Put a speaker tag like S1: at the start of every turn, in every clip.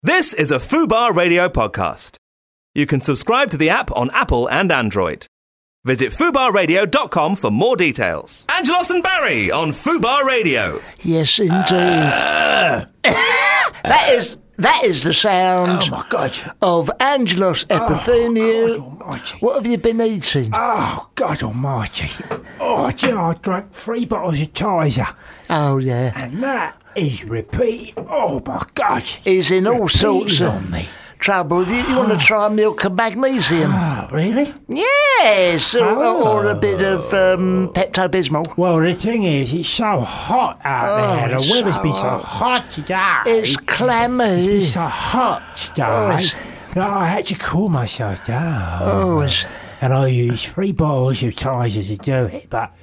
S1: This is a Fubar Radio podcast. You can subscribe to the app on Apple and Android. Visit FubarRadio.com for more details. Angelos and Barry on Fubar Radio.
S2: Yes, indeed. That is the sound of Angelos Epithemiou. What have you been eating?
S3: Oh, God almighty. Oh, do you know, I drank 3 bottles of Tizer.
S2: Oh, yeah.
S3: And that is repeat. Oh, my God.
S2: He's in all sorts of
S3: on me.
S2: trouble. You want to try milk and magnesium?
S3: Oh, really?
S2: Yes, or a bit of Pepto-Bismol.
S3: Well, the thing is, it's so hot out there. The weather's been so hot today.
S2: It's clammy.
S3: It's been so hot today that I had to cool myself down. And I used 3 bottles of Tizer to do it, but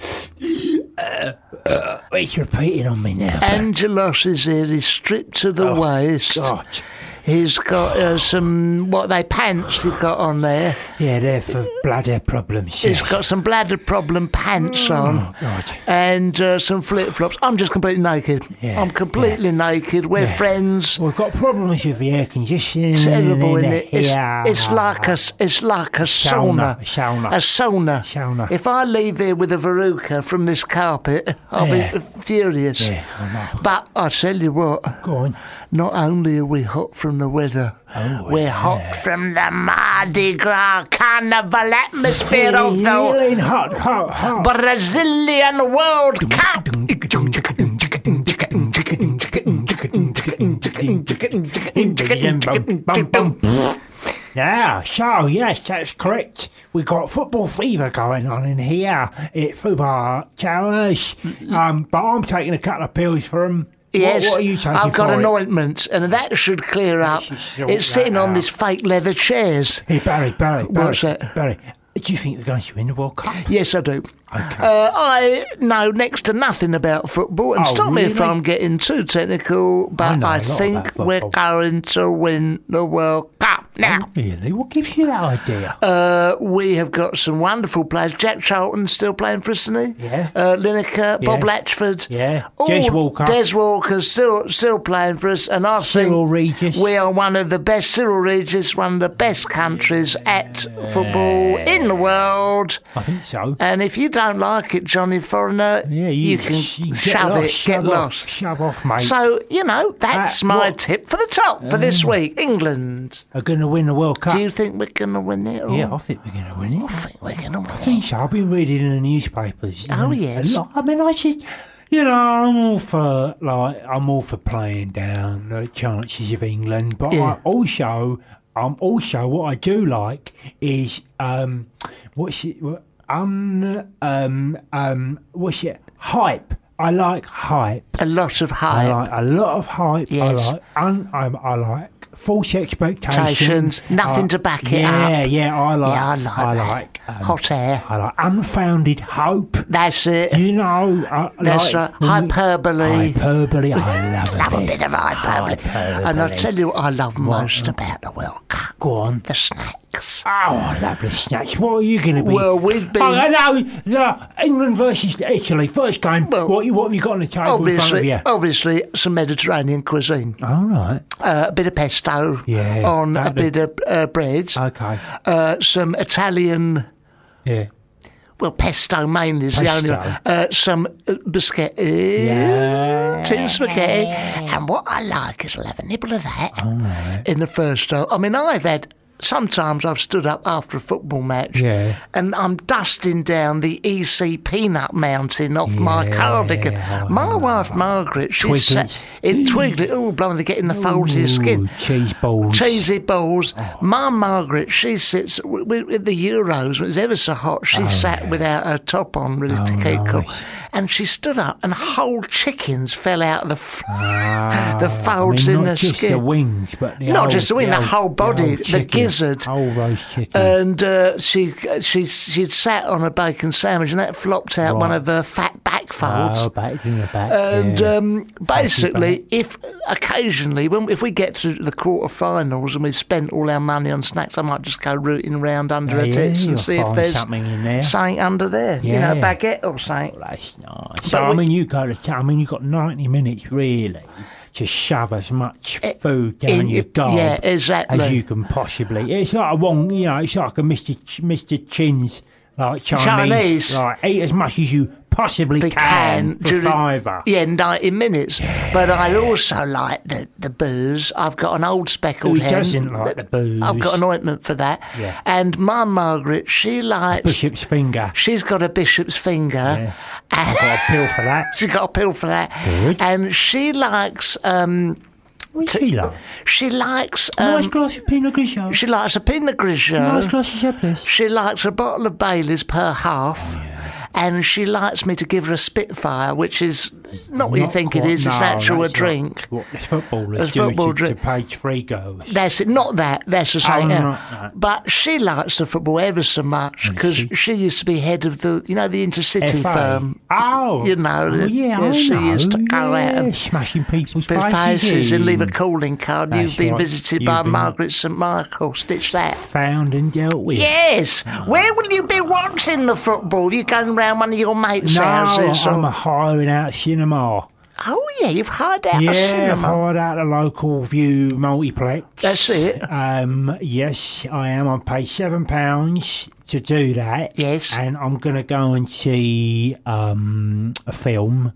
S3: it's repeating on me now.
S2: Angelos is here. He's stripped to the waist.
S3: God.
S2: He's got some, pants he's got on there.
S3: Yeah, they're for bladder problems.
S2: He's got some bladder problem pants on.
S3: Oh, God.
S2: And some flip-flops. I'm just completely naked.
S3: Yeah,
S2: I'm completely naked. We're friends.
S3: We've got problems with the air conditioning.
S2: Terrible, isn't it?
S3: Yeah.
S2: It's like a sauna. A sauna. If I leave here with a verruca from this carpet, I'll be furious.
S3: Yeah, I know.
S2: But I tell you what.
S3: Go on.
S2: Not only are we hot from the weather, we're hot from the Mardi Gras carnival atmosphere of the
S3: hot.
S2: Brazilian World Cup.
S3: Yeah, so yes, that's correct. We've got football fever going on in here at Fubar Towers. But I'm taking a couple of pills for them.
S2: Yes,
S3: what are you taking
S2: I've got
S3: for
S2: an
S3: it?
S2: ointment, and that should clear up. It's sitting on this fake leather chairs.
S3: Hey, Barry.
S2: What's that?
S3: Barry, do you think they're going to win the World Cup?
S2: Yes, I do.
S3: Okay.
S2: I know next to nothing about football, and stop me if
S3: really?
S2: I'm getting too technical, but I think we're going to win the World Cup. Now,
S3: Really? What gives you that idea?
S2: we have got some wonderful players. Jack Charlton's still playing for us, isn't he?
S3: Yeah.
S2: Lineker, Bob
S3: Yeah.
S2: Latchford.
S3: Yeah. Des Walker.
S2: Des Walker's still playing for us, and I
S3: Cyril
S2: think
S3: Regis.
S2: we are one of the best. Cyril Regis, one of the best countries at football in the world.
S3: I think so.
S2: And if you don't like it, Johnny Foreigner,
S3: Yeah,
S2: you can get lost.
S3: Shove off, mate.
S2: So, that's my
S3: what-
S2: tip for the top for this week. England.
S3: Are going to win the World Cup?
S2: Do you think we're going to win it? Or?
S3: Yeah, I think we're going to win it.
S2: I think we're going to win
S3: I think so. I've been reading in the newspapers.
S2: Oh, yes.
S3: A lot. I mean, I said, I'm all for playing down the chances of England, but
S2: Yeah.
S3: I'm also what I do like is hype. I like hype.
S2: A lot of
S3: I
S2: hype.
S3: like a lot of hype.
S2: Yes.
S3: I like false expectations.
S2: Nothing to back it up.
S3: Yeah, I like
S2: that. Hot air.
S3: I like unfounded hope.
S2: That's it.
S3: That's
S2: right. Hyperbole.
S3: Hyperbole. I love
S2: A bit of hyperbole. And I'll tell you what I love most
S3: What?
S2: about the World Cup.
S3: Go on.
S2: The snacks.
S3: Oh, I love the snacks. What are you going to be?
S2: Well, we've been...
S3: I know. England versus Italy. First game.
S2: Well,
S3: what have you got on the table in front of you?
S2: Obviously, some Mediterranean cuisine.
S3: All right.
S2: A bit of pesto on a bit of bread.
S3: Okay.
S2: Some Italian...
S3: Yeah.
S2: Well, pesto mainly is the only one. Some biscotti, tin spaghetti. And what I like is I'll have a nibble of that in the first half. I mean, sometimes I've stood up after a football match and I'm dusting down the EC peanut mountain off my cardigan. My wife Margaret, she's sat in Twiglet, blimey, they're getting the folds of your skin. Cheesy balls. My Margaret, she sits with the Euros, when it's ever so hot, she sat without her top on, ready to keep cool. And she stood up and whole chickens fell out of the folds in the skin.
S3: Not just the wings, but
S2: not just the wing, the whole body, the gizzard.
S3: Whole roast chicken.
S2: And she'd sat on a bacon sandwich, and that flopped out one of her fat back folds.
S3: Oh, back in the back.
S2: And basically, if we get to the quarterfinals and we've spent all our money on snacks, I might just go rooting around under her tits and see if there's
S3: something in there.
S2: Something under there, baguette or something.
S3: That's nice. So, you've got 90 minutes, really, to shove as much food down your gob
S2: exactly.
S3: as you can possibly. It's like it's like a Mr. Chin's like Chinese. Like, eat as much as you possibly can for £5.
S2: Yeah, 90 minutes. But I also like the booze. I've got an old speckled hen.
S3: Who doesn't like the booze?
S2: I've got an ointment for that.
S3: Yeah.
S2: And my Margaret, she likes...
S3: Bishop's finger.
S2: She's got a bishop's finger.
S3: Yeah. I've got a pill for that.
S2: She's got a pill for that.
S3: Good.
S2: And she likes...
S3: What's she like?
S2: She likes...
S3: nice glass of Pinot Grigio.
S2: She likes a Pinot Grigio.
S3: Nice glass of Chablis.
S2: She likes a bottle of Baileys per half.
S3: Oh, yeah.
S2: And she likes me to give her a Spitfire, which is not what you think it is. It's actually a drink.
S3: What the footballers do to page 3 goes.
S2: That's it. Not that. That's the same.
S3: No.
S2: But she likes the football ever so much because she used to be head of the intercity
S3: FA.
S2: firm.
S3: Oh.
S2: You know.
S3: I
S2: she
S3: know.
S2: used to go out and
S3: smashing people's
S2: faces and leave a calling card.
S3: That's
S2: You've been
S3: right.
S2: visited by Margaret St Michael. Stitch that.
S3: Found and dealt with.
S2: Yes. Where will you be watching the football? You going round one of your mates' houses?
S3: I'm hiring out cinema.
S2: Oh, yeah, you've hired out a cinema.
S3: I've hired out a local View multiplex.
S2: That's it.
S3: Yes, I am. I pay £7 to do that.
S2: Yes.
S3: And I'm going to go and see a film.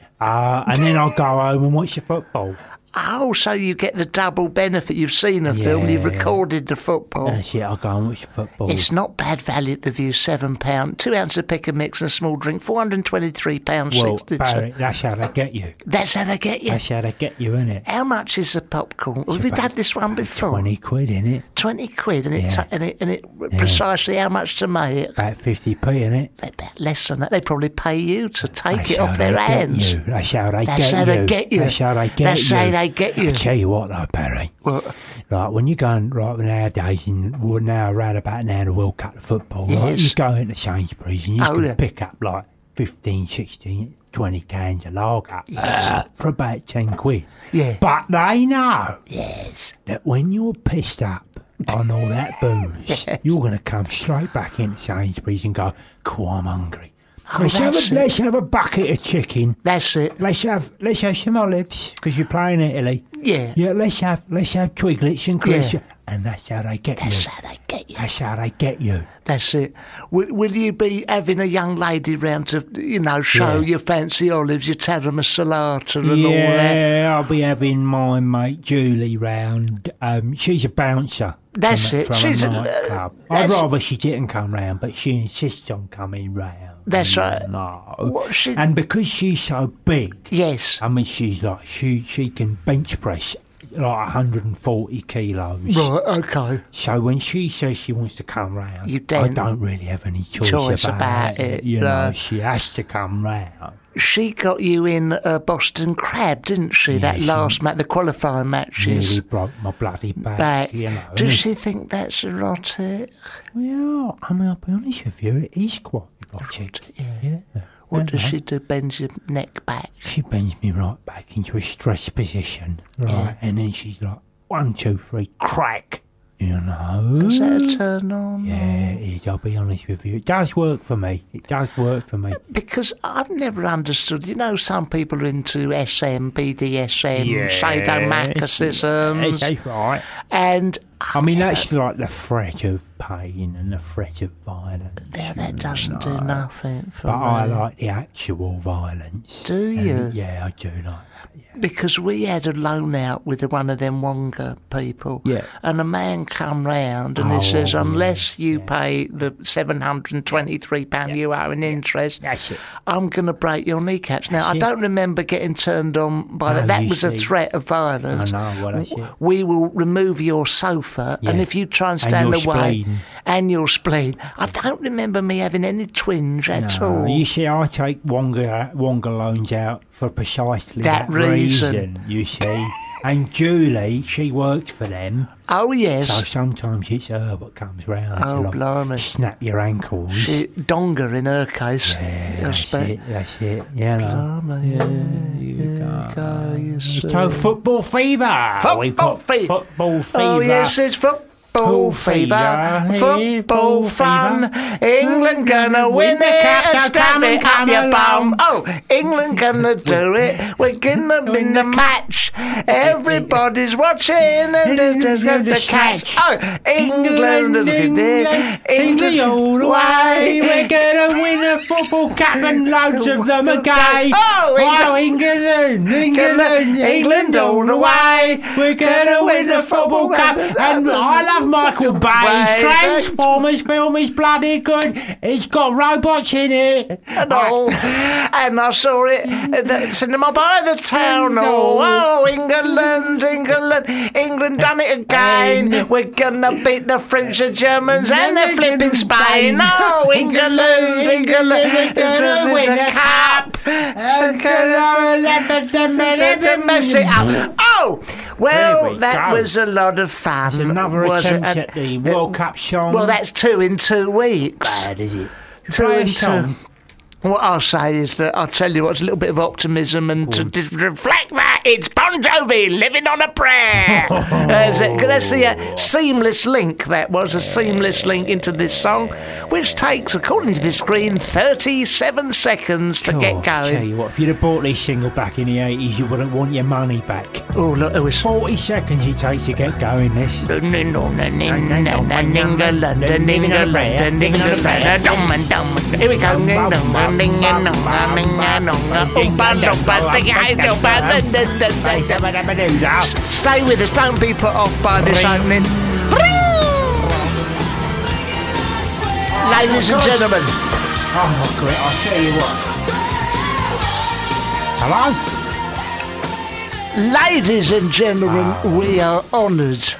S3: And then I'll go home and watch the football.
S2: Oh, so you get the double benefit. You've seen a film, you've recorded the football.
S3: That's it, I'll go and watch the football.
S2: It's not bad value at the View, £7. 2 ounces of pick and mix and a small drink, £423.60.
S3: Well, Barry, that's how they get you.
S2: That's how they get you?
S3: That's how they get you, innit?
S2: How much is the popcorn? Have we done this one before?
S3: 20 quid, innit?
S2: 20 quid, and it precisely how much to make?
S3: About 50p, innit?
S2: About less than that. They probably pay you to take it off their hands.
S3: That's how they get you.
S2: That's how they get you.
S3: That's how they get you.
S2: That's how they get you.
S3: I tell you what, though, Barry.
S2: What?
S3: Like, when you're going, nowadays, we're now around about now the World Cup of football, right? You go into Sainsbury's and you can pick up, like, 15, 16, 20 cans of lager for about 10 quid.
S2: Yeah.
S3: But they know
S2: that
S3: when you're pissed up on all that booze, you're going to come straight back into Sainsbury's and go, cool, I'm hungry. Let's have a bucket of chicken.
S2: That's it.
S3: Let's have some olives because you're playing Italy.
S2: Yeah.
S3: Yeah. Let's have twiglets and crisps. Yeah. And that's how they get you.
S2: That's how they get you.
S3: That's how they get you.
S2: That's it. Will you be having a young lady round to, show your fancy olives, your tarama salata and all that?
S3: Yeah, I'll be having my mate Julie round. She's a bouncer.
S2: That's it.
S3: She's a nightclub. I'd rather she didn't come round, but she insists on coming round.
S2: That's right.
S3: No. And because she's so big.
S2: Yes.
S3: I mean, she's like, she can bench press like 140 kilos.
S2: Right, okay.
S3: So when she says she wants to come round, I don't really have any choice
S2: about it.
S3: You know, she has to come round.
S2: She got you in Boston Crab, didn't she? That last match, the qualifying matches.
S3: Nearly broke my bloody back. You know,
S2: does she think that's erotic?
S3: Well, I mean, I'll be honest with you, it is quite erotic. Yeah.
S2: What does she do? Bends your neck back?
S3: She bends me right back into a stress position, right? And then she's like, 1, 2, 3, crack. You know?
S2: Is that a turn on?
S3: Yeah, it is, I'll be honest with you. It does work for me.
S2: Because I've never understood, some people are into SM, BDSM, sadomasochism.
S3: That's right.
S2: And
S3: I mean, that's like the threat of pain and the threat of violence.
S2: Yeah, that doesn't do nothing for me.
S3: But I like the actual violence.
S2: Do you?
S3: Yeah, I do like that. Yeah.
S2: Because we had a loan out with one of them Wonga people.
S3: Yeah.
S2: And a man come round and he says, unless you pay the £723 you owe in interest, I'm going to break your kneecaps. Now, I don't remember getting turned on by that. That was a threat of violence.
S3: I know, well, that's it.
S2: We will remove your sofa, and if you try and stand away, and your spleen. I don't remember me having any twinge at all.
S3: You see, I take Wonga loans out for precisely that reason, you see. And Julie, she works for them.
S2: Oh, yes.
S3: So sometimes it's her that comes round
S2: to
S3: snap your ankles.
S2: Donga in her case.
S3: Yeah, that's it. Yeah,
S2: you
S3: so football fever.
S2: Football fever.
S3: Football fever.
S2: Oh, yes, it's football football fever, football fun. England gonna win it and stab it up your bum. Oh, England gonna do it. We're gonna win the match. Everybody's watching and there's the catch. Oh, England all the way.
S3: We're gonna win a football cup and loads of them again.
S2: Oh, England all the way.
S3: We're gonna win the football cup. And I love Michael Bay. Transformers film is bloody good. It's got robots in it.
S2: And all. And I saw it at the cinema by the town hall. Oh, England done it again. We're gonna beat the French, the Germans, and the flipping Spain. Oh, England, win the cup. Mess it up. Oh, well, that was a lot of fun.
S3: It's another attempt at the World Cup song.
S2: Well, that's 2 in 2 weeks.
S3: Bad, is it?
S2: 2 in 2. What I'll say is that I'll tell you what's a little bit of optimism and to reflect that, it's Bon Jovi, Living on a Prayer. That's the seamless link, that was a seamless link into this song, which takes, according to the screen, 37 seconds to get going.
S3: Tell you what, if you'd have bought this single back in the 80s, you wouldn't want your money back.
S2: Oh, look, it was
S3: 40 seconds it takes to get going, this.
S2: Here we go. Stay with us, don't be put off by this opening. Ladies and gentlemen.
S3: Oh my God, I'll tell you what. Hello?
S2: Ladies and gentlemen, we are honoured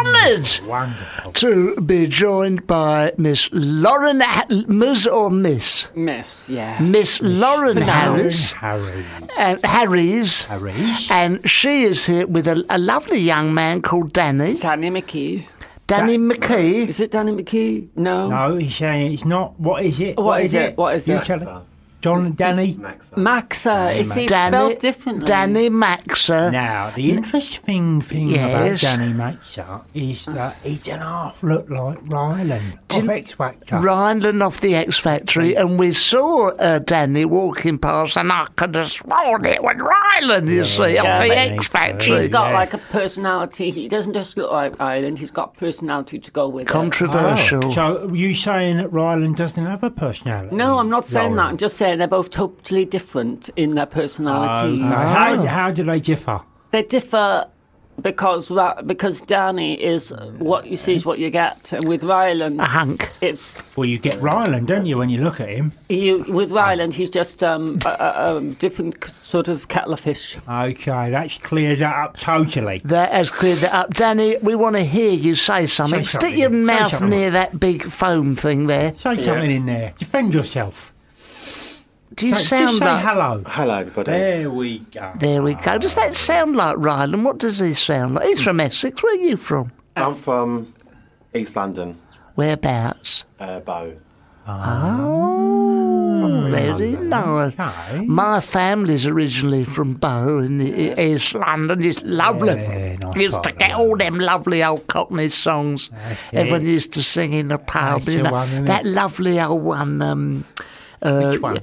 S2: to be joined by Miss Lauren Miss, yeah. Miss Lauren Harris. And Harries. And she is here with a lovely young man called Danny.
S4: Danny McKee.
S2: Danny McKee.
S4: Is it Danny McKee?
S3: No, he's saying it's not. What is it?
S4: What is it?
S3: John and Danny?
S4: Maxa. Is he spelled differently?
S2: Danny Maxa.
S3: Now, the interesting thing about Danny Maxa is that he doesn't half look like Ryland off X Factor.
S2: Ryland off the X Factory, and we saw Danny walking past, and I could have sworn it was Ryland, you see, off the X Factory.
S4: He's got like a personality. He doesn't just look like Ryland, he's got personality to go with it.
S2: Controversial.
S3: Oh. So, are you saying that Ryland doesn't have a personality?
S4: No, I'm not saying that. I'm just saying they're both totally different in their personalities.
S3: How do they differ?
S4: They differ because Danny is what you see is what you get, and with Ryland,
S2: a hunk.
S3: Well, you get Ryland, don't you, when you look at him?
S4: With Ryland, he's just a different sort of kettle of fish.
S3: Okay, that's cleared that up totally.
S2: That has cleared that up, Danny. We want to hear you say something. Stick your mouth near that big foam thing there.
S3: Say something in there. Defend yourself.
S2: Do you sound like...
S3: hello.
S5: Hello, everybody.
S3: There we go.
S2: Does that sound like Ryland? What does he sound like? He's from Essex. Where are you from?
S5: I'm from East London.
S2: Whereabouts?
S5: Bow.
S2: Oh, very nice.
S3: Okay.
S2: My family's originally from Bow in East London. It's lovely.
S3: Nice
S2: used to get all them lovely old Cockney songs. Everyone used to sing in the pub.
S3: That's the one,
S2: that lovely old one...
S3: Which one?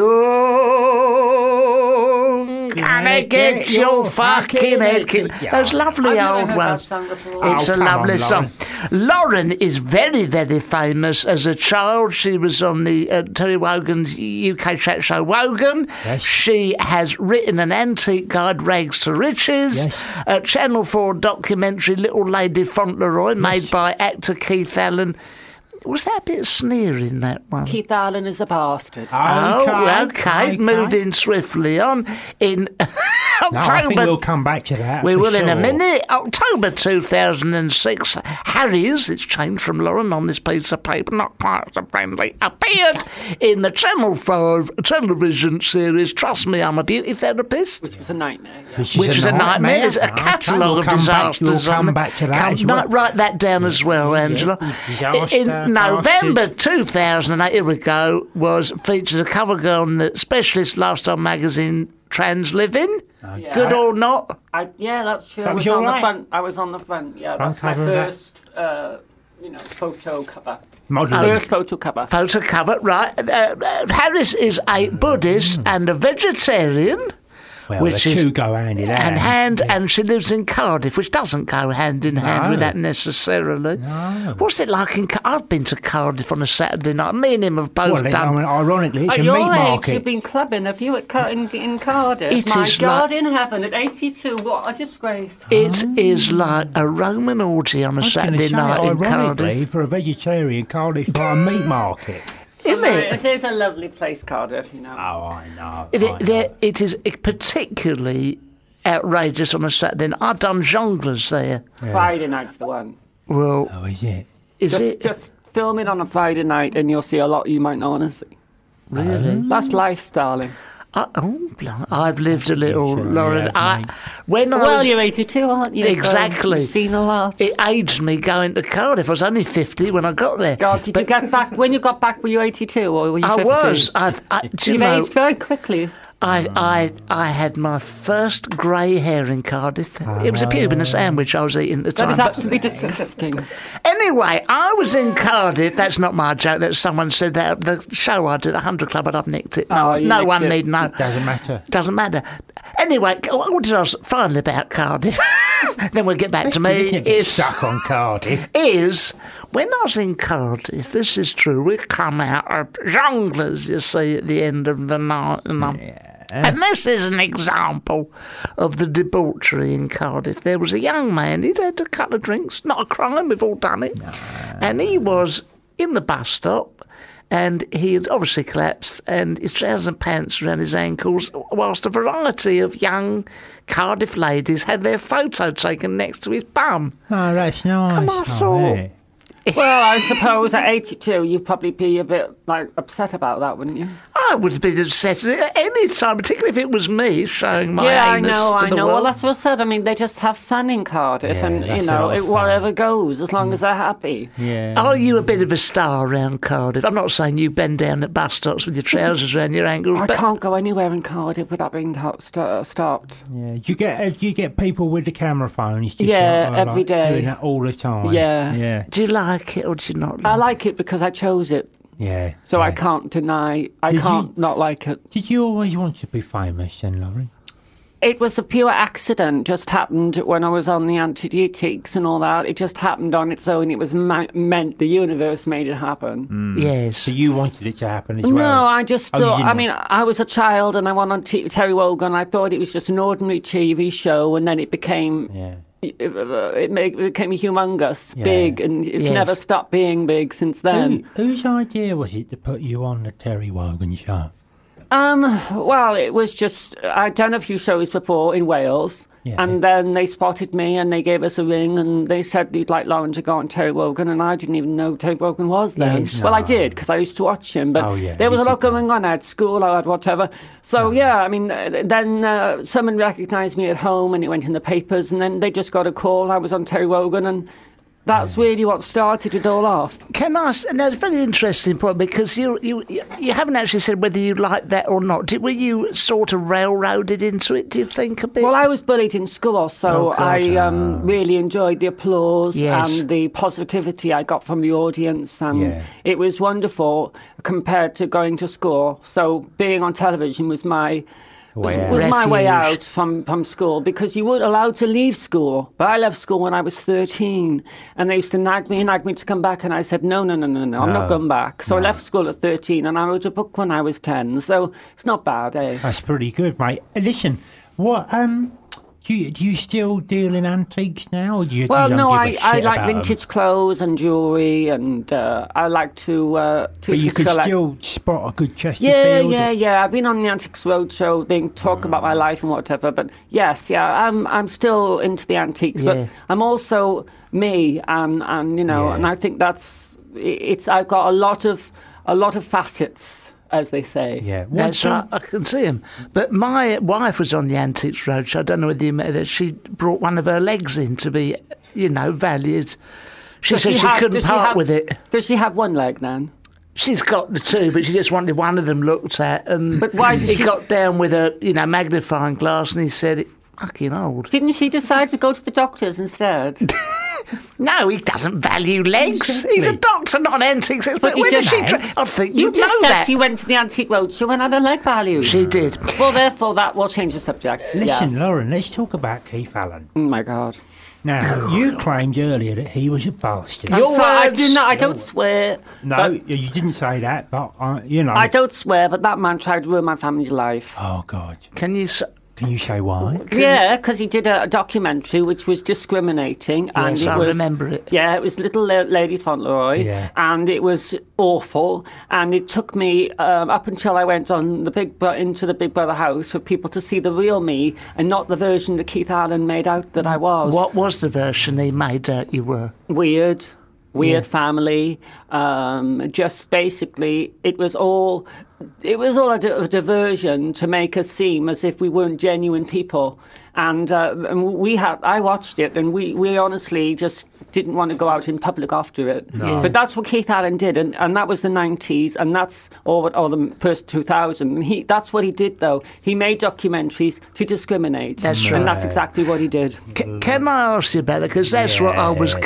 S2: You're gonna get your fucking head kicked. Those lovely old ones. It's a lovely song. Lauren is very, very famous as a child. She was on the Terry Wogan's UK chat show Wogan.
S3: Yes.
S2: She has written an antique guide, Rags to Riches, a Channel 4 documentary, Little Lady Fauntleroy, made by actor Keith Allen. Was that a bit of sneer in that one?
S4: Keith Allen is a bastard.
S2: Okay. Moving swiftly on. In October...
S3: I think we'll come back to that.
S2: We will in a minute. October 2006. Harry's, it's changed from Lauren on this piece of paper, not quite so friendly, appeared in the Channel 5 television series Trust Me, I'm a Beauty Therapist.
S4: Which was a nightmare. Yeah.
S2: Which was a nightmare. There's a catalogue of disasters.
S3: We'll come back to that as well.
S2: Write that down as well, Angela. In November 2008, here we go, featured a cover girl in the Specialist Lifestyle magazine trans living. Good or not?
S4: Yeah, that's true.
S3: That
S4: I
S3: was
S4: was on
S3: all
S4: the
S3: right?
S4: front. I was on the front. Yeah,
S3: Front
S4: that's my
S3: cover of that?
S4: first, photo cover.
S3: Model.
S4: First photo cover.
S2: Photo cover, right. Harris is a Buddhist and a vegetarian.
S3: Well,
S2: which
S3: the
S2: is
S3: two go hand in hand.
S2: And she lives in Cardiff, which doesn't go hand in hand with that necessarily.
S3: No.
S2: What's it like in I've been to Cardiff on a Saturday night. Me and him have both
S3: Well,
S2: done.
S3: ironically, it's
S4: At
S3: a
S4: your
S3: meat
S4: age,
S3: market.
S4: you've been clubbing, have you, in Cardiff?
S2: It
S4: My
S2: is
S4: God,
S2: like-
S4: in heaven, at 82, what a disgrace.
S2: It is like a Roman orgy on a
S3: I was gonna
S2: Saturday
S3: say,
S2: night in
S3: ironically,
S2: Cardiff.
S3: for a vegetarian, Cardiff's like a meat market.
S2: Isn't it?
S4: It is a lovely place, Cardiff, you know.
S3: Oh, I know.
S2: It is particularly outrageous on a Saturday night. I've done jongleurs there.
S4: Friday night's the one.
S2: Well,
S3: Oh, is it?
S2: is it?
S4: Just film it on a Friday night and you'll see a lot you might not want to see.
S2: Really?
S4: That's life, darling.
S2: I've lived a little,
S3: Sure,
S2: Lauren.
S3: yeah, mate.
S2: When I
S4: Well,
S2: was,
S4: you're 82, aren't you? So
S2: Exactly.
S4: you've seen a lot.
S2: it aged me going to Cardiff. I was only 50 when I got there.
S4: God, did you
S2: But
S4: get back? When you got back, were you 82 or were you 50?
S2: I was. Do you
S4: You've
S2: know?
S4: aged very quickly.
S2: I had my first grey hair in Cardiff. It was a pube in a sandwich I was eating at the
S4: That
S2: time.
S4: is
S2: but-
S4: absolutely disgusting.
S2: Anyway, I was in Cardiff. That's not my joke. That someone said that the show I did, 100 Club, I'd nicked it. No,
S4: Oh, you
S2: no
S4: nicked
S2: one
S4: it.
S2: need know.
S3: Doesn't matter.
S2: Doesn't matter. Anyway, what did I was finally about Cardiff? Then we'll get back to me.
S3: Get
S2: Is
S3: stuck on Cardiff.
S2: when I was in Cardiff, this is true, we come out of jongleurs, you see, at the end of the night. And this is an example of the debauchery in Cardiff. There was a young man, he'd had a couple of drinks, not a crime, we've all done it. And he was in the bus stop, and he had obviously collapsed, and his trousers and pants around his ankles, whilst a variety of young Cardiff ladies had their photo taken next to his bum.
S3: Oh, that's nice.
S2: And I thought,
S4: Well, I suppose at 82, you'd probably be a bit upset about that, wouldn't you?
S2: I would have been upset at any time, particularly if it was me showing my
S4: Yeah, I
S2: anus
S4: know,
S2: to
S4: I
S2: the
S4: know.
S2: world.
S4: Well, that's what I said. I mean, they just have fun in Cardiff,
S3: Yeah,
S4: and
S3: that's
S4: you
S3: a
S4: know,
S3: lot of fun.
S4: whatever goes, as long as they're happy.
S3: Yeah.
S2: Are you a bit of a star around Cardiff? I'm not saying you bend down at bus stops with your trousers around your ankles,
S4: I
S2: but
S4: can't go anywhere in Cardiff without being stopped.
S3: Yeah. Do you get people with the camera phones? Just
S4: Yeah,
S3: like,
S4: every day.
S3: Doing that all the time.
S4: Yeah.
S3: Yeah.
S2: do you like it or do you not like
S4: I like it because I chose it,
S3: Yeah.
S4: so I
S3: yeah.
S4: can't deny. I
S3: Did
S4: can't
S3: you-
S4: not like it.
S3: Did you always want to be famous then, Lauren?
S4: It was a pure accident. Just happened when I was on the Antiques and all that. It just happened on its own. It was meant. The universe made it happen.
S2: Yes.
S3: So you wanted it to happen as well?
S4: No, I just
S3: Oh, you
S4: thought.
S3: didn't
S4: I mean, I was a child and I went on Terry Wogan. I thought it was just an ordinary TV show, and then it became.
S3: Yeah.
S4: It became humongous,
S3: Yeah.
S4: big, and it's
S2: Yes.
S4: never stopped being big since then.
S3: Whose idea was it to put you on the Terry Wogan show?
S4: Well, it was just I'd done a few shows before in Wales,
S3: Yeah.
S4: and then they spotted me and they gave us a ring and they said they'd like Lauren to go on Terry Wogan, and I didn't even know Terry Wogan was then.
S2: Yes.
S4: Well, I did because I used to watch him, but
S3: Oh, yeah,
S4: there was a
S3: you
S4: lot
S3: did.
S4: going on. I had school, I had whatever. So yeah, I mean, then someone recognised me at home and it went in the papers, and then they just got a call. I was on Terry Wogan, and that's really what started it all off.
S2: Can I? No, it's a very interesting point because you haven't actually said whether you like that or not. Were you sort of railroaded into it? Do you think a bit?
S4: Well, I was bullied in school, so
S2: Oh, God.
S4: I really enjoyed the applause
S2: Yes.
S4: and the positivity I got from the audience, and
S3: Yeah.
S4: it was wonderful compared to going to school. So being on television was my my way
S2: Refuge.
S4: out from school, because you weren't allowed to leave school. But I left school when I was 13, and they used to nag me to come back, and I said, no, I'm not going back. So I left school at 13, and I wrote a book when I was 10, so it's not bad, eh?
S3: That's pretty good, mate. Listen, what do you still deal in antiques now? Or do you,
S4: Well,
S3: you don't
S4: no,
S3: give a
S4: I
S3: shit
S4: like
S3: about 'em?
S4: vintage clothes and jewellery, and I like to
S3: But you could
S4: collect.
S3: still spot a good
S4: Yeah,
S3: Chesterfield.
S4: I've been on the Antiques Roadshow, being talking about my life and whatever. But yes, I'm still into the antiques,
S2: Yeah.
S4: but I'm also me, and you know,
S3: Yeah.
S4: and I think it's. I've got a lot of facets, as they say.
S3: Yeah.
S2: That's right, I can see him. But my wife was on the Antiques Roadshow. I don't know whether you met her. She brought one of her legs in to be, valued. She said she couldn't part with it.
S4: Does she have one leg then?
S2: She's got the two, but she just wanted one of them looked at. And
S4: but why did
S2: he got down with a magnifying glass and he said, "It's fucking old."
S4: Didn't she decide to go to the doctors instead?
S2: No, he doesn't value legs. Exactly. He's a doctor, not an antiques expert. Where does she? I think you
S4: just
S2: know
S4: said
S2: that.
S4: She went to the Antique Roadshow and had a leg value.
S2: She did.
S4: Well, therefore, that will change the subject.
S3: Listen, Lauren, let's talk about Keith Allen.
S4: Oh my God.
S3: Now, you claimed earlier that he was a bastard.
S4: I do not. I don't swear.
S3: No, you didn't say that, but
S4: I don't swear, but that man tried to ruin my family's life.
S3: Oh God!
S2: Can you
S3: say why?
S4: Yeah, because he did a documentary which was discriminating.
S2: And yes, I remember it.
S4: Yeah, it was Little Lady Fauntleroy, and it was awful. And it took me up until I went on into the Big Brother house for people to see the real me and not the version that Keith Allen made out that I was.
S2: What was the version he made out you were?
S4: Weird family. Just basically, it was all a diversion to make us seem as if we weren't genuine people. And I watched it, and we honestly just didn't want to go out in public after it.
S2: No.
S4: But that's what Keith Allen did, and that was the 90s, and that's all the first 2000. And that's what he did, though. He made documentaries to discriminate.
S2: That's right.
S4: And that's exactly what he did.
S2: Can I ask you about it? Because that's what I was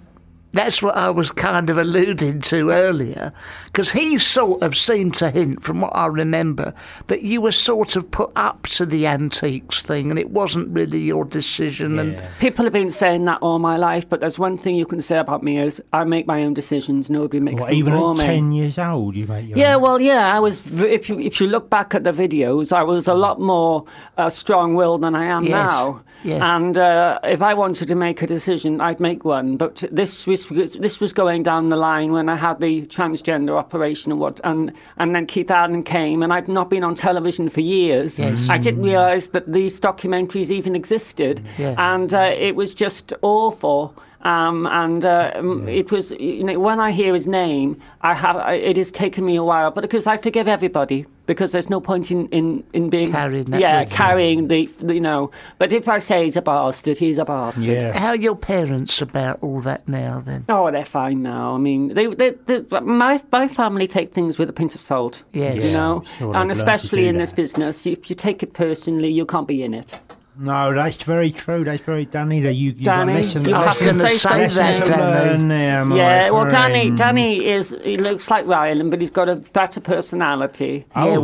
S2: kind of alluding to earlier, because he sort of seemed to hint, from what I remember, that you were sort of put up to the antiques thing and it wasn't really your decision. And
S4: people have been saying that all my life, but there's one thing you can say about me is I make my own decisions. Nobody makes them
S3: even
S4: for
S3: at
S4: me.
S3: 10 years old, you make your
S4: own. I was. If you look back at the videos, I was a lot more strong-willed than I am now.
S2: Yeah.
S4: And if I wanted to make a decision, I'd make one. But this was going down the line when I had the transgender operation and then Keith Allen came, and I'd not been on television for years.
S2: Yes.
S4: I didn't realise that these documentaries even existed, and it was just awful. It was, when I hear his name, it has taken me a while, but because I forgive everybody, because there's no point in being
S2: carrying that.
S4: Carrying But if I say he's a bastard, he's a bastard.
S3: Yeah.
S2: How are your parents about all that now, then?
S4: Oh, they're fine now. I mean, my family take things with a pinch of salt.
S2: Yes.
S4: And especially in this business, if you take it personally, you can't be in it.
S3: No, that's very true. That's very Danny.
S4: Danny, you have to say
S2: that, Danny.
S4: Danny he looks like Ryan, but he's got a better personality.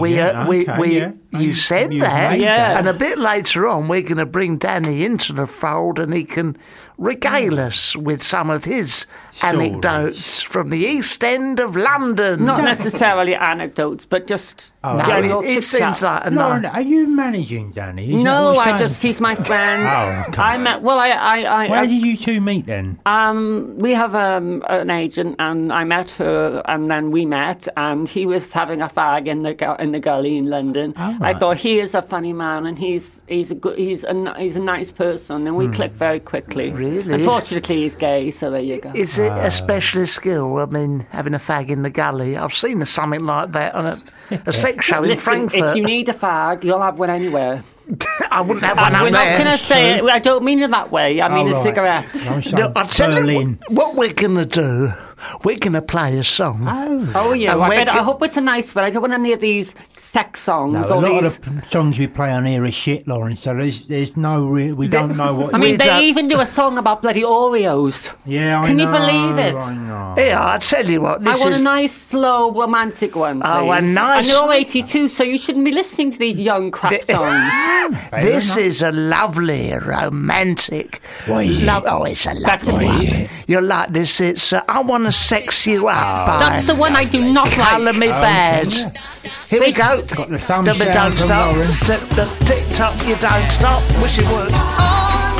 S2: You said that.
S4: Yeah.
S2: And a bit later on, we're going to bring Danny into the fold, and he can regale us with some of his anecdotes from the East End of London.
S4: Not necessarily anecdotes, but just general
S2: it seems like
S3: Lauren, are you managing Danny?
S4: He's my friend.
S3: Oh, okay.
S4: I met. Well,
S3: Where did you two meet then?
S4: We have an agent, and I met her, and then we met, and he was having a fag in the gully in London.
S3: Oh,
S4: I thought he is a funny man, and he's a nice person, and we clicked very quickly.
S2: Really?
S4: Unfortunately, he's gay, so there you go.
S2: Is it a specialist skill? I mean, having a fag in the gully. I've seen something like that on a sex show in Frankfurt.
S4: If you need a fag, you'll have one anywhere.
S2: I wouldn't have one up there.
S4: We're not going to say it. I don't mean it that way. I mean a cigarette.
S2: No, I'll tell you what we're going to do. We're going to play a song.
S4: Oh yeah. I hope it's a nice one. I don't want any of these sex songs.
S3: No, a lot of the songs we play on here are shit, Lauren. So there's no we don't know what.
S4: I mean, they even do a song about bloody Oreos.
S3: Yeah,
S4: Can you believe it?
S3: I know.
S2: Yeah, I'll tell you what.
S4: I want a nice, slow, romantic one. Please.
S2: Oh, a nice.
S4: And you're 82, so you shouldn't be listening to these young crap songs.
S2: This is a lovely, romantic. It's a lovely one. You'll like this. It's I Want to Sex You Up.
S4: That's the one I do not like.
S2: Colour Me Bad. Here we go.
S3: Got the thumb
S2: Don't stop. Tick tock, you don't stop. Wish you would.
S6: All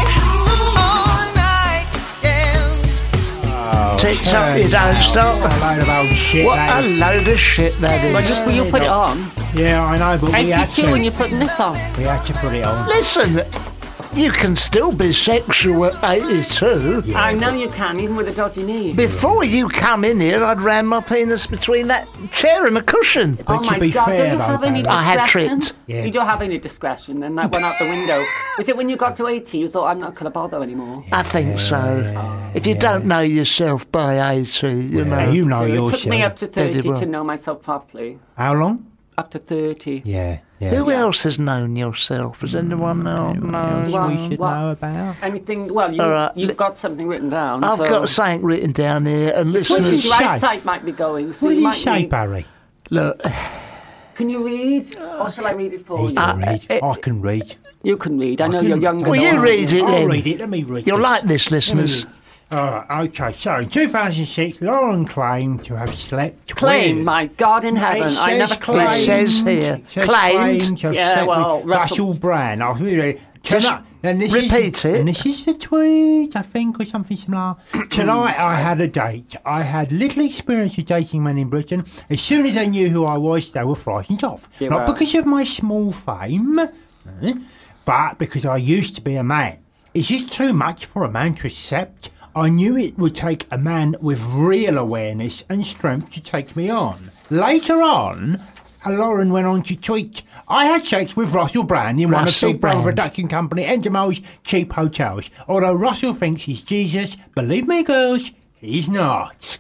S6: night, yeah.
S2: Tick tock, you don't stop.
S3: What a load of old shit.
S2: What a load of shit that is.
S4: Well, you put it on.
S3: Yeah, I know, but we had
S4: 82
S3: to.
S4: when you're putting this on.
S3: We had to put it on.
S2: Listen, You can still be sexual at 82.
S4: Yeah, I know you can, even with a dodgy knee.
S2: Before you come in here, I'd ram my penis between that chair and a cushion.
S4: But to be fair, don't you have any discretion?
S2: I had tripped.
S4: Yeah. You don't have any discretion, and that went out the window. Was it when you got to 80 you thought, I'm not going to bother anymore?
S2: I think so. If you don't know yourself by 80, you know.
S3: You know yourself.
S4: It took me up to 30 to know myself properly.
S3: How long?
S4: Up to 30.
S3: Yeah.
S2: Who else has known yourself? Has anyone else known?
S3: We should know about?
S4: Anything? Well, you've got something written down.
S2: I've got something written down here, and listeners...
S4: Your eyesight might be going. So
S3: what does it say, Barry?
S2: Look...
S4: Can you read? Or shall I read it for you?
S3: I can read.
S4: You can read. I know you're younger.
S2: Well, you read it then.
S3: I'll read it. Let me read it.
S2: You'll like this, listeners.
S3: Okay, so in 2006, Lauren claimed to have slept
S4: with... my God in heaven. I never claimed.
S2: It says here. Claimed.
S3: To have slept with Russell Brand.
S2: Repeat it.
S3: And this is the tweet, I think, or something similar. Tonight I had a date. I had little experience of dating men in Britain. As soon as they knew who I was, they were frightened off. Not because of my small fame, but because I used to be a man. Is this too much for a man to accept? I knew it would take a man with real awareness and strength to take me on. Later on, Lauren went on to tweet, I had sex with Russell Brand in one of Big Brother production company Endemol's cheap hotels. Although Russell thinks he's Jesus, believe me, girls, he's not.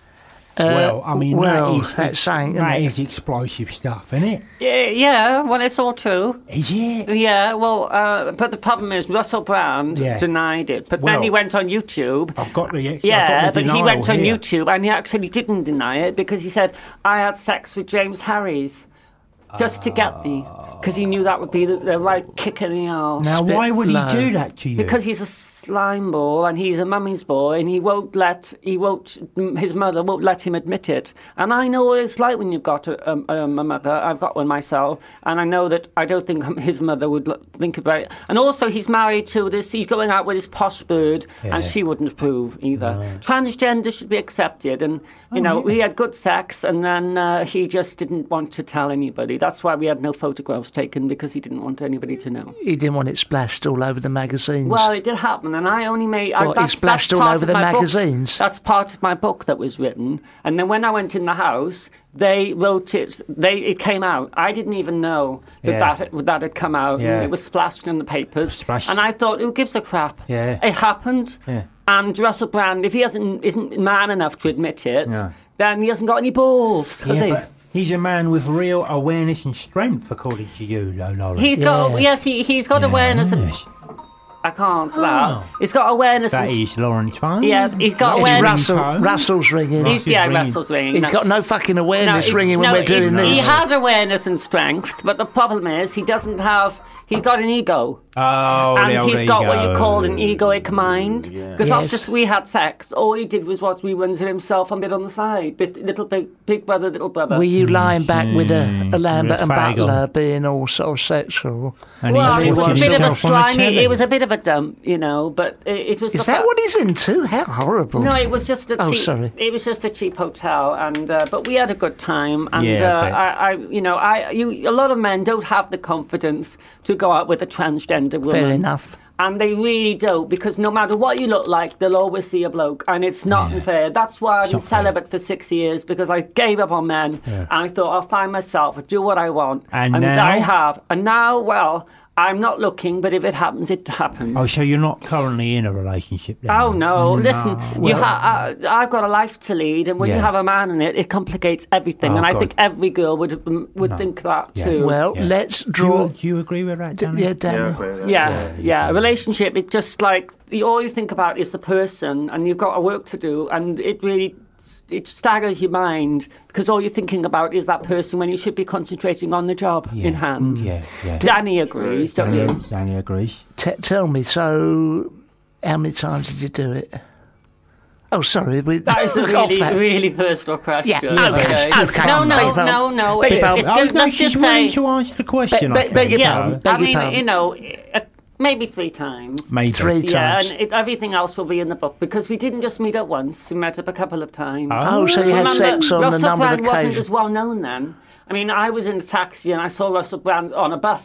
S2: That's saying,
S3: that is explosive stuff, isn't it?
S4: Yeah, well, it's all true.
S3: Is it?
S4: Yeah, well, but the problem is Russell Brand denied it. But then he went on YouTube.
S3: I've got the
S4: but he went on YouTube and he actually didn't deny it because he said, I had sex with James Harries. Just to get me, because he knew that would be the right kick in the arse.
S3: Now, why would he do that to you?
S4: Because he's a slime ball and he's a mummy's boy, and his mother won't let him admit it. And I know what it's like when you've got a mother. I've got one myself, and I know that I don't think his mother would think about it. And also, he's married to this. He's going out with this posh bird, and she wouldn't approve either. No. Transgender should be accepted, and we had good sex, and then he just didn't want to tell anybody. That's why we had no photographs taken, because he didn't want anybody to know.
S2: He didn't want it splashed all over the magazines.
S4: Well, it did happen, and I only made...
S2: It splashed all over the magazines?
S4: That's part of my book that was written. And then when I went in the house, they wrote it... It came out. I didn't even know that had come out. Yeah. And it was splashed in the papers. And I thought, who gives a crap?
S3: Yeah.
S4: It happened. Yeah. And Russell Brand, if he isn't man enough to admit it, then he hasn't got any balls, has he?
S3: He's a man with real awareness and strength, according to you, Lauren.
S4: He's got awareness. I can't answer that. He's got awareness.
S3: That is Lauren's phone.
S4: Yes, he's got awareness.
S2: Russell's ringing.
S4: Russell's ringing.
S2: He's got no fucking awareness ringing when we're doing this.
S4: He has awareness and strength, but the problem is he doesn't have... He's got an ego.
S3: Oh,
S4: and he's got what you call an egoic mind. Because after we had sex, all he did was watch reruns of himself a bit on the side. Big brother, little brother.
S2: Were you lying back with a Lambert and Butler being all sort of sexual?
S3: And
S4: it was a bit of a slimy. It was a bit of a dump, but it was.
S2: Is that what he's into? How horrible!
S4: No, it was just a cheap.
S2: Sorry.
S4: It was just a cheap hotel, and but we had a good time. And a lot of men don't have the confidence to go out with a transgender woman.
S2: Fair enough.
S4: And they really don't, because no matter what you look like, they'll always see a bloke, and it's not unfair. That's why I've been celibate for 6 years, because I gave up on men, and I thought I'll find myself, I'll do what I want, and now? I have. And now, well, I'm not looking, but if it happens, it happens.
S3: Oh, so you're not currently in a relationship then?
S4: Oh, no. Listen, I've got a life to lead, and when you have a man in it, it complicates everything. And I think every girl would think that too.
S2: Well, let's draw...
S3: Do you agree with that, Danny?
S2: Yeah, Danny.
S4: Yeah. A relationship, it's just like, all you think about is the person, and you've got work to do, and it really... It staggers your mind, because all you're thinking about is that person when you should be concentrating on the job in hand.
S3: Yeah.
S4: Danny agrees, don't you?
S3: Danny agrees.
S2: Tell me, so how many times did you do it? Oh, sorry.
S4: That is a really personal question.
S2: Yeah, okay.
S4: No. Let's just say...
S3: to answer the question.
S2: Beg your pardon.
S4: Maybe 3 times.
S3: Maybe
S2: 3 times.
S4: Yeah, and everything else will be in the book, because we didn't just meet up once, we met up a couple of times.
S2: Oh, so you had sex on a number of occasions.
S4: Russell Brand wasn't as well known then. I mean, I was in a taxi and I saw Russell Brand on a bus,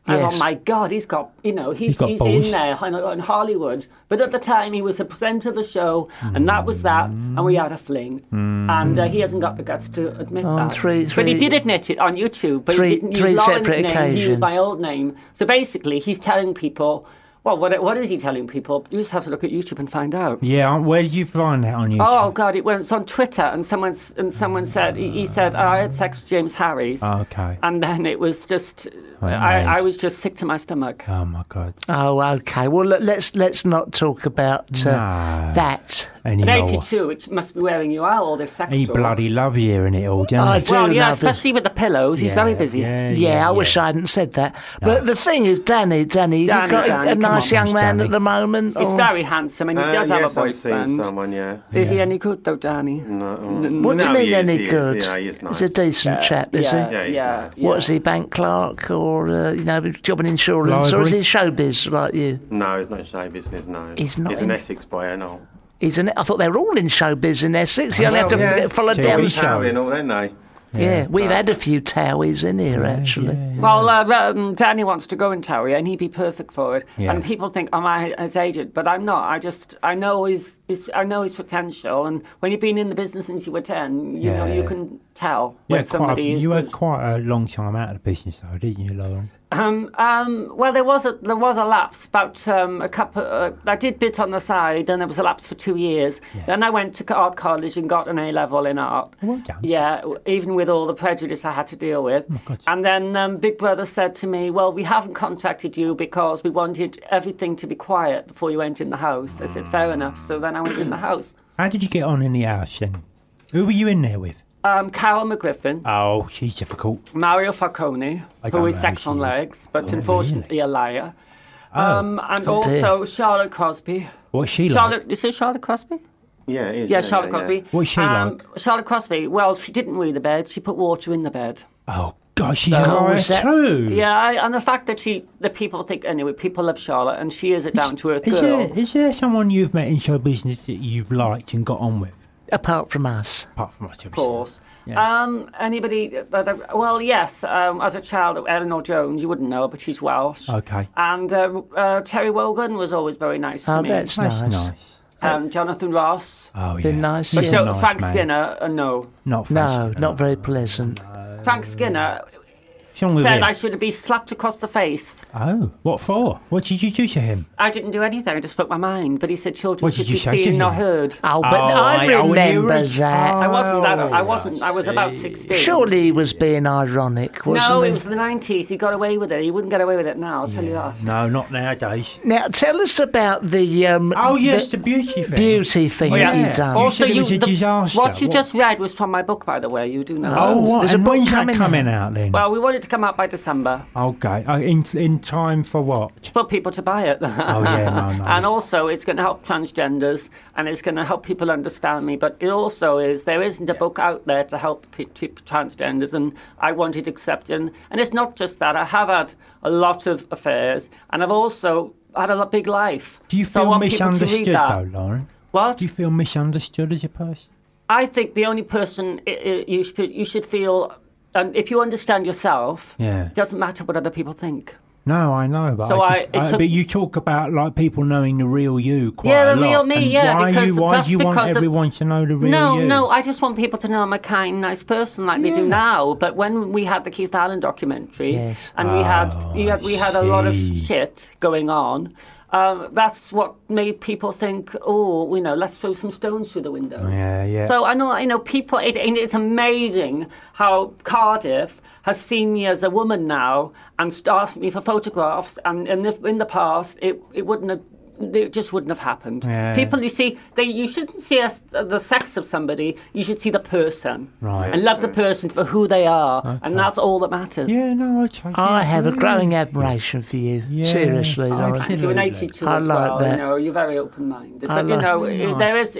S4: And
S2: Yes.
S4: oh my God, he's got, he's
S3: got
S4: in
S3: balls.
S4: there in Hollywood. But at the time, he was a presenter of the show, and that was that, and we had a fling. And he hasn't got the guts to admit
S2: On
S4: that.
S2: three-
S4: but he did admit it on YouTube, but he didn't
S2: three
S4: use Lauren's
S2: separate
S4: name, he
S2: occasions.
S4: used my old name. So basically, he's telling people, well, what is he telling people? You just have to look at YouTube and find out.
S3: Yeah, where did you find that on YouTube?
S4: Oh God! It was on Twitter, and someone said he said, I had sex with James Harris.
S3: Oh, okay.
S4: And then it was just,
S3: Right,
S4: I
S3: nice.
S4: was just sick to my stomach.
S3: Oh my God.
S2: Oh, okay. Well, let's not talk about that.
S4: In
S3: Anymore.
S4: 82, it must be wearing you out, all this sex
S3: He
S4: talk.
S3: bloody loves hearing it all, doesn't
S2: I
S3: he?
S2: do
S4: Well, yeah,
S2: love it.
S4: especially with the pillows. He's very busy.
S2: Yeah, I wish I hadn't said that. But the thing is, Danny, you've got
S4: Danny,
S2: a nice
S4: come on.
S2: young man
S3: Danny.
S2: at the moment.
S4: He's
S2: or-
S4: very handsome, and he does have
S5: yes,
S4: a
S5: I'm seeing
S4: boyfriend.
S5: someone, yeah.
S4: Is he any good, though, Danny?
S5: No,
S2: What do you
S5: no,
S2: mean
S5: he is,
S2: any
S5: he is.
S2: good?
S5: Yeah, he is nice.
S2: He's a decent chap, is he?
S5: Yeah, he's nice.
S2: What is he, bank clerk or job in insurance, or is he showbiz like you?
S5: No, he's not show business, no.
S2: He's not
S5: He's
S2: in-
S5: an Essex boy, I know.
S2: I thought they were all in showbiz in Essex. You only have to get followed
S3: TV
S2: down.
S3: show.
S5: Towie and all, don't they?
S2: Yeah, we've had a few Towies in here actually.
S4: Well, Danny wants to go in Towie, and he'd be perfect for it.
S3: Yeah.
S4: And people think I'm his agent, but I'm not. I know his potential, and when you've been in the business since you were 10, you know you can tell when somebody is
S3: You
S4: good.
S3: had quite a long time out of the business, though, didn't you, Lauren?
S4: Well, there was a lapse about a couple. I did bits on the side, and there was a lapse for 2 years.
S3: Yeah.
S4: Then I went to art college and got an A level in art.
S3: Well done.
S4: Yeah, even with all the prejudice I had to deal with.
S3: Oh, God.
S4: And then Big Brother said to me, "Well, we haven't contacted you because we wanted everything to be quiet before you went in the house." I said, "Fair enough." So then I went in the house.
S3: How did you get on in the house then? Who were you in there with?
S4: Carol McGriffin,
S3: Oh, she's difficult.
S4: Mario Falcone,
S3: I don't
S4: who is
S3: know
S4: sex
S3: who
S4: on
S3: she is.
S4: legs, but unfortunately a liar. And
S2: Oh, dear.
S4: also Charlotte Crosby.
S3: What's she
S4: Charlotte, is it Charlotte Crosby?
S5: Yeah, it is.
S4: Yeah, Charlotte Crosby.
S3: What's she like?
S4: Charlotte Crosby, well, she didn't read the bed. She put water in the bed.
S3: like? Oh, God, she's a
S2: Oh,
S3: liar
S2: is that-
S3: too.
S4: Yeah, and the fact that people think, anyway, people love Charlotte, and she is a down-to-earth girl.
S3: Is there someone you've met in show business that you've liked and got on with?
S2: Apart from us.
S3: Apart from us,
S4: Of course.
S3: Yeah.
S4: Anybody that well, yes. As a child, Eleanor Jones, you wouldn't know her, but she's Welsh.
S3: Okay.
S4: And Terry Wogan was always very nice to
S2: Oh,
S4: me.
S2: that's
S3: That's
S2: nice.
S3: nice.
S4: Jonathan Ross.
S3: Oh, yeah.
S2: Been nice,
S3: He's
S2: yeah.
S3: a
S4: So
S3: nice
S4: Frank
S3: man.
S4: Skinner, no.
S3: Not Frank
S2: No, not very pleasant.
S4: Frank Skinner
S3: What's wrong with
S4: said
S3: him?
S4: I should be slapped across the face.
S3: Oh, what for? What did you do to him?
S4: I didn't do anything. I just spoke my mind. But he said children
S3: What
S4: should
S3: did you
S4: be
S3: say to
S4: seen nor
S3: him?
S4: heard.
S2: Oh, but
S3: Oh,
S2: I
S3: when you
S2: remember
S3: were-
S2: that.
S4: I wasn't that. I
S3: Oh,
S4: wasn't. I was about 16.
S2: Surely he was being ironic, wasn't
S4: No,
S2: he?
S4: it was the 90s. He got away with it. He wouldn't get away with it now. I'll tell you that.
S3: No, not nowadays.
S2: Now, tell us about the
S3: Oh, yes, the beauty thing.
S2: beauty thing
S3: Oh,
S2: that
S3: yeah.
S2: you've done.
S3: You said it was a disaster.
S4: What you
S3: What?
S4: just read was from my book, by the way. You do know.
S3: Oh,
S4: that.
S3: what?
S2: There's a
S3: And
S2: book
S3: when's that
S2: coming
S3: coming out then?
S4: Well, we want it to come out by December
S3: Okay. In time for what?
S4: for people to buy it.
S3: Oh, yeah, no.
S4: And also, it's going to help transgenders, and it's going to help people understand me. But it also is, there isn't a book out there to help transgenders, and I wanted to accept it. And it's not just that. I have had a lot of affairs, and I've also had a big life.
S3: Do you
S4: So I
S3: feel
S4: want people to read
S3: misunderstood,
S4: that.
S3: though, Lauren?
S4: What?
S3: Do you feel misunderstood as a person?
S4: I think the only person you should feel, and if you understand yourself,
S3: Yeah.
S4: it doesn't matter what other people think.
S3: No, I know, but
S4: So
S3: but you talk about like people knowing the real you quite
S4: Yeah,
S3: a
S4: the
S3: lot.
S4: real me,
S3: And
S4: yeah,
S3: Why
S4: because
S3: why
S4: that's
S3: do you want
S4: because of-
S3: everyone to know the real you?
S4: No, I just want people to know I'm a kind, nice person like they do now. But when we had the Keith Allen documentary,
S2: Yes.
S4: and we had a lot of
S3: see.
S4: shit going on, that's what made people think, oh, let's throw some stones through the windows.
S3: Yeah, yeah.
S4: So I know, people. It's amazing how Cardiff has seen me as a woman now and asked me for photographs. And in the past, it wouldn't have. It just wouldn't have happened.
S3: Yeah.
S4: People, you see, you shouldn't see the sex of somebody. You should see the person,
S3: Right.
S4: and love the person for who they are, and that's all that matters.
S3: Yeah, no, I totally
S2: I have a
S3: agree.
S2: growing admiration for you.
S3: Yeah,
S2: Seriously,
S3: I
S2: Lauren.
S3: can-
S4: You're an 82
S2: I
S4: as
S2: like
S4: well.
S2: that.
S4: You're very open-minded.
S2: I
S4: But
S2: like-
S4: there is.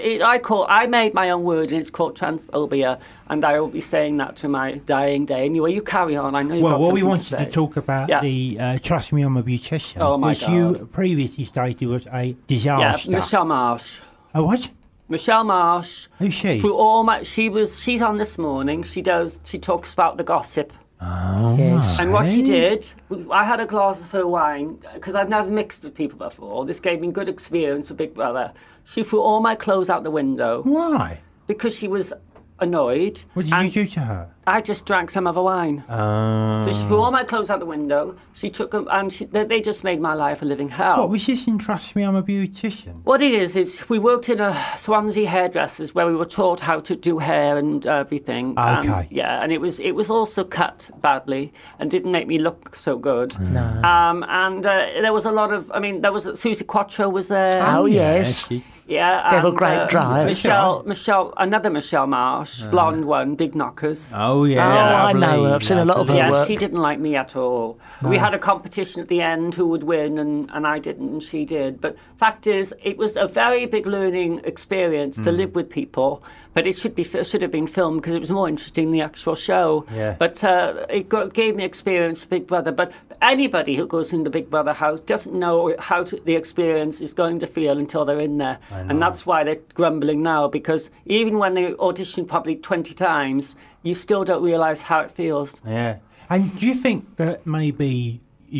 S4: I made my own word, and it's called transphobia, and I will be saying that to my dying day. Anyway, you carry on. I know you've
S3: Well,
S4: got
S3: what we
S4: something
S3: wanted
S4: to
S3: to
S4: say.
S3: talk about
S4: Yeah.
S3: the Trust Me, I'm a Beautician,
S4: Oh, my
S3: which you
S4: God.
S3: previously stated was a
S4: Yeah,
S3: disaster.
S4: Michelle Marsh.
S3: Oh, what?
S4: Michelle Marsh.
S3: Who's she?
S4: Through all she's on this morning. She talks about the gossip
S3: Oh,
S2: Yes.
S4: And what she did, I had a glass of her wine, because I've never mixed with people before. This gave me good experience with Big Brother. She threw all my clothes out the window.
S3: Why?
S4: Because she was annoyed.
S3: What did you do to her?
S4: I just drank some of her wine. So she threw all my clothes out the window. She took them, and they just made my life a living hell.
S3: What was this in Trust Me, I'm a Beautician?
S4: What it is we worked in a Swansea hairdressers where we were taught how to do hair and everything.
S3: Okay.
S4: And it was also cut badly and didn't make me look so good.
S2: No.
S4: And there was a lot of, there was Susie Quattro was there.
S2: Oh, yes.
S4: Yeah.
S2: They have a
S4: and,
S2: great drive.
S4: Another Michelle Marsh, blonde one, big knockers.
S3: Oh, yeah.
S2: Oh, I know her. I've seen a lot of her
S4: Yeah,
S2: work.
S4: she didn't like me at all. No. We had a competition at the end who would win, and I didn't, and she did. But fact is, it was a very big learning experience to live with people. But it should have been filmed because it was more interesting than the actual show.
S3: Yeah.
S4: But it gave me experience Big Brother. But anybody who goes in the Big Brother house doesn't know how the experience is going to feel until they're in there. And that's why they're grumbling now, because even when they audition probably 20 times, you still don't realise how it feels.
S3: Yeah. And do you think that maybe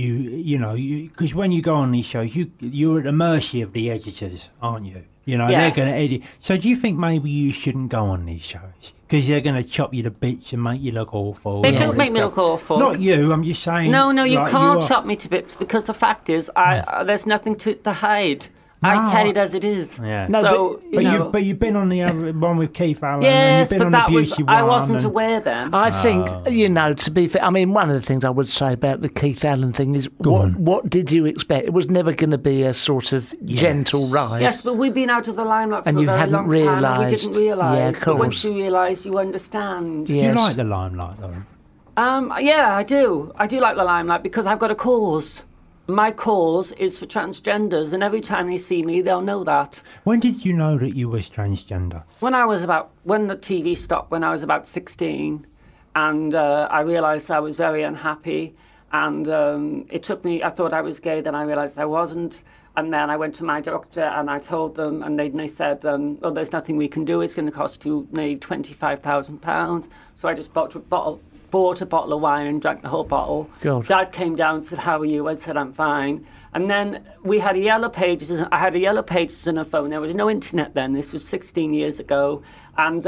S3: because when you go on these shows, you're at the mercy of the editors, aren't you?
S4: Yes.
S3: They're going to edit. So do you think maybe you shouldn't go on these shows? Because they're going to chop you to bits and make you look awful.
S4: They don't make me look awful.
S3: Not you, I'm just saying.
S4: No, you can't chop me to bits, because the fact is, there's nothing to hide. No, I tell it as it is.
S3: Yeah.
S2: No,
S4: so,
S3: but you've been on the other one with Keith Allen.
S4: Yes,
S3: and you've been
S4: but
S3: on the Beauty one.
S4: I wasn't aware then.
S2: I think, to be fair, one of the things I would say about the Keith Allen thing is, what did you expect? It was never going to be a sort of gentle ride.
S4: Yes, but we've been out of the limelight for
S2: and
S4: a
S2: you
S4: very
S2: hadn't
S4: long
S2: realised.
S4: time. And we didn't realise.
S2: Yeah, of course.
S4: But once you realise, you understand.
S2: Yes.
S3: Do you like the limelight, though?
S4: Yeah, I do. I do like the limelight because I've got a cause. My cause is for transgenders, and every time they see me, they'll know that.
S3: When did you know that you was transgender?
S4: When the TV stopped, when I was about 16, and I realised I was very unhappy, and it took me, I thought I was gay, then I realised I wasn't, and then I went to my doctor and I told them, and they said, there's nothing we can do, it's going to cost you maybe £25,000, so I just bought a bottle of wine and drank the whole bottle.
S2: God.
S4: Dad came down and said, "How are you?" I said, "I'm fine." And then we had Yellow Pages. I had a Yellow Pages on a phone. There was no internet then. This was 16 years ago. And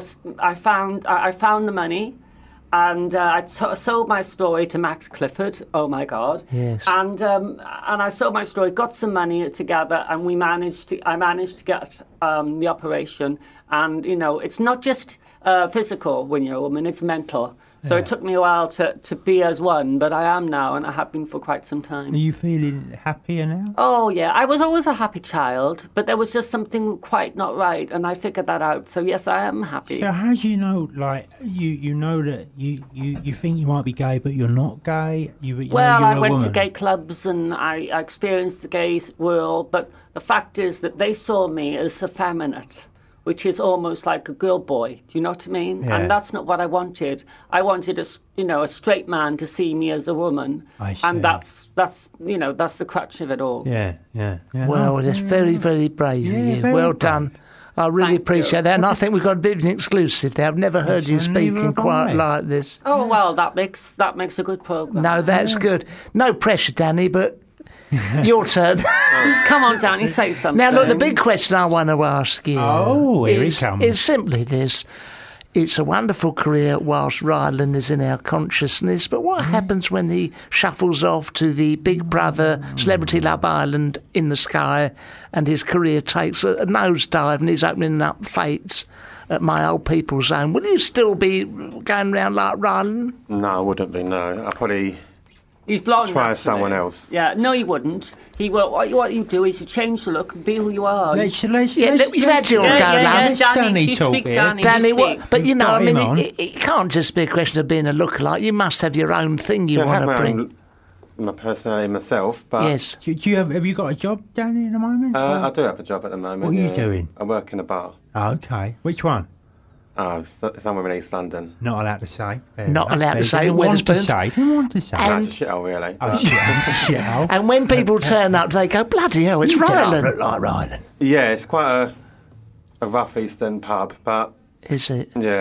S4: I found the money, and I sold my story to Max Clifford. Oh my God!
S2: Yes.
S4: And I sold my story, got some money together, and I managed to get the operation. And it's not just physical when you're a woman; it's mental. So it took me a while to be as one, but I am now, and I have been for quite some time.
S3: Are you feeling happier now?
S4: Oh, yeah. I was always a happy child, but there was just something quite not right, and I figured that out. So, yes, I am happy.
S3: So how do you know, you know that you think you might be gay, but you're not gay?
S4: I went to gay clubs, and I experienced the gay world, but the fact is that they saw me as effeminate, which is almost like a girl boy. Do you know what I mean?
S3: Yeah.
S4: And that's not what I wanted. I wanted a straight man to see me as a woman.
S3: I see.
S4: And that's the crutch of it all.
S3: Yeah.
S2: Well, it's very, very brave of you. Well done. I really appreciate that. And I think we've got a bit of an exclusive there. I've never heard you speaking quite like this.
S4: Oh, well, that makes a good programme.
S2: No, that's good. No pressure, Danny, but your turn.
S4: Come on, Danny, say something.
S2: Now, look, the big question I want to ask you
S3: here it comes.
S2: is simply this. It's a wonderful career whilst Rylan is in our consciousness, but what happens when he shuffles off to the Big Brother Celebrity Love Island in the sky and his career takes a nosedive and he's opening up fates at my old people's zone? Will you still be going around like Rylan?
S5: No, I wouldn't be, no. I'd probably
S4: He's blonde.
S5: try
S4: actually.
S5: someone else.
S4: Yeah, no, he wouldn't. He will. What you do is you change the look and be who you are.
S3: Let's
S2: Look, you've had your go, love.
S4: Danny, you
S3: talk
S4: speak,
S3: here.
S4: Danny.
S2: Danny,
S4: you speak.
S2: but
S3: Got him on.
S2: it can't just be a question of being a lookalike. You must have your own thing you
S5: I have
S2: want to
S5: my
S2: bring.
S5: my personality myself, but
S2: Yes.
S3: Do you have you got a job, Danny, at the moment?
S5: I do have a job at the moment.
S3: What are you doing?
S5: I work in a bar.
S3: Okay. Which one?
S5: Somewhere in East London.
S3: Not allowed to say.
S2: Not allowed to say.
S3: Didn't want to
S2: Wetherspoons.
S3: say. Didn't want to say.
S5: That's a shithole, really.
S3: Oh,
S5: But-
S3: shit.
S2: And when people turn up, they go, bloody hell, it's Rylan.
S3: Look like Rylan.
S5: Yeah, it's quite a rough Eastern pub, but
S2: Is it?
S5: yeah.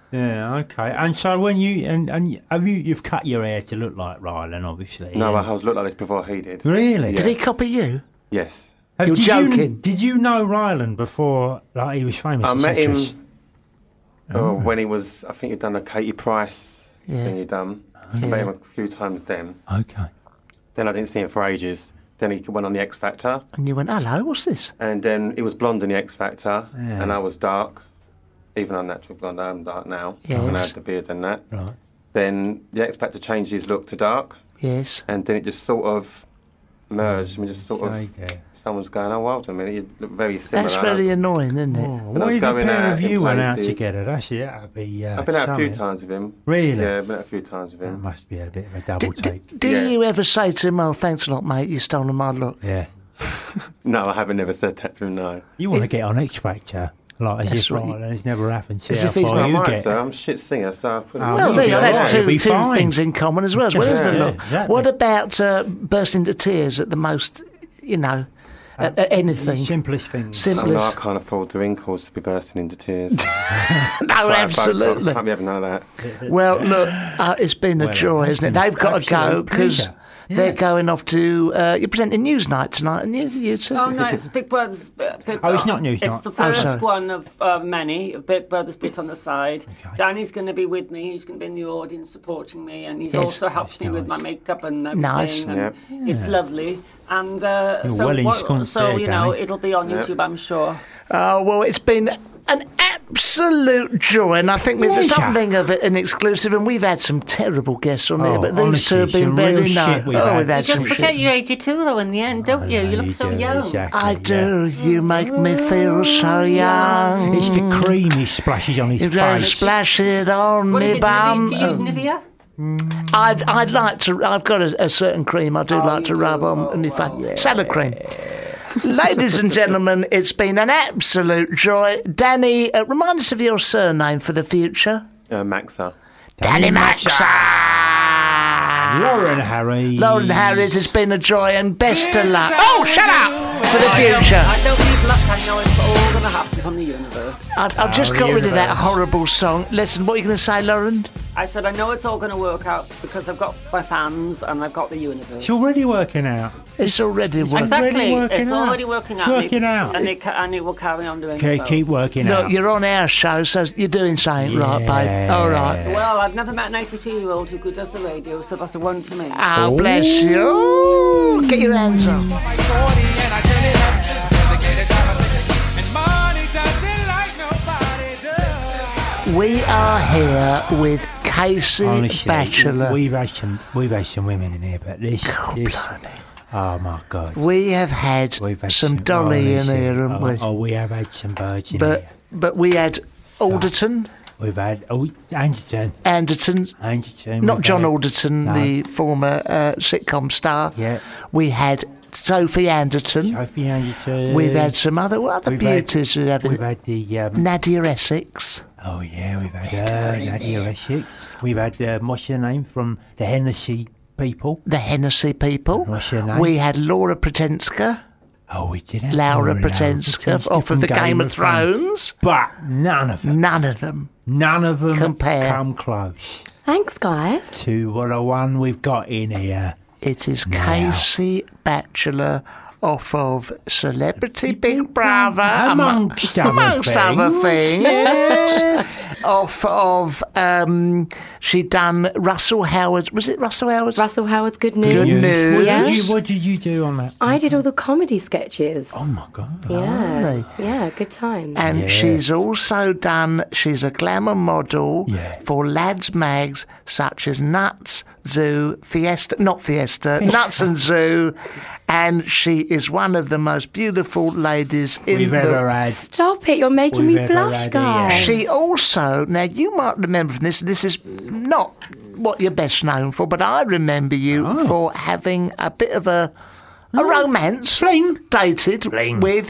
S3: Yeah, okay. And so when you and you've cut your hair to look like Rylan, obviously.
S5: No, I was looked like this before he did.
S3: Really?
S2: Did he copy you?
S5: Yes.
S2: You're joking.
S3: Did you know Rylan before he was famous?
S5: I met
S3: actress?
S5: him when he was, I think he'd done a Katie Price thing he'd done. I met him a few times then.
S3: Okay.
S5: Then I didn't see him for ages. Then he went on the X Factor.
S2: And you went, hello, what's this?
S5: And then he was blonde in the X Factor, and I was dark. Even on natural blonde, I'm dark now.
S2: Yes.
S5: And I had the beard and that.
S3: Right.
S5: Then the X Factor changed his look to dark.
S2: Yes.
S5: And then it just sort of merged. I mean, just sort of,
S3: Okay.
S5: someone's going, oh, well, a minute, you look very similar.
S2: That's really annoying, isn't it?
S3: What
S5: was
S3: if a
S5: going
S3: pair
S5: out
S3: of
S5: in
S3: you went out
S5: places.
S3: together? That'd be.
S5: I've been out a few
S3: something.
S5: times with him.
S3: Really?
S5: Yeah, I've been out a few times with
S3: That
S5: him.
S3: must be a bit of a double take.
S2: Do
S5: Yeah.
S2: you ever say to him, oh, thanks a lot, mate, you've stolen my look?
S3: Yeah.
S5: No, I haven't never said that to him, no.
S3: You want to get on X Factor, like as
S2: That's
S3: if
S2: right.
S3: it's never happened. See
S2: As
S3: how
S2: if he's
S3: far
S2: not
S3: you
S5: Right,
S3: get.
S5: so I'm a shit singer, so I put
S3: Oh,
S2: Well,
S3: you'll
S2: there
S3: be
S2: you go. That's
S3: alright, you'll
S2: two
S3: be fine.
S2: things in common as well. Isn't
S5: Yeah,
S2: it? Look?
S3: exactly.
S2: What about bursting into tears at the most, at anything?
S3: Simplest things.
S5: Oh, no, I
S2: Simplest.
S5: can't afford the wrinkles to be bursting into tears.
S2: No, absolutely.
S5: Can't be having none of that.
S2: Well, look, it's been a
S3: Well,
S2: joy, isn't it? They've got to go
S3: absolute
S2: because
S3: pleasure.
S2: they're going off to. You're presenting Newsnight tonight, and you two.
S4: Oh no, it's Big Brother's bit.
S3: Oh, it's not Newsnight.
S4: It's the
S2: sorry.
S4: first one of many. Big Brother's bit on the side.
S3: Okay.
S4: Danny's going to be with me. He's going to be in the audience supporting me, and he's
S2: Yes.
S4: also helps
S3: That's
S4: me with my
S3: nice.
S4: makeup and everything.
S2: Nice.
S4: And
S5: Yep.
S4: it's lovely. And
S3: well ensconced
S4: so
S3: there,
S4: you know,
S3: Danny.
S4: it'll be on
S5: Yep.
S4: YouTube, I'm sure.
S2: Oh, well, it's been an absolute joy, and I think there's
S3: Pleasure.
S2: something of it an exclusive, and we've had some terrible guests on here,
S3: Oh,
S2: but these two have
S3: honestly,
S2: been
S3: some
S2: very
S3: real
S2: nice.
S3: shit we've
S2: Oh,
S3: had.
S2: we've had
S4: You
S2: some
S4: just forget
S2: shit.
S4: you're 82 though in the end, don't you? You look so young.
S3: Exactly,
S2: I
S3: yeah.
S2: do. You make me feel so young.
S3: It's the cream he splashes on his
S2: You don't
S3: face.
S2: splash it on
S4: What is
S2: me
S4: it?
S2: bum.
S4: Do you use Nivea?
S2: I'd like to. I've got a certain cream I do like to
S4: you
S2: rub
S4: do?
S2: on.
S4: Oh,
S2: And if
S4: wow.
S2: salad cream. Ladies and gentlemen, it's been an absolute joy. Danny, remind us of your surname for the future.
S5: Maxa.
S2: Danny Maxa.
S3: Lauren Harry.
S2: Lauren Harris, it's been a joy and best of luck. Oh, shut up! For the future.
S4: I don't need luck, I know it's all going to happen from the universe.
S2: I've just got rid of that horrible song. Listen, what are you going to say, Lauren?
S4: I said, I know it's all going to work out because I've got my fans and I've got the universe.
S3: It's already working out.
S2: It's already working.
S4: Exactly,
S3: working
S4: it's
S3: out.
S4: already working
S3: It's
S4: out.
S3: working out.
S4: And it will carry on doing
S3: Okay,
S4: so.
S3: keep working
S2: Look,
S3: out.
S2: you're on our show, so you're doing something right, babe. All right.
S4: Well, I've never met an 82-year-old who does the radio, so that's a one to me.
S2: Oh, bless you. Get your hands up. We are here with Casey
S3: Honestly,
S2: Batchelor.
S3: we've had some women in here, but this oh my God.
S2: We have had
S3: We've had
S2: some Dolly in
S3: honestly,
S2: here, haven't we?
S3: Oh, we have had some birds in here.
S2: But we had Alderton,
S3: We've had
S2: Anderton,
S3: Anderton.
S2: not
S3: we've
S2: John
S3: had-
S2: Alderton,
S3: No.
S2: the former sitcom star.
S3: Yeah.
S2: We had Sophie Anderton.
S3: Sophie Anderton.
S2: We've had some other beauties.
S3: We've had the
S2: Nadia Essex.
S3: oh yeah, we've had Nadia Essex. We've had what's her name from the Hennessy people?
S2: The Hennessy people.
S3: What's her name?
S2: We had Laura Pretenska.
S3: Oh, we did have
S2: Laura Pretenska off of the Game of Thrones.
S3: But none of them
S2: Compare.
S3: come close
S6: Thanks, guys.
S3: to the one we've got in here.
S2: It is Casey Batchelor off of Celebrity Big Brother,
S3: Amongst
S2: other things. Off of, she'd done Russell Howard. Was it Russell Howard's?
S6: Russell Howard's Good News.
S2: Good News.
S6: Yes.
S3: What did you do on that?
S6: I did all the comedy sketches.
S3: Oh my God.
S6: yeah.
S2: really?
S6: Yeah, good time.
S2: And
S3: Yeah.
S2: she's also done, she's a glamour model
S3: Yeah.
S2: for lads' mags such as Nuts, Zoo, Nuts and Zoo. And she is one of the most beautiful ladies in
S3: We've ever had.
S6: Stop it, you're making
S3: We've
S6: me
S3: ever
S6: blush,
S3: had,
S6: guys.
S2: She also, now you might remember from this is not what you're best known for, but I remember you for having a bit of a romance, dated with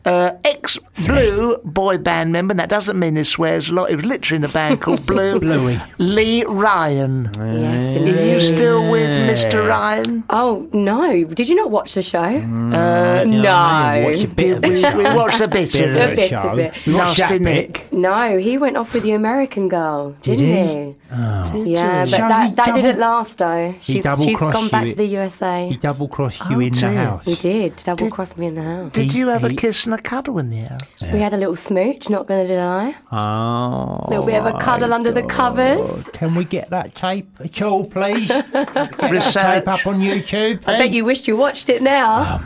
S2: ex-Blue boy band member, and that doesn't mean he swears a lot. He was literally in a band called Blue.
S3: Bluey.
S2: Lee Ryan.
S6: Yes,
S2: Are
S6: indeed.
S2: you still with Mr. Ryan?
S6: Oh, no. Did you not watch the show?
S3: No.
S2: We watched a bit of
S6: A
S2: it.
S6: bit of it.
S3: We watched
S2: Nasty
S3: that bit.
S2: Nick.
S6: No, he went off with the American girl, didn't he? Yeah,
S3: So
S6: but
S3: he
S6: that
S3: double-
S6: didn't last though. She's
S3: double-crossed
S6: gone back
S3: you.
S6: to the USA.
S3: He double-crossed you
S2: Oh,
S3: in the
S2: dear.
S3: house.
S6: He did double-cross me in the house.
S2: Did you have a
S3: he-
S2: kiss and a cuddle in the house?
S6: We had a little smooch, not going to deny.
S3: Oh,
S6: Little bit of a cuddle under the covers.
S3: Can we get that tape at all, please? Get that
S2: Research.
S3: tape up on YouTube.
S6: I bet you wished you watched it now.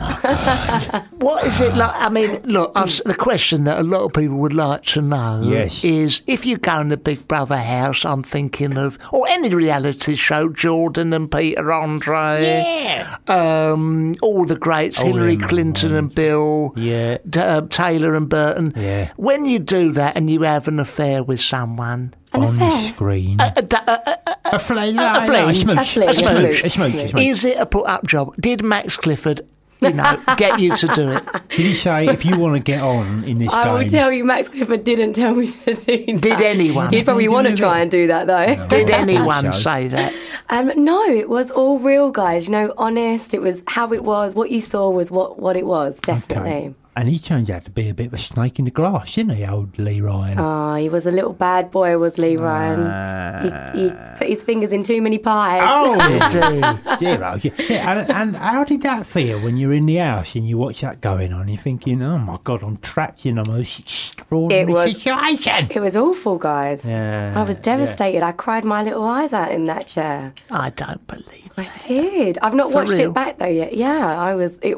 S2: What is it like? I mean, look, the question that a lot of people would like to know
S3: Yes.
S2: is if you go in the Big Brother house, I'm thinking of, or any reality show, Jordan and Peter Andre, all the greats, Hillary
S3: them,
S2: Clinton and Bill,
S3: Yeah.
S2: Taylor and Burton.
S3: Yeah.
S2: When you do that and you have an affair with someone,
S6: An
S3: on
S6: affair.
S3: screen.
S2: a
S3: fling.
S2: fling.
S3: smooch.
S6: A
S2: smooch.
S3: A smooch.
S2: is it a put-up job? Did Max Clifford, get you to do it?
S3: Did he say, if you want to get on in this
S6: I
S3: game...
S6: will tell you, Max Clifford didn't tell me to do that.
S2: Did anyone?
S6: He'd probably
S3: Did
S6: want to
S3: you
S6: try
S3: do
S6: and do that though.
S2: Did anyone
S3: So.
S2: say that?
S6: No, it was all real, guys. Honest. It was how it was. What you saw was what it was, definitely.
S3: Okay. And he turns out to be a bit of a snake in the grass, didn't he, old Lee Ryan?
S6: Oh, he was a little bad boy, was Lee Ryan. He put his fingers in too many pies.
S3: Oh,
S2: Did he?
S3: dear, yeah. And how did that feel when you're in the house and you watch that going on? You're thinking, oh my God, I'm trapped in the most extraordinary situation.
S6: It was awful, guys.
S3: Yeah,
S6: I was devastated. I cried my little eyes out in that chair.
S2: I don't believe
S6: I did. I've not watched
S2: real?
S6: it back though yet. Yeah,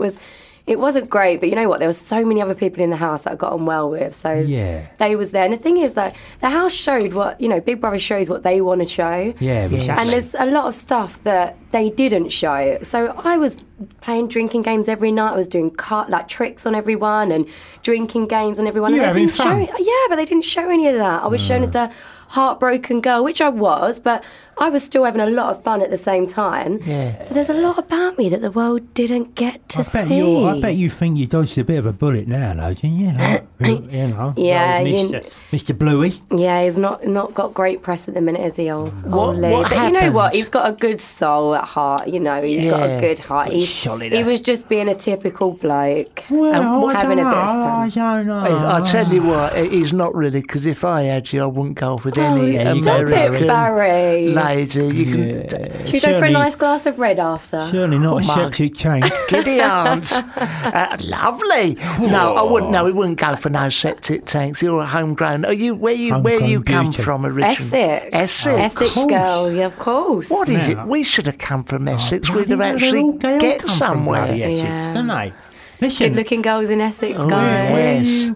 S6: It wasn't great, but you know what? There were so many other people in the house that I got on well with, so
S3: Yeah.
S6: they was there. And the thing is that the house showed what Big Brother shows what they want to show.
S3: Yeah, exactly.
S6: And there's a lot of stuff that they didn't show. So I was playing drinking games every night. I was doing tricks on everyone and drinking games on everyone.
S3: You
S6: and they
S3: having
S6: didn't show
S3: fun?
S6: it. Yeah, but they didn't show any of that. I was shown as the heartbroken girl, which I was, but I was still having a lot of fun at the same time.
S2: Yeah.
S6: So there's a lot about me that the world didn't get to see.
S3: I bet you think you dodged a bit of a bullet now, though, didn't you?
S6: Yeah,
S3: old Mr. Bluey.
S6: Yeah, he's not got great press at the minute, is he, old
S2: What
S6: Lee? But you know
S2: happened?
S6: what? He's got a good soul at heart. He's got
S2: Yeah.
S6: a good heart.
S3: Solid,
S6: He was just being a typical bloke.
S3: Well, I
S6: having
S3: don't
S6: a bit of
S3: know.
S6: fun.
S3: I don't know.
S2: I'll tell you what, he's not really, because if I had you, I wouldn't go off with
S6: Oh,
S2: any
S6: stop
S2: American
S6: it, Barry.
S2: lady. You can
S6: Should we go for a nice glass of red after?
S3: Certainly not a
S2: Mark.
S3: septic tank.
S2: giddy aunt. Lovely. No, I wouldn't. No, we wouldn't go for no septic tanks. You're a homegrown. Are you? Where you
S3: Homegrown
S2: come
S3: beauty.
S2: from originally?
S6: Essex.
S2: Essex.
S6: Essex
S3: course.
S6: girl, yeah, of course.
S2: What is
S3: Now-
S2: it? We should have come from Essex. We'd
S3: Bloody
S2: have
S3: hell,
S2: actually
S3: they all
S2: get
S3: come from
S2: somewhere.
S3: bloody Essex,
S6: Yeah.
S3: don't they? Listen,
S6: Good-looking girls in Essex, guys.
S2: yes.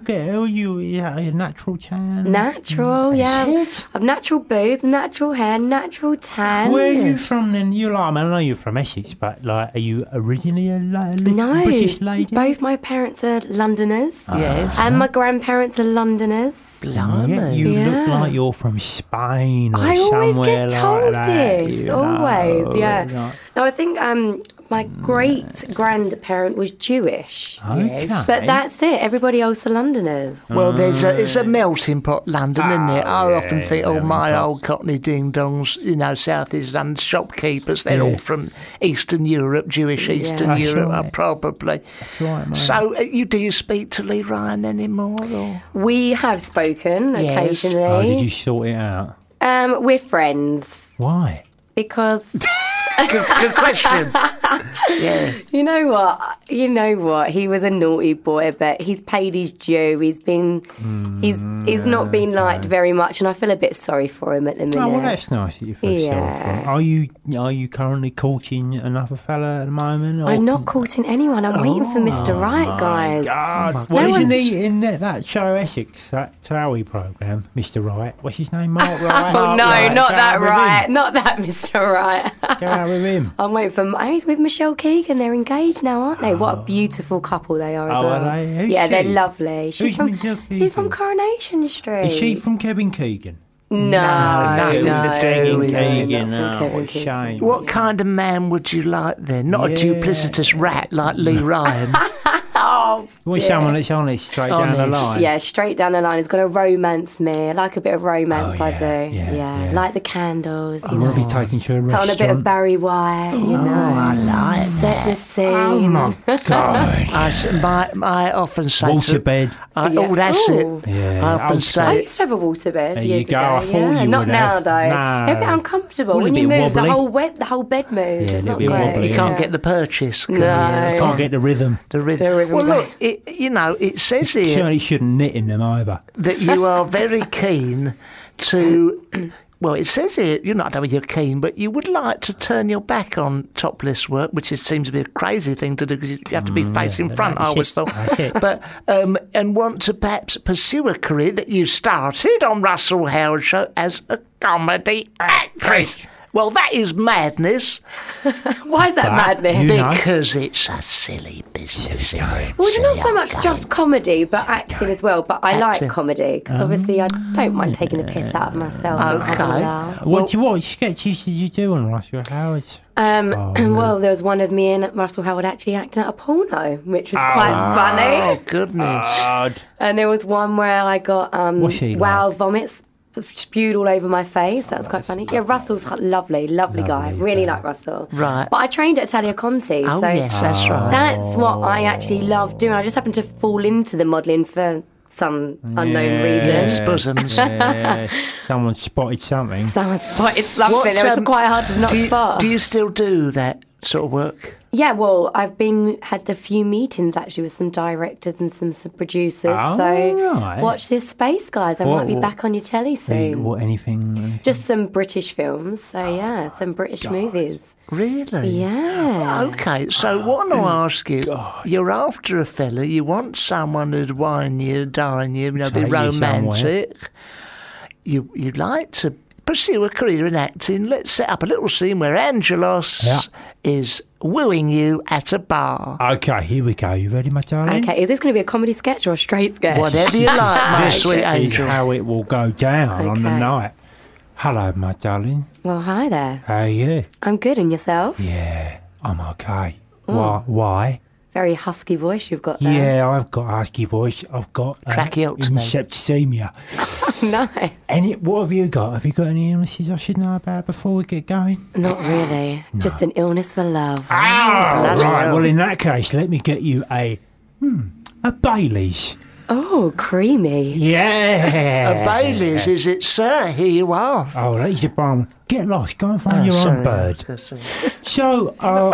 S3: you natural tan.
S6: Natural, yeah.
S3: it?
S6: I've natural boobs, natural hair, natural tan.
S3: Where are you from then? I know you're from Essex, but like, are you originally a
S6: No,
S3: British lady?
S6: both my parents are Londoners.
S2: Yes.
S6: And my grandparents are Londoners.
S2: Blimey.
S3: You look
S6: Yeah.
S3: like you're from Spain or
S6: I always
S3: somewhere
S6: get told
S3: like that,
S6: this.
S3: you know,
S6: Always, yeah.
S3: like-
S6: No, I think my great grandparent was Jewish.
S3: Okay.
S6: But that's it. Everybody else are Londoners.
S2: Well, it's a melting pot, London, isn't it? I often think,
S3: melting
S2: my
S3: pot.
S2: old Cockney ding-dongs, South East London shopkeepers, they're all from Eastern Europe, Jewish Eastern
S3: That's
S2: Europe,
S3: right.
S2: probably.
S3: right, mate.
S2: So, do you speak to Lee Ryan anymore? Or?
S6: We have spoken
S2: Yes.
S6: occasionally.
S3: Oh, did you sort it out?
S6: We're friends
S3: Why?
S6: because
S2: Good question. Yeah.
S6: you know what? He was a naughty boy, but he's paid his due. He's he's not been liked very much, and I feel a bit sorry for him at the minute.
S3: Oh, well, that's nice that you feel sorry for
S6: Yeah.
S3: him. Are you currently courting another fella at the moment? Or?
S6: I'm not courting anyone. I'm waiting for Mr. Right, guys.
S3: God,
S6: No
S3: well, isn't
S6: one's-
S3: he in that show Essex, that Towie programme, Mr. Wright? What's his name, Mark Wright?
S6: Oh no,
S3: Right,
S6: not
S3: go
S6: that
S3: out with
S6: right,
S3: him.
S6: not that Mr. Right.
S3: Go out with him.
S6: I'm waiting for. He's with Michelle Keegan. They're engaged now, aren't they? What a beautiful couple they are as
S3: Oh,
S6: well.
S3: are they? Who's
S6: yeah, they're
S3: she?
S6: lovely. She's
S3: Who's
S6: from
S3: Michelle
S6: she's from
S3: Keegan?
S6: Coronation Street.
S3: Is she from Kevin Keegan?
S6: No,
S2: nothing to do with it.
S3: Keegan,
S6: Not from
S3: oh,
S6: Kevin
S3: what a
S6: Keegan.
S3: shame.
S2: What kind of man would you like then? Not a duplicitous rat like Lee Ryan.
S6: Oh,
S3: You want someone that's honest, straight down the line.
S6: Yeah, straight down the line. It's got to romance me. I like a bit of romance, I do.
S3: Yeah.
S6: Light the candles,
S3: I want to be taken to a
S6: Put
S3: restaurant.
S6: on a bit of Barry White,
S2: I like
S6: Set the scene.
S3: Oh, my God.
S2: I often say
S3: Waterbed.
S2: that's
S6: Ooh.
S2: it.
S3: Yeah.
S2: I often
S6: I
S2: say,
S6: used to have a waterbed
S3: There
S6: years
S3: you go.
S6: ago.
S3: I thought you
S6: Not
S3: would
S6: now
S3: have.
S6: though.
S3: No.
S6: They're a bit uncomfortable
S3: Well,
S6: when
S3: a
S6: you
S3: bit
S6: move.
S3: wobbly.
S6: The whole bed moves.
S3: Yeah,
S6: it's
S3: a
S6: not
S3: bit
S6: great.
S3: wobbly,
S2: you can't get the purchase. Can
S6: No.
S2: you?
S3: Can't get the rhythm.
S2: The rhythm.
S6: The rhythm
S2: Well,
S6: back.
S2: look, it says here
S3: Certainly shouldn't knit in them either.
S2: that you are very keen to. Well, it says here, I don't know whether you're keen, but you would like to turn your back on topless work, which seems to be a crazy thing to do because you have to be facing front, I always thought. But, and want to perhaps pursue a career that you started on Russell Howard Show as a comedy actress. Well, that is madness
S6: Why is that madness?
S3: you know.
S2: because it's a silly business.
S6: Well, it's not so much just comedy, but acting as well. But I
S2: Acting.
S6: like comedy because obviously I don't mind taking the piss out of myself. and having a
S2: Okay.
S6: laugh.
S3: What sketches did you do on Russell Howard?
S6: Well, there was one of me and Russell Howard actually acting out a porno, which was quite funny.
S2: Oh, goodness.
S6: And there was one where I got
S3: What's he
S6: wow vomits spewed all over my face. That was quite funny. Yeah, Russell's lovely guy. Really like Russell.
S2: Right.
S6: But I trained at Italia Conti.
S2: Oh,
S6: so
S2: yes, that's right.
S6: That's what I actually love doing. I just happened to fall into the modelling for some unknown reason.
S2: Yes, bosoms.
S3: Someone spotted something.
S6: Someone spotted something.
S2: What's,
S6: It was quite hard to not
S2: do you,
S6: spot.
S2: Do you still do that sort of work?
S6: Yeah, well, I've had a few meetings actually with some directors and some producers.
S3: Oh,
S6: so
S3: right.
S6: watch this space, guys. I might be back on your telly soon.
S3: Anything?
S6: Just some British films. So yeah, some British movies.
S2: Really?
S6: Yeah.
S2: Okay, so what I want to ask you, you're after a fella, you want someone who'd wine you, dine you, be
S3: Take you
S2: romantic. You'd like to pursue a career in acting. Let's set up a little scene where Angelos is wooing you at a bar.
S3: Okay, here we go. You ready, my darling?
S6: Okay, is this going to be a comedy sketch or a straight sketch?
S2: Whatever you like, my
S3: This
S2: sweet
S3: is
S2: angel.
S3: how it will go down on the
S6: Okay.
S3: night. Hello, my darling.
S6: Well, hi there.
S3: How are you?
S6: I'm good, and yourself?
S3: Yeah, I'm okay.
S6: Oh.
S3: Why?
S6: Very husky voice you've got there.
S3: Yeah, I've got a husky voice. I've got
S2: Tracheotomy.
S3: septicemia.
S6: Nice.
S3: What have you got? Have you got any illnesses I should know about before we get going?
S6: Not really. Just an illness for love.
S3: Oh,
S2: bloody
S3: right.
S2: hell.
S3: Well, in that case, let me get you a Bailey's.
S6: Oh, creamy.
S3: Yeah.
S2: A Bailey's, is it, sir? Here you are.
S3: Oh, that's your barman. Get lost. Go and find your own bird. So,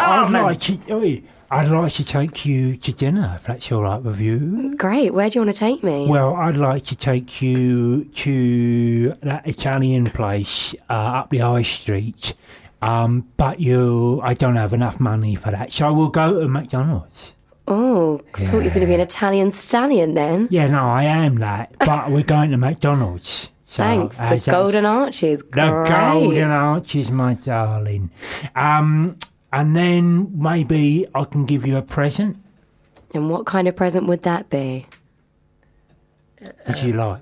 S3: I'd like to take you to dinner, if that's all right with you.
S6: Great. Where do you want to take me?
S3: Well, I'd like to take you to that Italian place up the high street. But I don't have enough money for that. So we'll go to McDonald's.
S6: Oh, I thought you were going to be an Italian stallion then.
S3: Yeah, no, I am that. But we're going to McDonald's. So,
S6: Thanks. The Golden Arches. Great.
S3: The Golden Arches, my darling. And then maybe I can give you a present.
S6: And what kind of present would that be?
S3: Would you like?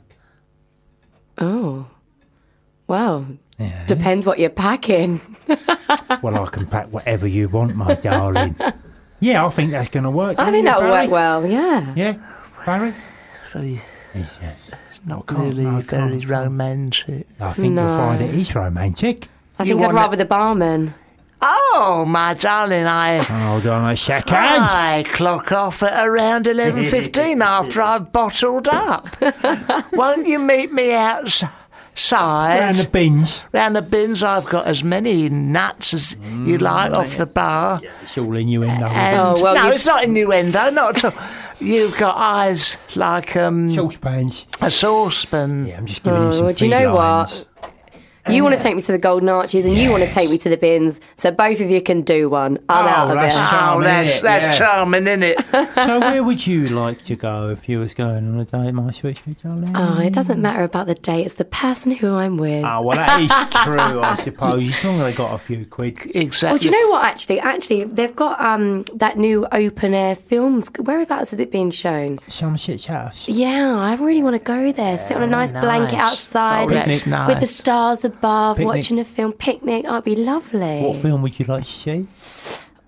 S6: Oh. Well,
S3: Yeah.
S6: depends what you're packing.
S3: Well, I can pack whatever you want, my darling. Yeah, I think that's going to work.
S6: I think that'll work well, yeah.
S3: Yeah, Barry?
S2: Very, not
S3: can't,
S2: really
S3: no, I
S2: very
S3: can't.
S2: romantic.
S3: I think you'll
S6: No.
S3: find it is romantic.
S6: I
S2: You
S6: think I'd
S2: want
S6: rather the barman.
S2: Oh, my darling,
S3: Hold on a second.
S2: I clock off at around 11:15 after I've bottled up. Won't you meet me outside?
S3: Round the bins.
S2: Round the bins, I've got as many nuts as you like off the bar.
S3: It's all innuendo.
S2: And
S6: Oh, well,
S2: no,
S6: you-
S2: it's not innuendo, not at all. You've got eyes like
S3: Saucepans.
S2: a saucepan.
S3: Yeah, I'm just giving you some
S6: Well, do you know
S3: felines.
S6: what? You want to take me to the Golden Arches and you want to take me to the bins, so both of you can do one. I'm out of
S3: that's
S6: it.
S3: charming,
S2: that's
S3: innit? Yeah.
S2: charming, isn't it?
S3: So where would you like to go if you was going on a date, my sweet darling?
S6: Oh, it doesn't matter about the date, it's the person who I'm with.
S3: Oh, well, that is true, I suppose. As long as they got a few quid.
S2: Exactly.
S6: Well, do you know what, actually, they've got that new open-air films. Whereabouts is it being shown?
S3: Somerset's house.
S6: Yeah, I really want to go there. Sit on a nice blanket
S2: nice.
S6: outside
S2: Oh, that's
S6: with
S2: nice.
S6: the stars above,
S3: Picnic.
S6: watching a film. Picnic, oh, it'd be lovely.
S3: What film would you like to see?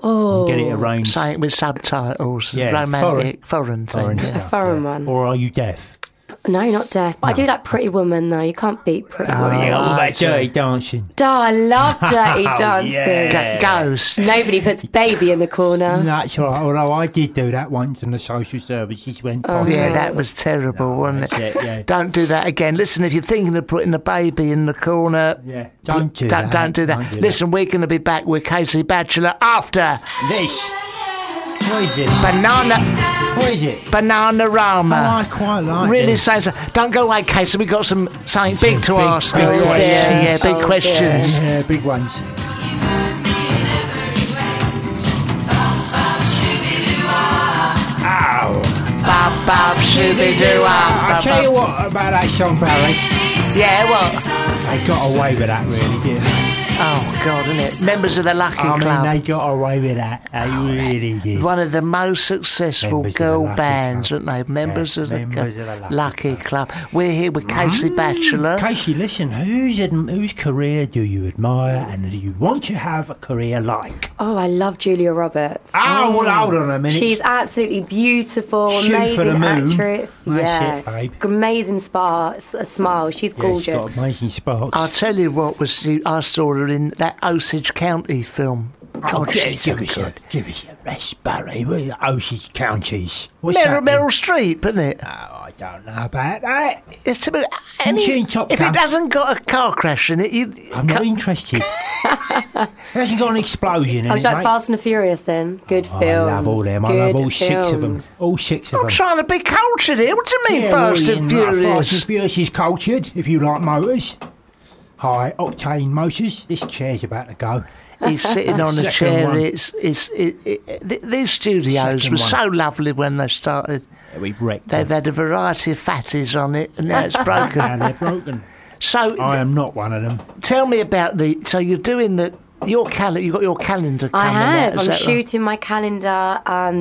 S3: And get it arranged.
S2: Something with subtitles.
S3: Yeah,
S2: romantic, foreign thing.
S6: A foreign one.
S3: Or are you deaf?
S6: No, not deaf. But I do like Pretty Woman, though. You can't beat Pretty Woman.
S3: Yeah, all that dirty dancing.
S6: Oh, I love Dirty Dancing.
S2: Ghost.
S6: Nobody puts Baby in the corner.
S3: That's right. Although I did do that once in the social services. Went
S2: Yeah, that was terrible, wasn't it?
S3: Yeah.
S2: Don't do that again. Listen, if you're thinking of putting a baby in the corner,
S3: don't do that.
S2: Don't do that. Listen, we're going to be back with Casey Batchelor after
S3: this. What is it?
S2: Banana.
S3: What is it?
S2: Bananarama.
S3: Oh, I quite like
S2: Really
S3: this.
S2: say so. Don't go away, Casey. We've got something big to ask.
S3: big
S2: Yeah, big
S6: Oh,
S2: questions.
S3: Yeah, big ones. Ow.
S2: Bop, bop, shooby-doo.
S3: I'll tell you what about that song, Barry.
S2: Yeah, what?
S3: They got away with that, really, didn't they?
S2: Oh, God, isn't it? Members of the Lucky
S3: I
S2: Club.
S3: mean, they got away with that. They really did.
S2: One of the most successful
S3: Members of the
S2: girl
S3: Lucky
S2: bands,
S3: Club.
S2: aren't they? Members of the
S3: Lucky
S2: Lucky Club. We're here with Casey Batchelor.
S3: Casey, listen, whose career do you admire and do you want to have a career like?
S6: Oh, I love Julia Roberts.
S3: Oh, well, hold on a minute.
S6: She's absolutely beautiful,
S3: Shoot for the
S6: amazing
S3: moon.
S6: actress.
S3: That's it, babe.
S6: Amazing smile. She's gorgeous.
S3: She's got amazing spots.
S2: I'll tell you what I saw her in that Osage County film. God, she's so good.
S3: Give us a rest, Barry. We're the Osage Counties.
S2: Meryl Streep, isn't it?
S3: Oh, I don't know about that.
S2: It's about
S3: She in Top
S2: if
S3: Gun.
S2: it hasn't got a car crash in it,
S3: I'm not interested. It hasn't got an explosion in
S6: I
S3: it,
S6: was like
S3: mate.
S6: Fast and the Furious then. Good
S3: I
S6: film.
S3: love all them. I love all 6 of them. All 6 of
S2: I'm
S3: them.
S2: trying to be cultured here. What do you mean,
S3: Yeah,
S2: Fast
S3: well,
S2: and
S3: you know, Fast and
S2: Furious?
S3: Furious is cultured, if you like motors. High octane motors. This chair's about to go.
S2: He's sitting on a
S3: Second
S2: chair.
S3: one.
S2: These studios
S3: Second
S2: were
S3: one.
S2: so lovely when they started.
S3: We've wrecked
S2: They've
S3: them.
S2: had a variety of fatties on it, and now it's broken.
S3: And they're broken.
S2: So
S3: I am not one of them.
S2: tell me about so you're doing your calendar. You've got your calendar
S6: I
S2: coming
S6: have.
S2: out. Is
S6: I'm
S2: that right?
S6: shooting my calendar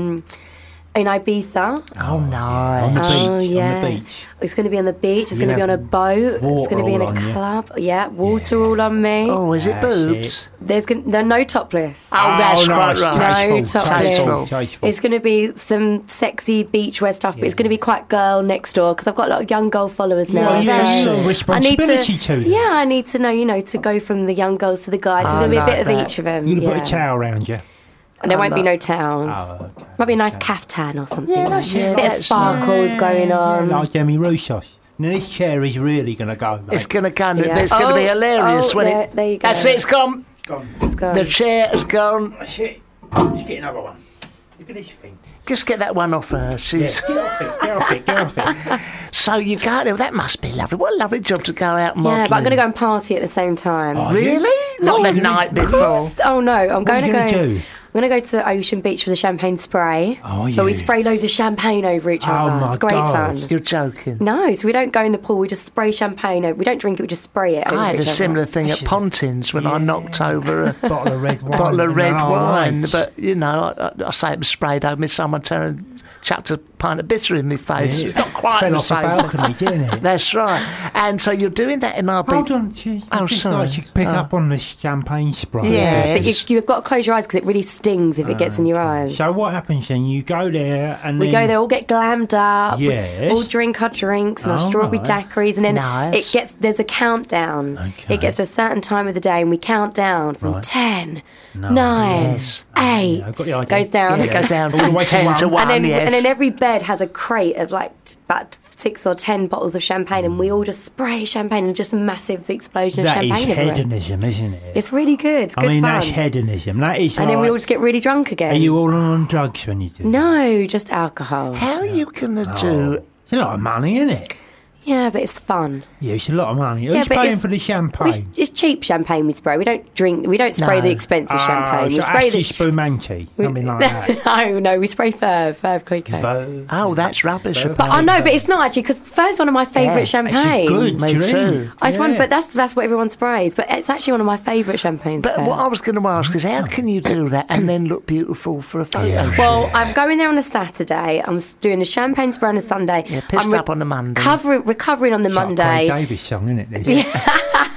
S6: in Ibiza.
S2: Oh, nice.
S3: On the beach.
S6: Oh, yeah.
S3: On the beach.
S6: It's going to be on the beach. It's
S3: You
S6: going to be on a
S3: have
S6: boat. It's
S3: water
S6: going to be in
S3: all
S6: a
S3: on you.
S6: club. Yeah, water all on me.
S2: Oh, is it
S3: That's
S2: boobs?
S6: They're no topless.
S2: Oh, that's
S3: nice.
S2: quite right.
S6: No,
S3: Tasteful,
S6: topless.
S3: tasteful.
S6: It's going to be some sexy beachwear stuff, but it's going to be quite girl next door because I've got a lot of young girl followers now.
S3: Well, yeah,
S6: so
S3: some responsibility to them.
S6: Yeah, I need to know, to go from the young girls to the guys. There's going to be a bit of
S2: that.
S6: each of them.
S3: You're going to
S6: yeah.
S3: put a towel around you.
S6: And there won't be no towels.
S3: Oh, okay.
S6: Might be a nice caftan or something.
S2: Yeah, that's it.
S6: A bit of
S2: That's
S6: sparkles going on.
S3: Like Demi Roussos. Now, this chair is really going to go, mate.
S2: It's going to go.
S6: Yeah.
S2: It's going to be hilarious when
S6: there, there you go.
S2: That's it. It's gone.
S6: It's gone.
S2: The chair has gone.
S3: That's it. Let's get another one. Look at this thing.
S2: Just get that one off her.
S3: Yeah,
S2: She's
S3: get off it, get off it, get off it.
S2: so you go there. That must be lovely. What a lovely job to go out modelling.
S6: Yeah, but I'm going to go and party at the same time.
S2: Really? Not
S3: What are
S2: the
S3: you gonna
S2: night
S3: do?
S2: before.
S6: Oh no, I'm going
S3: are
S6: to
S3: you gonna
S6: go.
S3: do?
S6: I'm going to go to Ocean Beach for the champagne spray.
S3: Oh,
S6: But we
S3: yeah.
S6: spray loads of champagne over each other.
S3: Oh, my
S6: it's great
S3: God.
S6: fun.
S2: You're joking.
S6: No, so we don't go in the pool. We just spray champagne over. We don't drink it. We just spray it over
S2: I had
S6: each
S2: a
S6: other.
S2: similar thing at Pontins when I knocked over a
S3: Bottle of red wine.
S2: bottle of
S3: and
S2: red
S3: an
S2: wine.
S3: orange.
S2: But, you know, I say it was sprayed over me. Someone turned and chucked a pint of bitter in my face.
S3: Yeah,
S2: It's not quite
S3: fell
S2: the
S3: off the
S2: same.
S3: balcony, didn't it?
S2: That's right. And so you're doing that in our
S3: Hold on, just
S2: sorry.
S3: like you pick up on the champagne spray.
S2: Yeah.
S6: But you've got to close your eyes because it really stings if it gets in your eyes.
S3: So what happens then? You go there and
S6: We
S3: then
S6: go there, all get glammed up.
S3: Yes.
S6: All drink our drinks and our
S3: Oh,
S6: strawberry
S3: right.
S6: daiquiris, and then
S2: Nice.
S6: there's a countdown.
S3: Okay.
S6: It gets to a certain time of the day, and we count down from
S3: Right.
S6: 10,
S3: No.
S6: 9,
S2: Yes.
S6: 8.
S3: Yeah, I've got the idea.
S6: Goes down.
S2: It goes down
S3: All the
S2: from
S3: way to
S2: 10 to 1,
S6: and then,
S2: yes.
S6: and then every bed has a crate of like about 6 or 10 bottles of champagne, and we all just spray champagne and just a massive explosion of
S3: That is
S6: champagne everywhere.
S3: hedonism, isn't it?
S6: It's really good. It's good
S3: I mean,
S6: fun.
S3: that's hedonism. That is
S6: and then we
S3: like-
S6: all just get really drunk again.
S3: Are you all on drugs when you do that?
S6: No, just alcohol.
S2: How are you going to do...
S3: It's a lot of money, isn't it?
S6: Yeah, but it's fun.
S3: Yeah, it's a lot of money. Who's
S6: Yeah, but
S3: paying
S6: it's-
S3: for the champagne?
S6: It's cheap champagne we spray. We don't drink. We don't spray
S2: No.
S6: the expensive champagne. We
S3: so
S6: spray
S3: Ashley
S6: the.
S3: Spumante, something like that.
S6: No, we spray Ferv Clicquot.
S2: Oh, that's rubbish.
S6: But I know, but it's not actually because Ferv's one of my favourite champagnes.
S3: Good
S2: Me
S3: drink.
S2: too.
S6: I just want, but that's what everyone sprays. But it's actually one of my favourite champagnes.
S2: But
S6: Ferv.
S2: what I was going to ask is, how can you do that and then look beautiful for a photo shoot?
S6: Well, I'm going there on a Saturday. I'm doing a champagne spray on a Sunday.
S2: Yeah, pissed
S6: I'm
S2: up on the Monday.
S6: Recovering on the
S3: It's like a
S6: Monday.
S3: Craig Davis song, isn't it? This?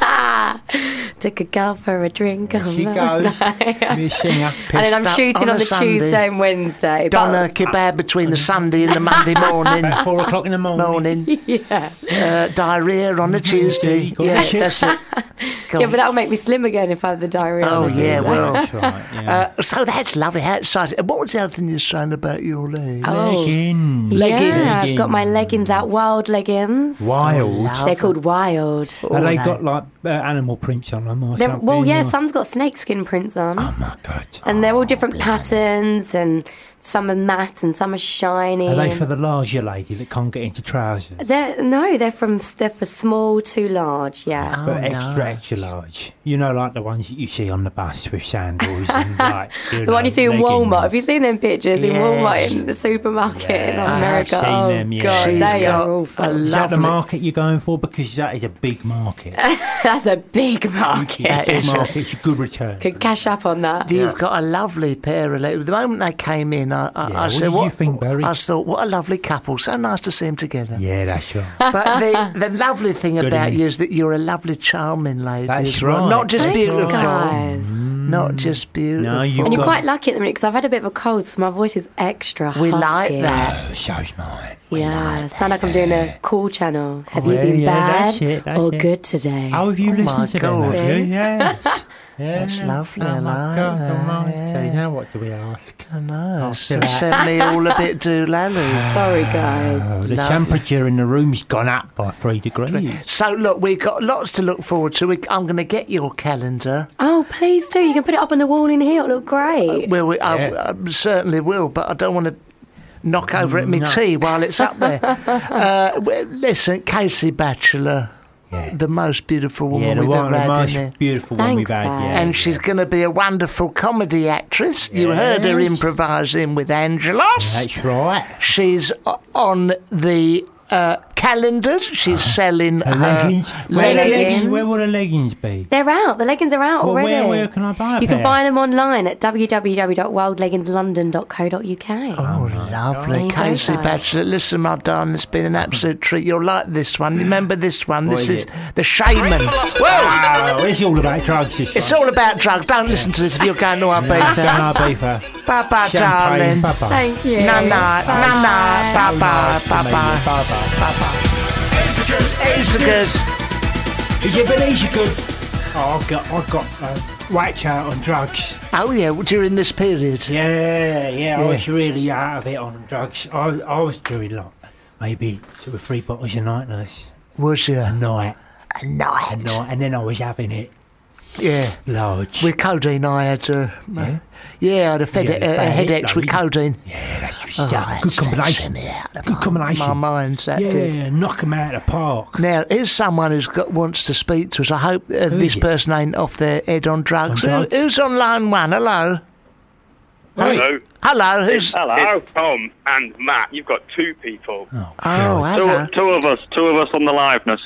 S6: Took a girl for a drink on
S3: She
S6: the
S3: goes.
S6: night.
S3: Be a singer.
S6: And then I'm
S2: Pissed up
S6: shooting on
S2: a
S6: the
S2: Sunday.
S6: Tuesday and Wednesday.
S2: Done a kebab between the Sunday and the Monday morning.
S3: About 4 o'clock in the morning.
S6: Yeah.
S2: Diarrhea on a Tuesday.
S3: got
S2: Yeah,
S3: the shit.
S2: that's it. Go
S6: Yeah,
S2: on.
S6: but that'll make me slim again if I have the diarrhea.
S2: Oh,
S6: on the
S2: yeah,
S6: Tuesday.
S2: well.
S3: That's right, yeah.
S2: So that's lovely. How exciting. And what was the other thing you were saying about your leg?
S6: Oh,
S3: Leggings.
S6: yeah, I've got my leggings out, wild leggings.
S3: Wild.
S6: They're called Wild.
S3: Have they got like animal prints on them or something?
S6: Well, yeah,
S3: or-
S6: some's got snakeskin prints on.
S3: Oh my God.
S6: And they're all different patterns, and some are matte and some are shiny.
S3: Are they
S6: and-
S3: for the larger lady that can't get into trousers?
S6: they're for small to large, yeah.
S3: But extra large. You know, like the ones that you see on the bus with sandals and like.
S6: The one you see in Walmart. Have you seen them pictures in
S2: Yes.
S6: Walmart in the supermarket in
S3: Yeah, I have
S6: America?
S3: seen
S6: Oh
S3: them, yeah.
S6: God,
S2: She's
S6: they
S2: got
S6: are awful.
S2: a
S3: Is that the
S2: lovely-
S3: market you're going for? Because that is a big market.
S6: That's a big market.
S2: That is
S3: Big market. It's a good return.
S6: Could cash up on that.
S2: You've got a lovely pair of legs. The moment they came in, I
S3: what
S2: said,
S3: did
S2: "What
S3: you think, Barry?"
S2: I thought, what a lovely couple. So nice to see them together.
S3: Yeah, that's right.
S2: But the lovely thing
S3: Good
S2: about
S3: innit?
S2: you is that you're a lovely, charming lady.
S3: That's
S2: as well.
S3: right.
S2: Not just
S6: Thanks,
S2: beautiful.
S6: guys.
S2: Not just beautiful.
S3: No, you
S6: And you're
S3: got-
S6: quite lucky at the minute because I've had a bit of a cold, so my voice is extra
S2: We
S6: husky.
S2: like that.
S3: Oh, so's mine.
S6: Yeah, sound like I'm doing a cool channel. Have you
S3: yeah,
S6: been
S3: yeah,
S6: bad
S3: that's
S6: or
S3: it.
S6: good today?
S3: How have you
S2: Oh, my
S3: listened to
S2: God.
S3: them? Have you?
S6: See?
S3: Yes. Yeah.
S2: That's lovely,
S3: Oh
S2: I
S3: my
S2: like
S3: God,
S2: that,
S3: all right.
S2: yeah.
S3: So now what do we ask?
S2: I know.
S3: After
S2: So
S3: that.
S2: sent me all a bit doolally.
S6: Sorry, guys.
S3: Oh, the
S2: Lovely.
S3: temperature in the room's gone up by 3 degrees.
S2: So look, we've got lots to look forward to. I'm going to get your calendar.
S6: Oh, please do. You can put it up on the wall in here. It'll look great.
S2: Well,
S3: Yeah.
S2: I certainly will, but I don't want to knock over at me tea while it's up there. Listen, Casey Batchelor, the most beautiful woman
S3: Yeah, the
S2: we've
S3: one,
S2: ever
S3: the
S2: had in
S3: most
S2: there.
S3: beautiful one we've
S6: Thanks,
S3: had.
S6: guys.
S3: Yeah,
S2: And she's going to be a wonderful comedy actress. You heard her
S3: Yes.
S2: improvising with Angelos.
S3: That's right.
S2: She's on the calendars. She's selling
S3: The
S2: her
S3: leggings.
S2: leggings.
S3: Where will the leggings be?
S6: They're out. The leggings are out
S3: Well,
S6: already.
S3: where can I buy a
S6: You can
S3: pair?
S6: buy them online at www.wildlegginslondon.co.uk.
S2: Oh, lovely.
S6: There you go,
S2: Casey
S6: guys.
S2: Batchelor. Listen, my darling, it's been an absolute treat. You'll like this one. Remember this one?
S3: What
S2: This
S3: is
S2: is
S3: it?
S2: The Shaman. Whoa!
S3: Oh, it's all about drugs.
S2: It's all about drugs. Don't listen to this if you're going to Ibiza.
S3: Ibiza.
S2: Bye-bye, darling.
S3: Bye-bye.
S6: Thank you.
S2: Na-na, na-na, bye-bye, bye-bye.
S3: Bye-bye.
S2: It's good.
S3: Is it Belize good? Oh, I got whacked out on drugs.
S2: Oh, yeah, during this period.
S3: Yeah, I was really out of it on drugs. I was doing like maybe 2 or 3 bottles a night, nurse.
S2: Was you?
S3: A night,
S2: A night.
S3: and then I was having it
S2: Yeah.
S3: large.
S2: With codeine, I had I had a
S3: bad
S2: headaches with
S3: hit,
S2: codeine.
S3: Yeah, that's just
S2: Oh,
S3: good
S2: it's
S3: combination.
S2: taken me out of
S3: Good combination.
S2: My mind, that did.
S3: Yeah, knock 'em out of the park.
S2: Now, here's someone wants to speak to us. I hope this
S3: is it?
S2: person ain't off their head on drugs.
S3: On drugs?
S2: Who's on line 1? Hello?
S7: Hello.
S2: Hello, who's...
S7: It's Tom and Matt. You've got 2 people.
S2: Oh, hello.
S7: Two of us on the liveness.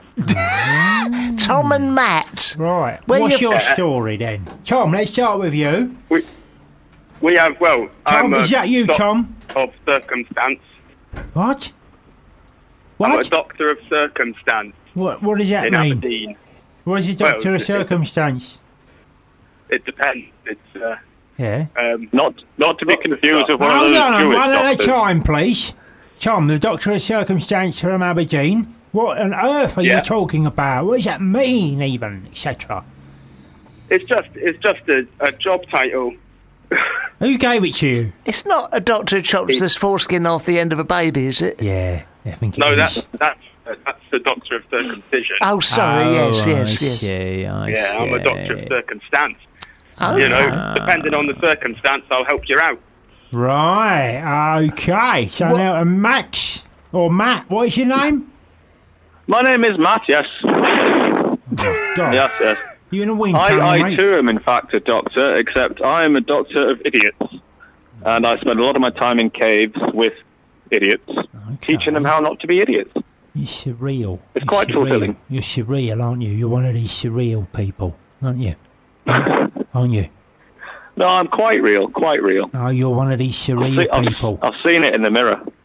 S2: Tom and Matt.
S3: Right.
S2: Where
S3: What's
S2: you-
S3: your story then? Tom, let's start with you.
S7: We have, well,
S3: Tom,
S7: I'm
S3: is that you, Tom?
S7: of circumstance.
S3: What?
S7: I'm a
S3: What?
S7: doctor of circumstance
S3: What does that
S7: in
S3: mean?
S7: Aberdeen.
S3: What is a doctor
S7: Well,
S3: of circumstance?
S7: It depends. It's
S3: Yeah.
S7: not to be confused with one
S3: Hold
S7: of those
S3: on,
S7: Jewish
S3: one at a
S7: doctors.
S3: time, please. Tom, the doctor of circumstance from Aberdeen. What on earth are you
S7: Yeah.
S3: talking about? What does that mean, even, etc.?
S7: It's just a job title.
S3: Who gave it to you?
S2: It's not a doctor who chops the foreskin off the end of a baby, is it?
S3: Yeah, I think it
S7: No,
S3: is.
S7: that's the doctor of circumcision.
S2: Oh, sorry, yes.
S7: Yeah, I'm a doctor of circumstance.
S2: Oh,
S7: You know, depending on the circumstance, I'll help you out.
S3: Right, okay. So
S2: What-
S3: now, Max, or Matt, what is your name?
S7: My name is Matt, yes.
S3: God,
S7: Yes.
S3: you in a wind tunnel,
S7: I
S3: mate?
S7: too am in fact a doctor, except I am a doctor of idiots. And I spend a lot of my time in caves with idiots, teaching them how not to be idiots.
S3: You're surreal.
S7: It's
S3: You're
S7: quite
S3: surreal.
S7: fulfilling.
S3: You're surreal, aren't you? You're one of these surreal people, aren't you? Aren't you?
S7: No, I'm quite real, quite real.
S3: No, you're one of these surreal people.
S7: I've seen it in the mirror.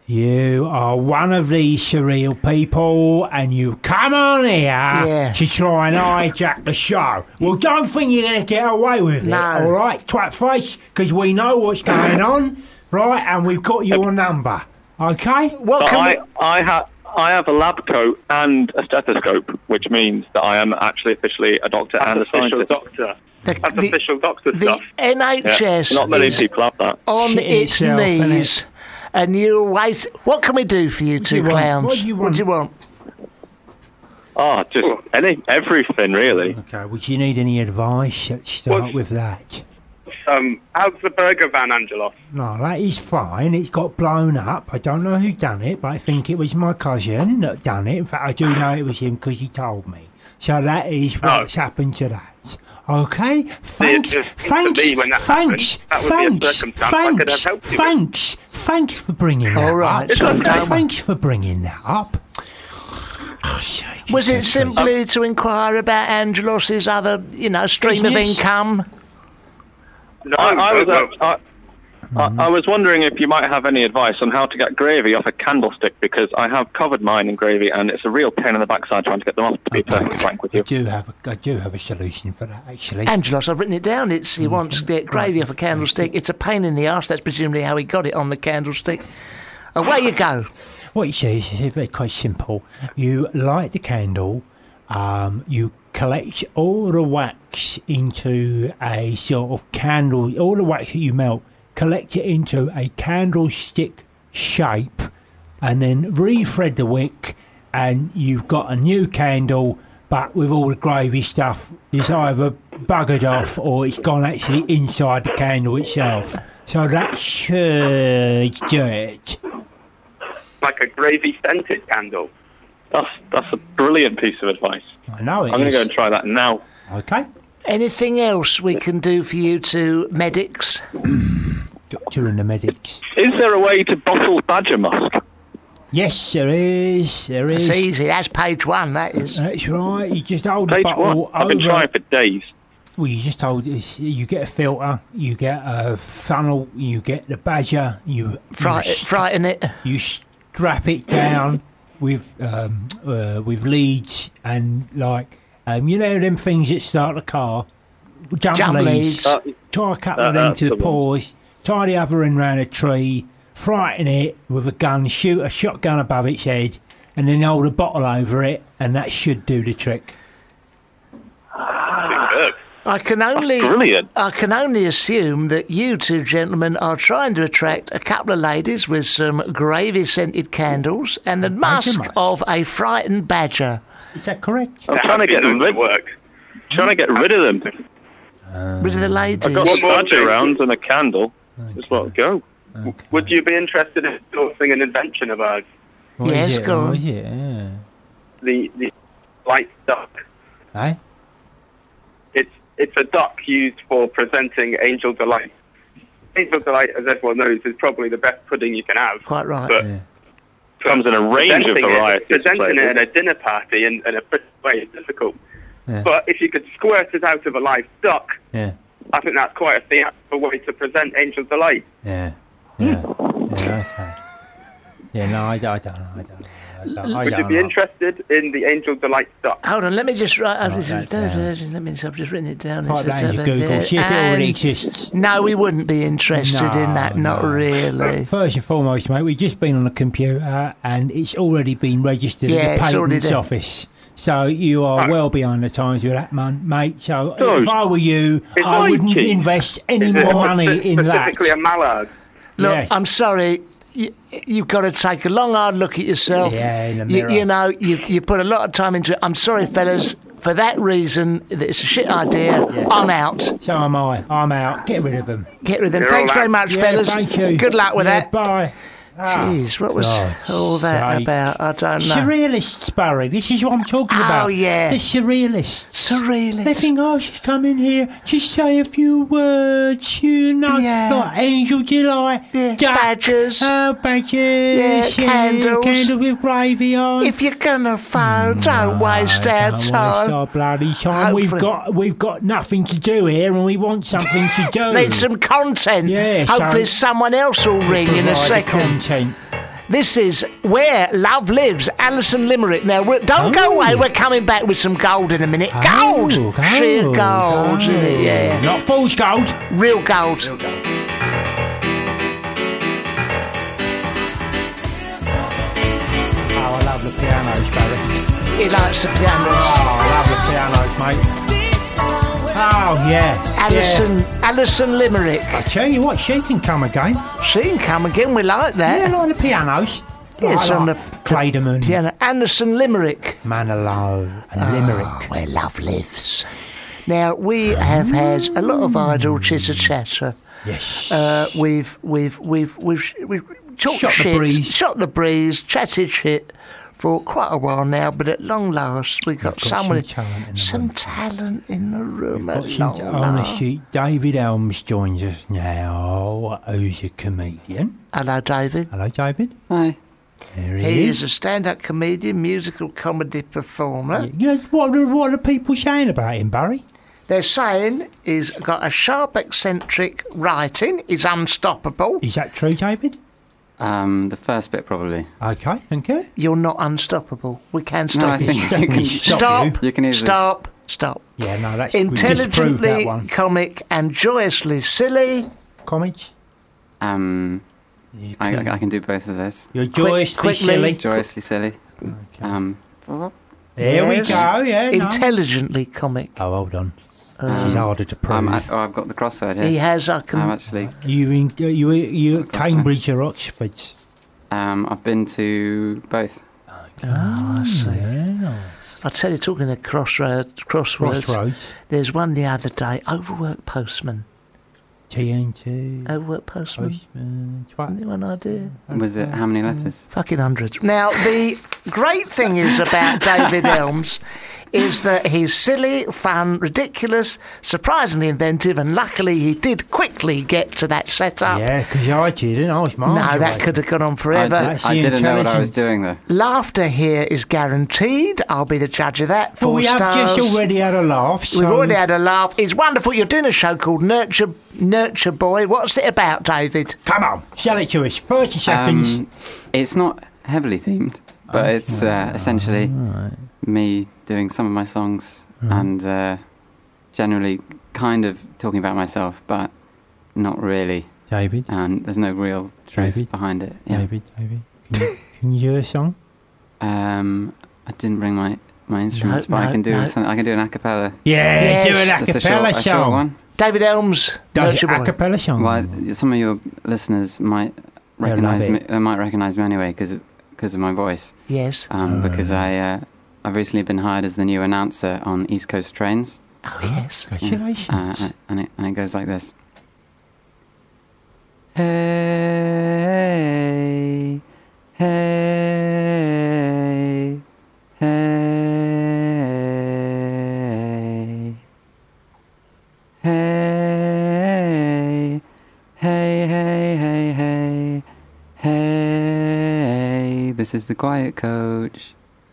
S3: You are one of these surreal people, and you come on here to try and hijack the show. Well, don't think you're going to get away with it, all right, twat face, because we know what's going on, right, and we've got your number, okay?
S7: What I have a lab coat and a stethoscope, which means that I am actually officially a doctor and a scientist.
S8: That's official doctor stuff.
S2: The NHS
S7: not many people have that.
S2: On its knees. And you wait. What can we do for you two clowns?
S3: What do you want?
S7: Oh, just everything, really.
S3: Okay, would you need any advice? Let's start with that.
S8: How's the burger van, Angelos?
S3: No, that is fine. It's got blown up. I don't know who done it, but I think it was my cousin that done it. In fact, I do know it was him because he told me. So that is what's happened to that. Okay, thanks for bringing that up. Thanks for bringing that up.
S2: Was it simply to inquire about Angelos's other, stream of income?
S8: No,
S7: I was wondering if you might have any advice on how to get gravy off a candlestick, because I have covered mine in gravy and it's a real pain in the backside trying to get them off, to be perfectly frank with you.
S3: I do have a solution for that, actually.
S2: Angelos, I've written it down. He wants to get gravy off a candlestick. It's a pain in the arse. That's presumably how he got it on the candlestick. Away you go.
S3: What he says is very quite simple. You light the candle, you collect all the wax into a sort of candle, all the wax that you melt, collect it into a candlestick shape, and then re-thread the wick, and you've got a new candle, but with all the gravy stuff, it's either buggered off or it's gone actually inside the candle itself. So that should do it.
S8: Like a gravy-scented candle.
S7: That's a brilliant piece of advice.
S3: I know it
S7: I'm going to go and try that now.
S3: Okay.
S2: Anything else we can do for you two medics?
S3: Doctor and the medics.
S7: Is there a way to bottle badger musk?
S3: Yes, there is.
S2: It's easy. That's page 1, that is.
S3: That's right. You just hold
S7: page
S3: the bottle
S7: one. I've been trying for days.
S3: Well, you just hold it. You get a filter, you get a funnel, you get the badger, you
S2: frighten it.
S3: You strap it down with leads and them things that start the car. Jump leads. Tie a couple of them to the paws. Tie the other end round a tree. Frighten it with a gun. Shoot a shotgun above its head, and then hold a bottle over it, and that should do the trick.
S2: I can only assume that you two gentlemen are trying to attract a couple of ladies with some gravy-scented candles and the musk of a frightened badger.
S3: Is that correct?
S7: I'm trying to get them Trying to get rid of them.
S2: Rid of the ladies.
S7: I've got a badger around and a candle. Just let it go.
S8: Okay. Would you be interested in sourcing an invention of ours?
S2: Yes, go on.
S3: Yeah.
S8: The light duck.
S3: Eh?
S8: It's a duck used for presenting Angel Delight. Angel Delight, as everyone knows, is probably the best pudding you can have.
S2: Quite right.
S8: But
S7: comes in a range of varieties.
S8: Presenting it at a dinner party in a pretty way is difficult.
S3: Yeah.
S8: But if you could squirt it out of a live duck,
S3: yeah.
S8: I think that's quite a theatrical way to present Angel Delight.
S3: Yeah. Okay. Yeah, no, I don't know.
S8: Would you be interested in the Angel Delight duck?
S2: Hold on, let me just write. I've just written it down.
S3: Google. See if it already exists.
S2: No, we wouldn't be interested in that. Not really.
S3: First and foremost, mate, we've just been on the computer and it's already been registered at the Patents Office. So you are well behind the times with that, mate. So if I were you, I wouldn't invest any more money in that.
S8: Specifically a mallard.
S2: Look, yes. I'm sorry. You've got to take a long, hard look at yourself.
S3: Yeah, in the mirror.
S2: You put a lot of time into it. I'm sorry, fellas. For that reason, it's a shit idea. Yeah. I'm out.
S3: So am I. I'm out. Get rid of them.
S2: Thanks very much, fellas.
S3: Thank you.
S2: Good luck with that.
S3: Bye.
S2: Jeez, what was all that about? I don't know.
S3: Surrealists, Barry. This is what I'm talking about.
S2: Oh, yeah.
S3: The surrealists. They think, she's come in here, just say a few words, like Angel Delight,
S2: badgers.
S3: Oh, badgers.
S2: Candles.
S3: Candle with gravy on.
S2: If you're going to phone, don't waste our time.
S3: Don't waste our bloody time. We've got nothing to do here and we want something to do.
S2: Need some content.
S3: Yeah.
S2: Hopefully someone else will ring in a second. This is Where Love Lives, Alison Limerick. Now, don't go away. We're coming back with some gold in a minute. Gold! Sheer gold. Yeah.
S3: Not fool's gold.
S2: Real gold.
S3: Oh, I love the pianos, Barry.
S2: He likes the pianos.
S3: Oh, I love the pianos, mate. Oh, yeah.
S2: Alison Limerick.
S3: I tell you what, she can come again.
S2: She can come again. We like that.
S3: Yeah, like the pianos.
S2: Yes, on the
S3: Clayderman.
S2: piano. Alison Limerick.
S3: Manilow and Limerick.
S2: Where love lives. Now, we have had a lot of idle chitter-chatter.
S3: Yes.
S2: We've talked
S3: Shot the
S2: shit,
S3: breeze.
S2: shot the breeze, chatted shit for quite a while now, but at long last we've got
S3: some
S2: talent in the room. At
S3: Got
S2: long
S3: some, honestly,
S2: last.
S3: David Elms joins us now, who's a comedian.
S2: Hello, David.
S3: Hello, David.
S4: Hi.
S3: There
S2: He
S3: he
S2: is a stand-up comedian, musical comedy performer.
S3: Yeah, what are people saying about him, Barry?
S2: They're saying he's got a sharp, eccentric writing. He's unstoppable.
S3: Is that true, David?
S9: The first bit probably.
S3: Okay, thank you.
S2: You're not unstoppable. We can
S9: No,
S2: stop
S9: I
S2: you.
S9: think you can
S2: Stop.
S9: You can easily
S2: Stop.
S3: Yeah, no, that's
S2: Intelligently
S3: that one.
S2: comic and joyously silly.
S3: Comics.
S9: I can do both of those.
S3: You're joyously
S2: quickly.
S3: silly.
S9: Joyously silly.
S3: There we
S2: Yes.
S3: go. Yeah. No.
S2: Intelligently comic.
S3: Oh, hold on. She's harder to prove.
S9: I've got the crossword here.
S2: He has. I can.
S9: I'm actually.
S3: You at Cambridge or Oxford?
S9: I've been to both.
S2: I see.
S3: Yeah.
S2: I tell you, talking of crossroads,
S3: Crossroads.
S2: there's one the other day. Overworked postman.
S3: TNT.
S2: Overworked postman.
S3: Postman.
S2: Anyone idea?
S9: Was it how many letters?
S2: Fucking hundreds. Now, the great thing is about David Elms is that he's silly, fun, ridiculous, surprisingly inventive, and luckily he did quickly get to that setup.
S3: Yeah, because I didn't. I was
S2: No,
S3: miles
S2: that
S3: away.
S2: could have gone on forever.
S9: I didn't know what I was doing though.
S2: Laughter here is guaranteed. I'll be the judge of that.
S3: Well,
S2: 4
S3: we have
S2: stars.
S3: just already had a laugh. So
S2: We've already had a laugh. It's wonderful. You're doing a show called Nurture Boy. What's it about, David?
S3: Come on, sell it to us. 30 seconds.
S9: It's not heavily themed, but it's essentially me doing some of my songs and generally kind of talking about myself, but not really.
S3: David.
S9: And there's no real truth
S3: David?
S9: behind it. Yeah.
S3: David. Can you do a song?
S9: I didn't bring my instruments, but I can do something. I can do an a cappella.
S3: Yeah,
S2: Yes.
S3: do an
S9: Just
S3: acapella
S9: a short
S3: song.
S9: one.
S2: David Elms,
S3: Does
S2: Nurture Boy.
S3: acapella song.
S9: Well, some of your listeners might
S3: They'll
S9: recognise
S3: love
S9: me.
S3: it.
S9: They might recognise me anyway because of my voice.
S2: Yes.
S9: Because I've recently been hired as the new announcer on East Coast trains,
S2: Oh, yes.
S3: Congratulations.
S9: and it goes like this. Hey, hey, hey, hey, hey, hey, hey, hey, hey. This is the Quiet Coach.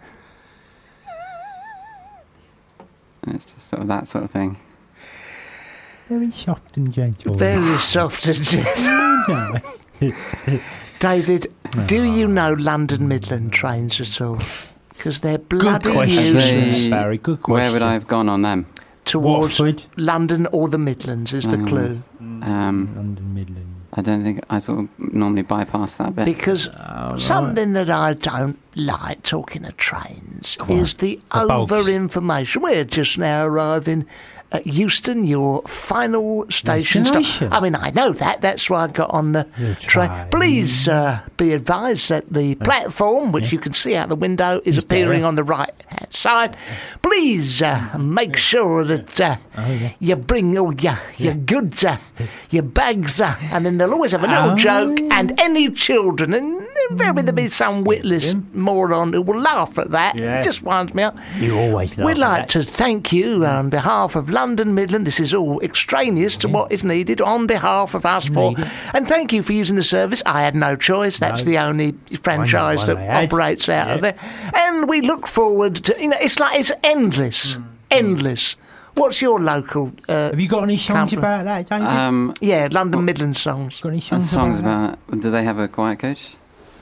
S9: And it's just sort of that sort of thing.
S3: Very soft and gentle.
S2: Very soft and gentle. David, do you know London Midland trains at all? Because they're bloody
S3: question,
S2: useless
S3: Barry. Good question.
S9: Where would I have gone on them?
S2: towards
S3: Watford.
S2: London or the Midlands is the clue.
S3: London Midland.
S9: I don't think I sort of normally bypass that bit.
S2: Because something that I don't like talking of trains is the
S3: bogs.
S2: over-information. We're just now arriving at Euston, your final station stop.
S3: Destination.
S2: I mean, I know that. That's why I got on the train. Please be advised that the platform, which you can see out the window, is appearing
S3: there.
S2: on the right-hand side. Please make sure that you bring all your goods, your bags, and then they'll always have a little joke, and any children, and maybe there'll be some witless moron who will laugh at that.
S3: Yeah.
S2: It just winds me up.
S3: You always laugh
S2: We'd
S3: at
S2: like
S3: that.
S2: to thank you on behalf of London Midland. This is all extraneous to what is needed on behalf of us four.
S3: Needed.
S2: And thank you for using the service. I had no choice. That's
S3: No.
S2: the only franchise
S3: one
S2: that
S3: they had.
S2: operates out of there. And we look forward to, it's endless. Endless. What's your local...
S3: Have you got any songs
S2: company?
S3: about that, David?
S2: yeah, London Midland songs.
S3: got any
S9: songs about that. Do they have a quiet coach?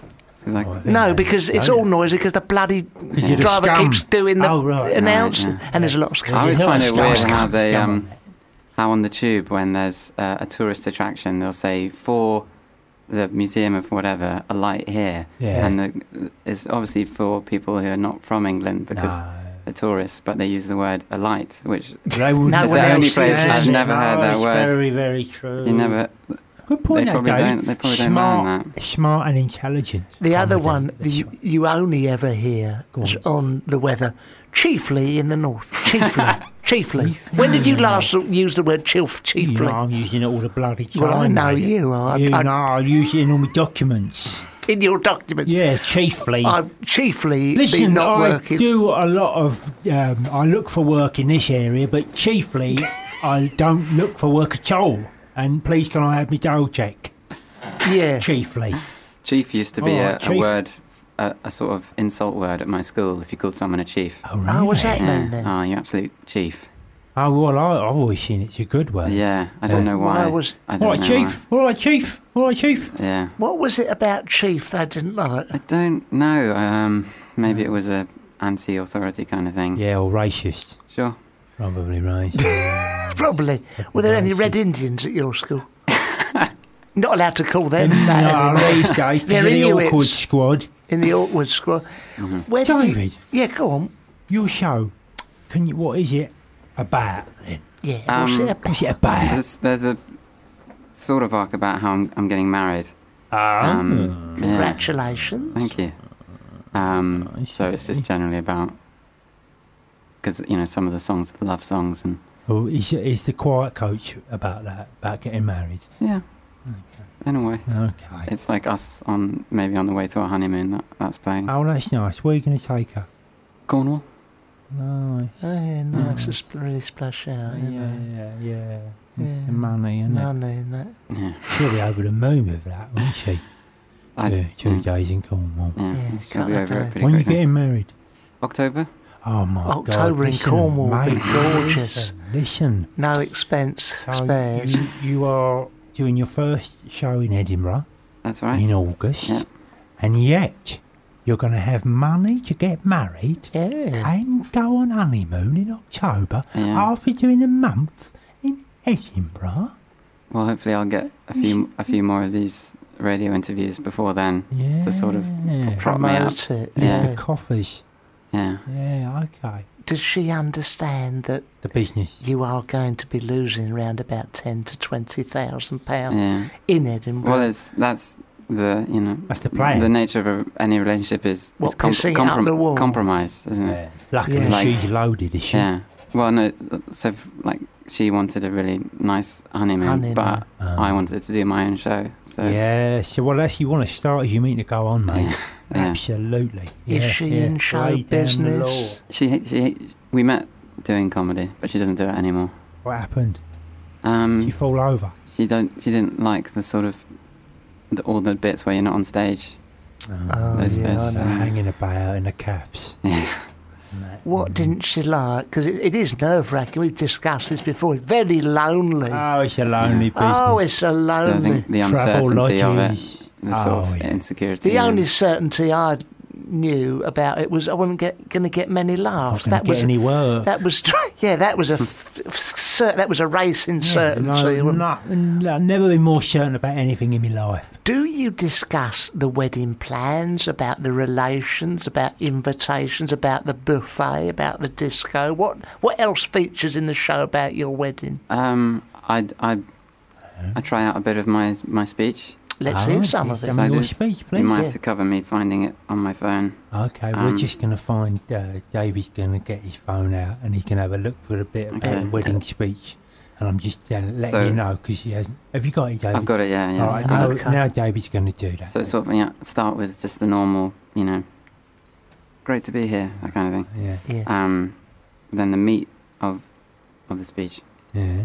S2: No, because it's all noisy because the bloody driver keeps doing the announcing, and there's a lot of scum.
S9: I always find it weird how they, how on the tube when there's a tourist attraction, they'll say for the museum of whatever, a light here, and it's obviously for people who are not from England because they're tourists, but they use the word a light, which is the only place I've never heard that word.
S3: Very, very true.
S9: You never.
S3: Good point.
S9: They probably don't learn that.
S3: Smart and intelligent.
S2: The other one you only ever hear is on the weather, chiefly in the north. Chiefly. When did you last use the word chiefly?
S3: You know, I'm using it all the bloody time.
S2: Well, I know you are.
S3: I use it in all my documents.
S2: In your documents?
S3: Yeah, chiefly.
S2: I've chiefly
S3: Listen,
S2: been not working.
S3: I do a lot of... I look for work in this area, but chiefly I don't look for work at all. And please can I have my dough check?
S2: Yeah.
S3: Chiefly.
S9: Chief used to be a word, a sort of insult word at my school if you called someone a chief.
S3: Oh, really? Oh,
S2: what's that mean then?
S9: Oh, you absolute chief.
S3: Oh, well, I've always seen it's a good word.
S9: Yeah, I don't know why. I don't know
S3: Chief.
S9: Why.
S3: All right, Chief. All right, Chief.
S9: Yeah.
S2: What was it about Chief they didn't like?
S9: I don't know. Maybe it was a anti-authority kind of thing.
S3: Yeah, or racist.
S9: Sure.
S3: Probably racist.
S2: Probably. Were there any Red Indians at your school? Not allowed to call them that.
S3: No, these days.
S2: They're in
S3: the awkward squad.
S2: In the awkward squad.
S3: Mm-hmm. David.
S2: Yeah, go on.
S3: Your show. What is it about then?
S2: Yeah, what's it about?
S9: There's a sort of arc about how I'm getting married.
S2: Congratulations.
S9: Thank you. So it's just generally about... Because, some of the songs are love songs and...
S3: Oh, is the Quiet Coach about that, about getting married?
S9: Yeah.
S3: Okay.
S9: In a way.
S3: Okay.
S9: It's like us on the way to our honeymoon that's playing.
S3: Oh, that's nice. Where are you going to take her?
S9: Cornwall.
S3: Nice.
S2: Oh, yeah, nice. Just really splash out.
S3: Yeah. The money, isn't it?
S2: Money, isn't it?
S9: Yeah.
S3: She'll be over the moon with that, won't she? 2 days in Cornwall.
S9: Yeah, she'll be over it pretty
S3: When are you
S9: quickly.
S3: getting married?
S9: October.
S3: Oh, my God.
S2: October in Cornwall will be gorgeous.
S3: Listen.
S2: No expense spared.
S3: You are doing your first show in Edinburgh.
S9: That's right.
S3: In August.
S9: Yeah.
S3: And yet, you're going to have money to get married and go on honeymoon in October after doing a month in Edinburgh.
S9: Well, hopefully I'll get a few more of these radio interviews before then to sort of prop me up.
S3: The coffers.
S9: Yeah.
S3: Yeah, okay.
S2: Does she understand that
S3: the business
S2: you are going to be losing around about £10,000 to £20,000 in Edinburgh?
S9: Well, that's the
S3: that's the plan.
S9: The nature of any relationship is compromise, isn't it?
S3: Luckily, she's loaded, is she?
S9: Yeah. Well, no. So she wanted a really nice honeymoon. But I wanted to do my own show. So
S3: well, that's you want to start as you mean to go on, mate. Absolutely.
S2: Is she in show business?
S9: We met doing comedy, but she doesn't do it anymore.
S3: What happened? She fall over.
S9: She didn't like the sort of all the bits where you're not on stage. Those bits.
S3: Hanging about in the calves.
S9: Yeah.
S2: What didn't she like? Because it is nerve-wracking. We've discussed this before. It's very lonely.
S3: Oh, it's a lonely business.
S2: Oh, it's so lonely.
S9: I think the uncertainty of it, the sort of insecurity.
S2: The only certainty I knew about it was I wasn't going to get many laughs.
S3: That was any work.
S2: That was that was a racing certainty.
S3: I've never been more certain about anything in my life.
S2: Do you discuss the wedding plans, about the relations, about invitations, about the buffet, about the disco? What else features in the show about your wedding?
S9: I try out a bit of my speech.
S2: Let's hear some of it.
S3: Your speech, please.
S9: You might have to cover me finding it on my phone.
S3: Okay, we're just going to find... Davey's going to get his phone out and he can have a look for a bit about the wedding speech. And I'm just letting you know because he hasn't... Have you got it, David?
S9: I've got it, yeah.
S3: All right, now Davey's going to do that.
S9: So sort of start with just the normal, great to be here, that kind of thing.
S2: Yeah.
S9: Then the meat of the speech.
S3: Yeah.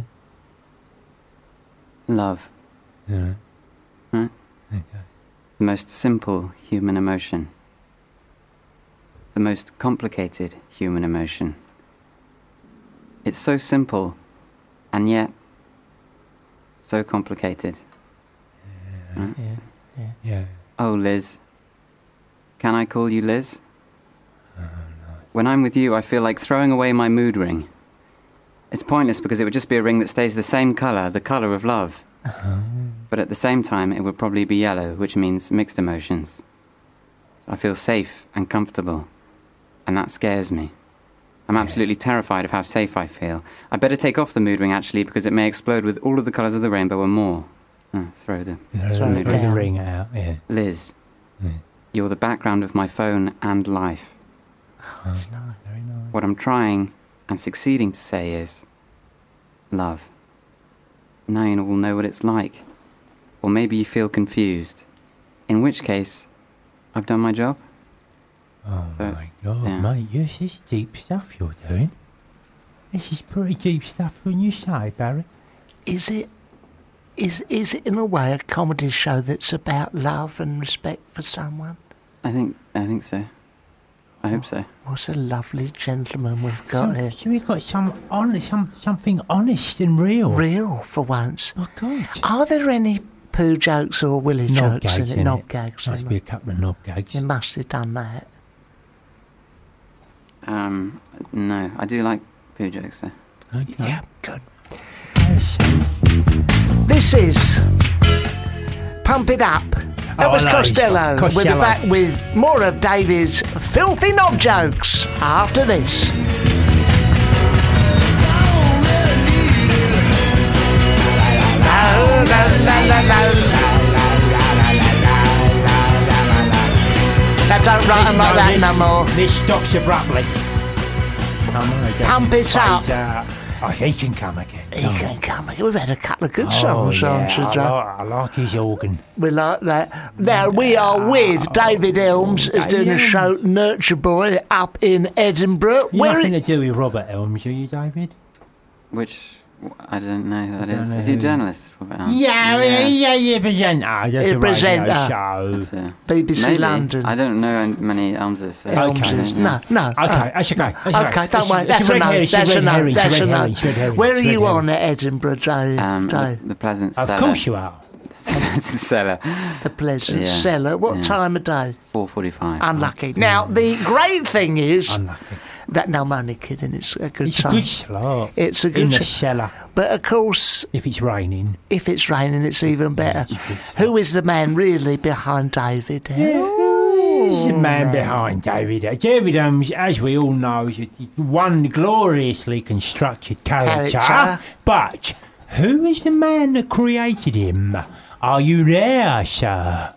S9: Love.
S3: Yeah.
S9: Huh?
S3: Okay.
S9: The most simple human emotion. The most complicated human emotion. It's so simple, and yet so complicated.
S3: Yeah.
S9: Oh, Liz, Can I call you Liz? When I'm with you, I feel like throwing away my mood ring. It's pointless because it would just be a ring that stays the same colour, the colour of love. But at the same time, it would probably be yellow, which means mixed emotions. So I feel safe and comfortable, and that scares me. I'm absolutely terrified of how safe I feel. I better take off the mood ring, actually, because it may explode with all of the colours of the rainbow and more. Throw the
S3: ring out, yeah.
S9: Liz, you're the background of my phone and life.
S2: That's nice, very nice.
S9: What I'm trying and succeeding to say is love. Now you will know what it's like. Or maybe you feel confused. In which case, I've done my job.
S3: Oh so my God, mate, this is deep stuff you're doing. This is pretty deep stuff when you say, Barry.
S2: Is it in a way a comedy show that's about love and respect for someone?
S9: I think so. I hope so.
S2: What a lovely gentleman we've got here.
S3: So we've got something honest and real.
S2: Real, for once.
S3: Oh, God.
S2: Are there any poo jokes or willy
S3: knob
S2: jokes
S3: gags
S2: in it? Knob gags.
S3: Must be a couple of knob gags.
S2: You must have done that.
S9: No, I do like poo jokes, though.
S3: Okay.
S2: Yeah, good. This is Pump It Up. That was Costello. We'll be back with more of David's filthy knob jokes after this. Now don't write them like that no more.
S3: This stops abruptly.
S2: Pump it up.
S3: He can come again.
S2: He can come again. We've had a couple of good songs on today.
S3: I like his organ.
S2: We like that. Now, we are with David Elms, who's doing a show, Nurture Boy, up in Edinburgh.
S3: You're nothing to do with Robert Elms, are you, David?
S9: Which... I don't know who that is. Is he a journalist?
S3: Yeah, presenter. That's a radio show.
S2: BBC
S9: maybe.
S2: London.
S9: I don't know many Elmses. So
S2: No. Okay,
S3: that's okay.
S2: Okay, don't worry. That's a no. That's a no. Where are you on at Edinburgh, Joe?
S9: The Pleasant Cellar.
S3: Of course you are.
S9: The Cellar.
S2: The Pleasant Cellar. What time of day?
S9: 4:45.
S2: Unlucky. Now, the great thing is...
S3: Unlucky.
S2: No, I'm only kidding. It's a good
S3: It's
S2: time.
S3: a good slot.
S2: It's a good
S3: in the cellar.
S2: But of course,
S3: if it's raining,
S2: it's even better. Who is the man really behind David?
S3: Who's the man behind David? David Elms, as we all know, is one gloriously constructed character. But who is the man that created him? Are you there, sir?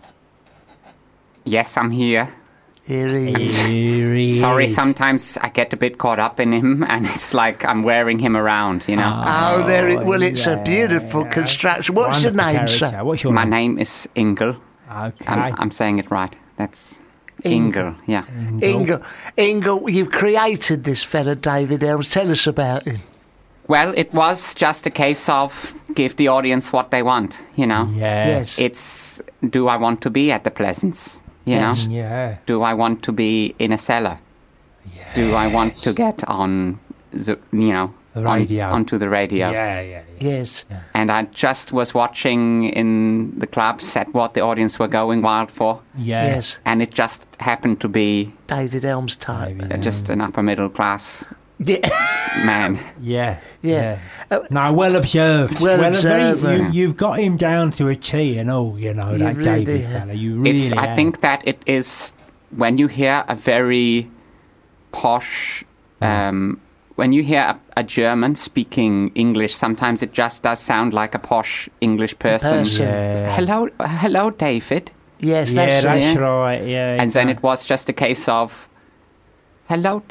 S10: Yes, I'm here.
S2: Here he is.
S10: Sorry, sometimes I get a bit caught up in him, and it's like I'm wearing him around, you know.
S2: It's a beautiful construction. What's your name, sir?
S10: My name is Ingle.
S3: Okay.
S10: I'm saying it right. That's Ingle. Yeah.
S2: Ingle, you've created this fella, David Elms. Tell us about him.
S10: Well, it was just a case of give the audience what they want, you know.
S2: Yes.
S10: It's, do I want to be at the Pleasance? You know?
S3: Yeah.
S10: Do I want to be in a cellar?
S3: Yeah.
S10: Do I want to get on, the radio. Onto the radio?
S3: Yeah.
S2: Yes.
S3: Yeah.
S10: And I just was watching in the clubs at what the audience were going wild for.
S3: Yeah.
S2: Yes.
S10: And it just happened to be
S2: David Elms type.
S10: Just an upper middle class man.
S2: Yeah.
S3: No, well observed.
S2: Well observed.
S3: You've got him down to a T and all, you know, that really David fella. You really have.
S10: I think that it is, when you hear a very posh, when you hear a German speaking English, sometimes it just does sound like a posh English person.
S3: Yeah.
S10: Hello, David.
S2: Yes,
S3: that's right. Yeah,
S10: and then it was just a case of, hello,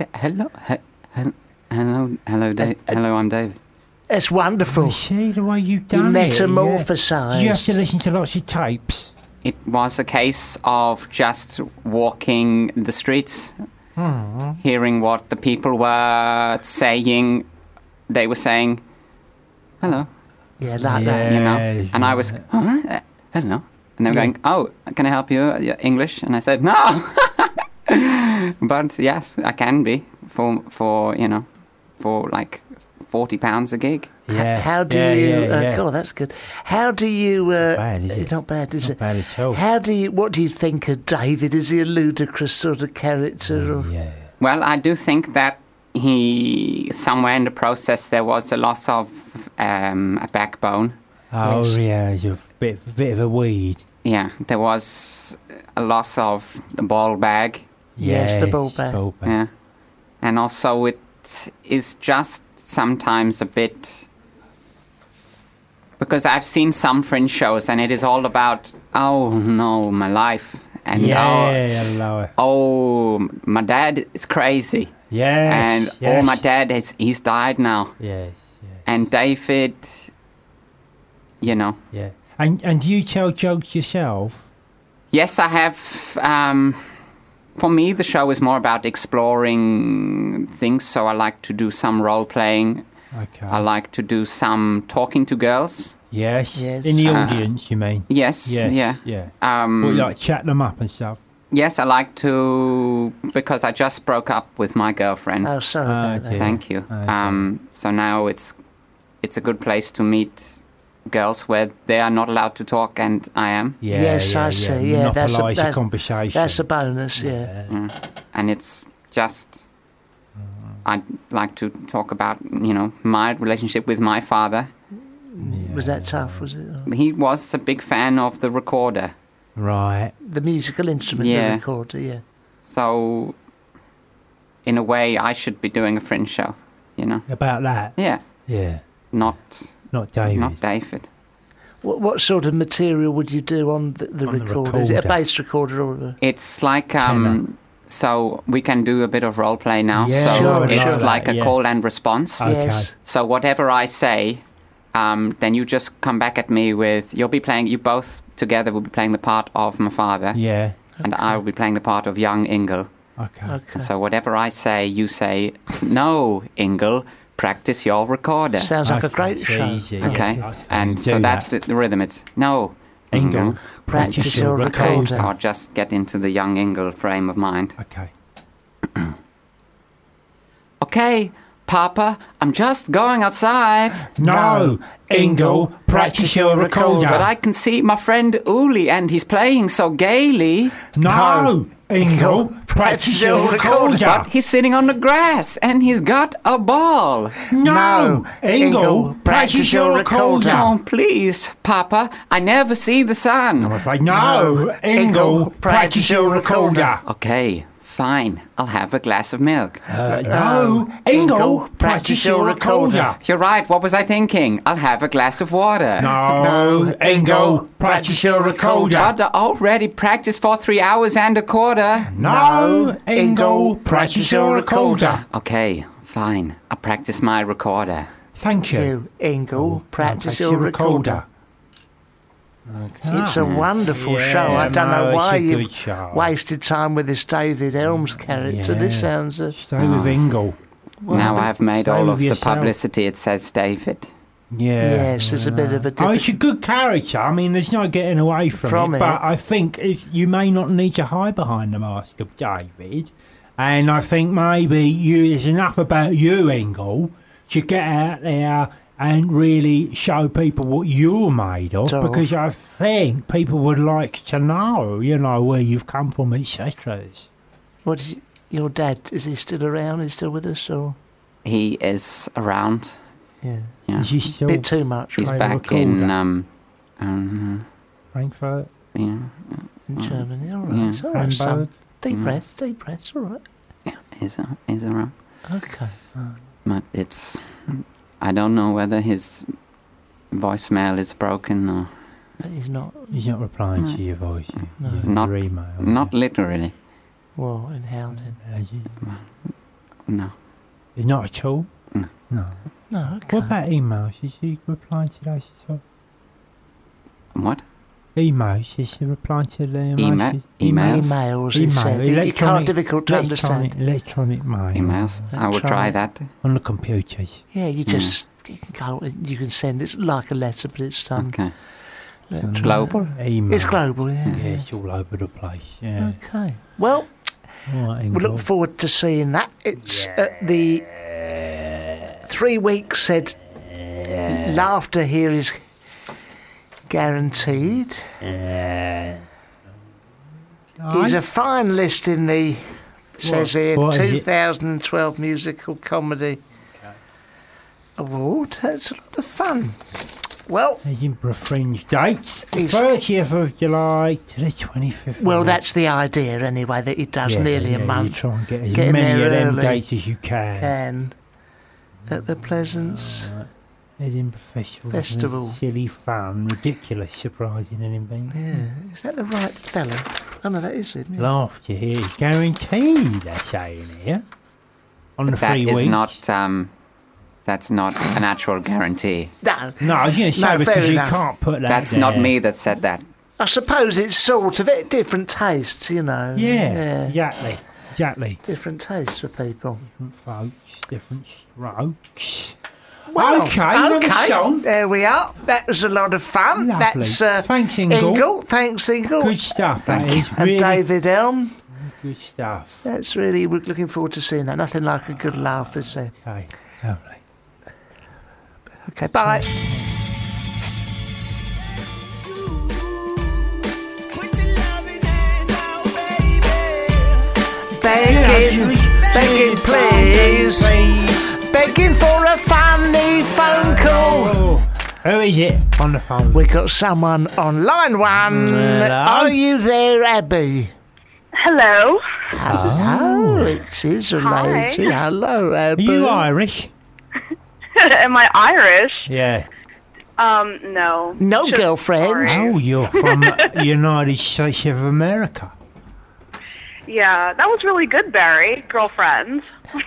S10: I'm David.
S2: That's wonderful.
S3: I see the way you've done
S2: it. Metamorphosised.
S3: You have to listen to lots of tapes.
S10: It was a case of just walking the streets, hearing what the people were saying. They were saying, hello.
S2: Yeah, like that.
S10: You know? And I was, hello. And they were going, oh, can I help you? English? And I said, no. But yes, I can be for like £40 a gig.
S3: Yeah.
S2: How do you?
S3: Yeah.
S2: God, that's good. How do you?
S3: Not bad, is it?
S2: It's not bad, is
S3: Not
S2: it?
S3: bad at all.
S2: How do you? What do you think of David? Is he a ludicrous sort of character? Or?
S3: Yeah.
S10: Well, I do think that somewhere in the process there was a loss of a backbone.
S3: Oh,
S2: Yes.
S3: yeah, he's a bit of a weed.
S10: Yeah, there was a loss of the ball bag.
S2: Yes, the ball bag.
S10: Yeah. And also it is just sometimes a bit... Because I've seen some Fringe shows and it is all about, oh no, my life. And oh, my dad is crazy.
S3: Yes.
S10: And oh, my dad, he's died now.
S3: Yes.
S10: And David, you know.
S3: Yeah. And do you tell jokes yourself?
S10: Yes, I have. For me, the show is more about exploring things, so I like to do some role-playing.
S3: Okay.
S10: I like to do some talking to girls.
S3: Yes. In the audience, you mean?
S10: Yes. Yeah.
S3: Or like chat them up and stuff?
S10: Yes, I like to, because I just broke up with my girlfriend.
S2: Oh, sorry about that.
S10: Thank you. So now it's a good place to meet girls where they are not allowed to talk and I am.
S2: Yes, I see. Yeah, that's
S3: a conversation.
S2: That's a bonus. Yeah.
S10: And it's just, I'd like to talk about, my relationship with my father.
S2: Was that tough? Was it?
S10: He was a big fan of the recorder.
S3: Right.
S2: The musical instrument, the recorder. Yeah.
S10: So, in a way, I should be doing a Fringe show.
S3: About that.
S10: Yeah.
S3: Yeah.
S10: Not
S3: David.
S10: Not David.
S2: What sort of material would you do on the recorder? Is it a bass recorder or?
S10: It's like so we can do a bit of role play now.
S3: Yeah,
S10: so
S3: sure,
S10: it's like a call and response.
S3: Okay.
S2: Yes.
S10: So whatever I say, then you just come back at me with you both together will be playing the part of my father.
S3: Yeah.
S10: And I will be playing the part of young Ingle.
S3: Okay.
S10: And so whatever I say, you say, no, Ingle. Practice your recorder.
S2: Sounds like a great show.
S3: Easy.
S10: Okay. And so that's the rhythm. It's no,
S3: Ingle.
S2: Practice your recorder.
S10: So I'll just get into the young Ingle frame of mind.
S3: Okay.
S10: Okay, Papa, I'm just going outside.
S3: No, Ingle, practice your recorder.
S10: But I can see my friend Uli and he's playing so gaily.
S3: No, Ingle, practice your recorder.
S10: But he's sitting on the grass and he's got a ball.
S3: No, Ingle, practice your recorder.
S10: Oh, please, Papa, I never see the sun.
S3: I'm afraid no, Ingle, practice your recorder.
S10: Okay, fine, I'll have a glass of milk.
S3: No, Ingle, practice your recorder.
S10: You're right, what was I thinking? I'll have a glass of water.
S3: No, Ingle, practice your recorder.
S10: But I already practiced for 3 hours and a quarter.
S3: No, Ingle, practice your recorder.
S10: Okay, fine, I'll practice my recorder.
S3: Thank you.
S2: You, Ingle, practice your recorder.
S3: Okay.
S2: It's a wonderful show. I don't know why you wasted time with this David Elms character. This sounds...
S3: Stay with Ingle.
S10: Now I've made
S3: stay
S10: all
S3: with
S10: of the
S3: yourself.
S10: publicity. It says David.
S3: Yeah.
S2: Yes, there's a bit of a...
S3: Oh, it's a good character. I mean, there's no getting away from it. But I think you may not need to hide behind the mask of David. And I think maybe there's enough about you, Ingle, to get out there and really show people what you're made of, because I think people would like to know, where you've come from, etc.
S2: Your dad, is he still around? Is he still with us? Or?
S10: He is around.
S2: Yeah.
S3: Is he still...
S2: Bit too much.
S10: He's back in...
S3: Frankfurt?
S10: Yeah.
S2: In Germany, all right. It's all right, son. Deep breaths, all right.
S10: Yeah, he's around.
S2: Okay.
S10: But it's... I don't know whether his voicemail is broken or...
S2: He's not
S3: replying to your voice.
S10: Not,
S3: your email.
S10: Not literally.
S2: Well, and how then?
S10: No.
S3: Not at all?
S10: No.
S2: No, okay.
S3: What about emails? Is he replying to those at all?
S10: What?
S3: Emails. Is he replying to the
S10: emails?
S2: Emails, he said. It's quite difficult to understand.
S3: Electronic mail.
S10: Emails. I will try that.
S3: On the computers.
S2: Yeah, you can send it like a letter, but it's
S10: okay. Global?
S3: Email.
S2: It's global, yeah.
S3: Yeah, it's all over the place. Yeah.
S2: Okay. Well,
S3: right,
S2: we look forward to seeing that. It's at the 3 weeks said laughter here is guaranteed. He's a finalist in the, says here, 2012 Musical Comedy Award. That's a lot of fun. Well,
S3: Edinburgh Fringe dates, the 30th of July to the 25th.
S2: Well, that's the idea anyway, that he does nearly a month.
S3: You try and get as many of them dates as you can.
S2: At the Pleasance
S3: Edinburgh Festival. Silly, fun, ridiculous, surprising and inventive.
S2: Yeah, is that the right fella? Oh no, that is it. Yeah.
S3: Laughter here is guaranteed, they're saying here. On the 3 weeks.
S10: That's not an actual guarantee.
S2: No,
S3: I was going to say because you can't put that.
S10: That's not me that said that.
S2: I suppose it's sort of different tastes, you know.
S3: Yeah. Exactly.
S2: Different tastes for people.
S3: Different folks, different strokes.
S2: Well,
S3: okay.
S2: There we are. That was a lot of fun.
S3: Lovely.
S2: That's
S3: thanks, Ingle.
S2: Thanks, Ingle.
S3: Good stuff. That is
S2: and
S3: really
S2: David Elm.
S3: Good stuff.
S2: That's really. We're looking forward to seeing that. Nothing like a good laugh, is there?
S3: Okay. Lovely.
S2: Okay. Bye. Begging, please. Begging for a funny phone call.
S3: Who is it on the phone?
S2: We got someone on line one.
S3: Hello?
S2: Are you there, Abby?
S11: Hello.
S2: Hello. It is a lady. Hello, Abby.
S3: Are you Irish?
S11: Am I Irish?
S3: Yeah.
S11: No.
S2: No girlfriend.
S3: Oh, you're from United States of America.
S11: Yeah, that was really good, Barry. Girlfriend.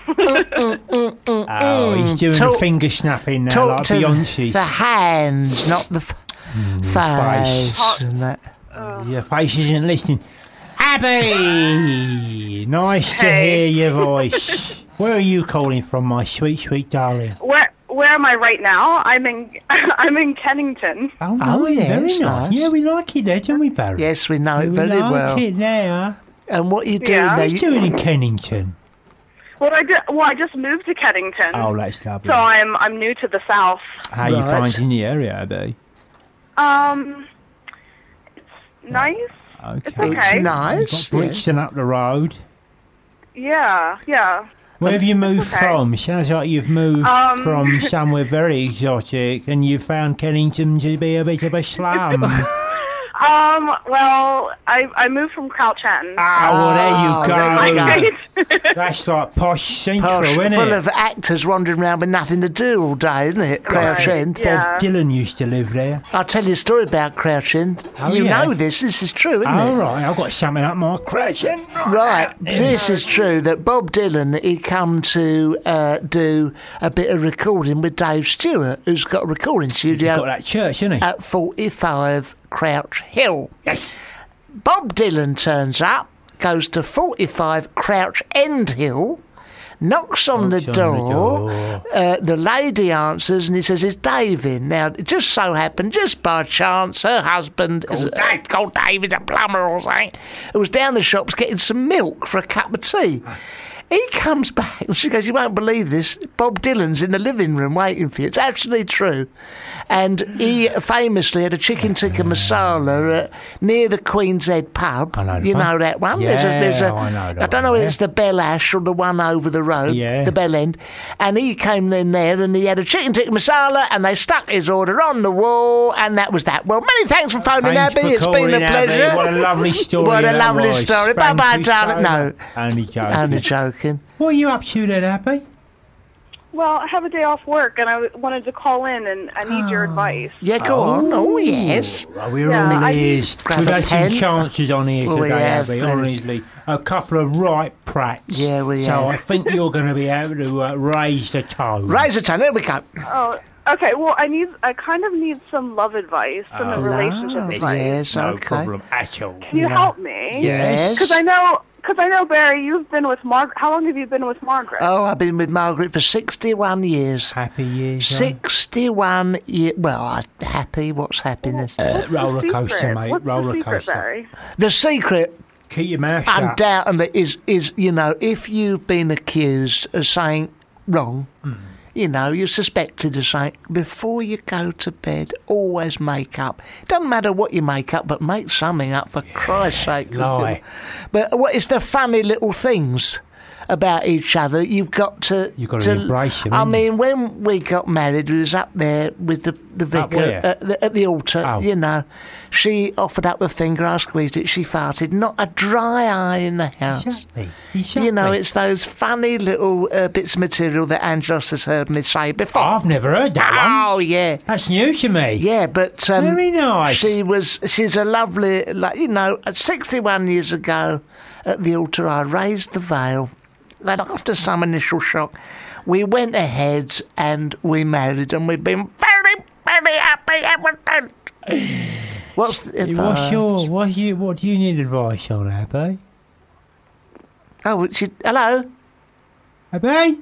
S3: Oh, he's doing the finger snapping now, like Beyonce.
S2: The hands, not the face. And that.
S3: Your face isn't listening. Abby! Nice to hear your voice. Where are you calling from, my sweet, sweet darling?
S11: Where am I right now? I'm in Kennington.
S3: Oh, yeah, very nice. Yeah, we like it there, don't we, Barry?
S2: Yes, we know it very well.
S3: We like it there.
S2: And what are you doing there?
S3: What are you doing in Kennington?
S11: Well, I just moved to Kennington.
S3: Oh, that's lovely.
S11: So I'm new to the south.
S3: How are you finding the area, Abby?
S11: It's nice.
S3: Okay.
S11: It's okay.
S2: It's nice.
S3: You've got Brixton up the road.
S11: Yeah.
S3: Where have you moved from? Sounds like you've moved from somewhere very exotic and you found Kennington to be a bit of a slum.
S11: Well, I moved from Crouch End.
S3: Well, there you go. That's like posh central, isn't it?
S2: Full of actors wandering around with nothing to do all day, isn't it? Crouch End.
S3: Bob Dylan used to live there.
S2: I'll tell you a story about Crouch End. You know this. This is true, isn't it?
S3: Oh, right. I've got something up my Crouch End.
S2: Right. This is true, that Bob Dylan, he come to do a bit of recording with Dave Stewart, who's got a recording studio.
S3: He's got that church, hasn't he?
S2: At 45 Crouch Hill.
S3: Yes.
S2: Bob Dylan turns up, goes to 45 Crouch End Hill, knocks on the door. The lady answers and he says, "Is Dave in?" Now, it just so happened, just by chance, her husband, called David, a plumber or something, who was down the shops getting some milk for a cup of tea. He comes back and she goes, "You won't believe this. Bob Dylan's in the living room waiting for you." It's absolutely true. And he famously had a chicken tikka masala near the Queen's Head pub.
S3: I know
S2: you know that one?
S3: Yeah,
S2: I know that I don't know whether it's the Bell Ash or the one over the road, the Bell End. And he came in there and he had a chicken tikka masala and they stuck his order on the wall and that was that. Well, many thanks for phoning, Abby. It's been a pleasure.
S3: Abby. What a lovely story.
S2: What a lovely story. Bye-bye, darling.
S3: No. Only joking. What are you up to then, Abby?
S11: Well, I have a day off work, and I wanted to call in, and I need your advice.
S2: Yeah, go on. Oh, yes.
S3: Well, we're all ears. We've had some chances on here today, Abby, honestly. A couple of right prats.
S2: Yeah, we have.
S3: So I think you're going to be able to raise the tone.
S2: Raise the tone. There we go.
S11: Oh, okay. Well, I kind of need some love advice, some relationship advice.
S2: Yes,
S3: no problem at all.
S11: Can you help me?
S2: Yes.
S11: Because I know, Barry, you've been with Margaret. How long have you been with Margaret?
S2: Oh, I've been with Margaret for 61 years.
S3: Happy years.
S2: 61 years. Well, happy. What's happiness?
S3: Roller coaster, mate.
S11: Roller coaster. Barry?
S2: The secret,
S3: keep your mouth shut.
S2: Undoubtedly, is if you've been accused of saying wrong. You know, you suspected of something. Before you go to bed, always make up. Doesn't matter what you make up, but make something up, for Christ's sake.
S3: Lie.
S2: But what is the funny little things about each other? You've got to
S3: embrace them.
S2: I mean, when we got married, we was up there with the vicar at the altar.
S3: Oh.
S2: You know, she offered up a finger, I squeezed it, she farted. Not a dry eye in the house.
S3: Exactly.
S2: You know, it's those funny little bits of material that Angelos has heard me say before.
S3: I've never heard that one.
S2: Oh, yeah.
S3: That's new to me.
S2: Yeah, but
S3: very nice.
S2: She's a lovely, like, you know, 61 years ago at the altar I raised the veil. Then after some initial shock, we went ahead and we married, and we've been very, very happy ever since. What's the advice?
S3: What do you need advice on, Abby?
S2: Oh, hello?
S3: Abby?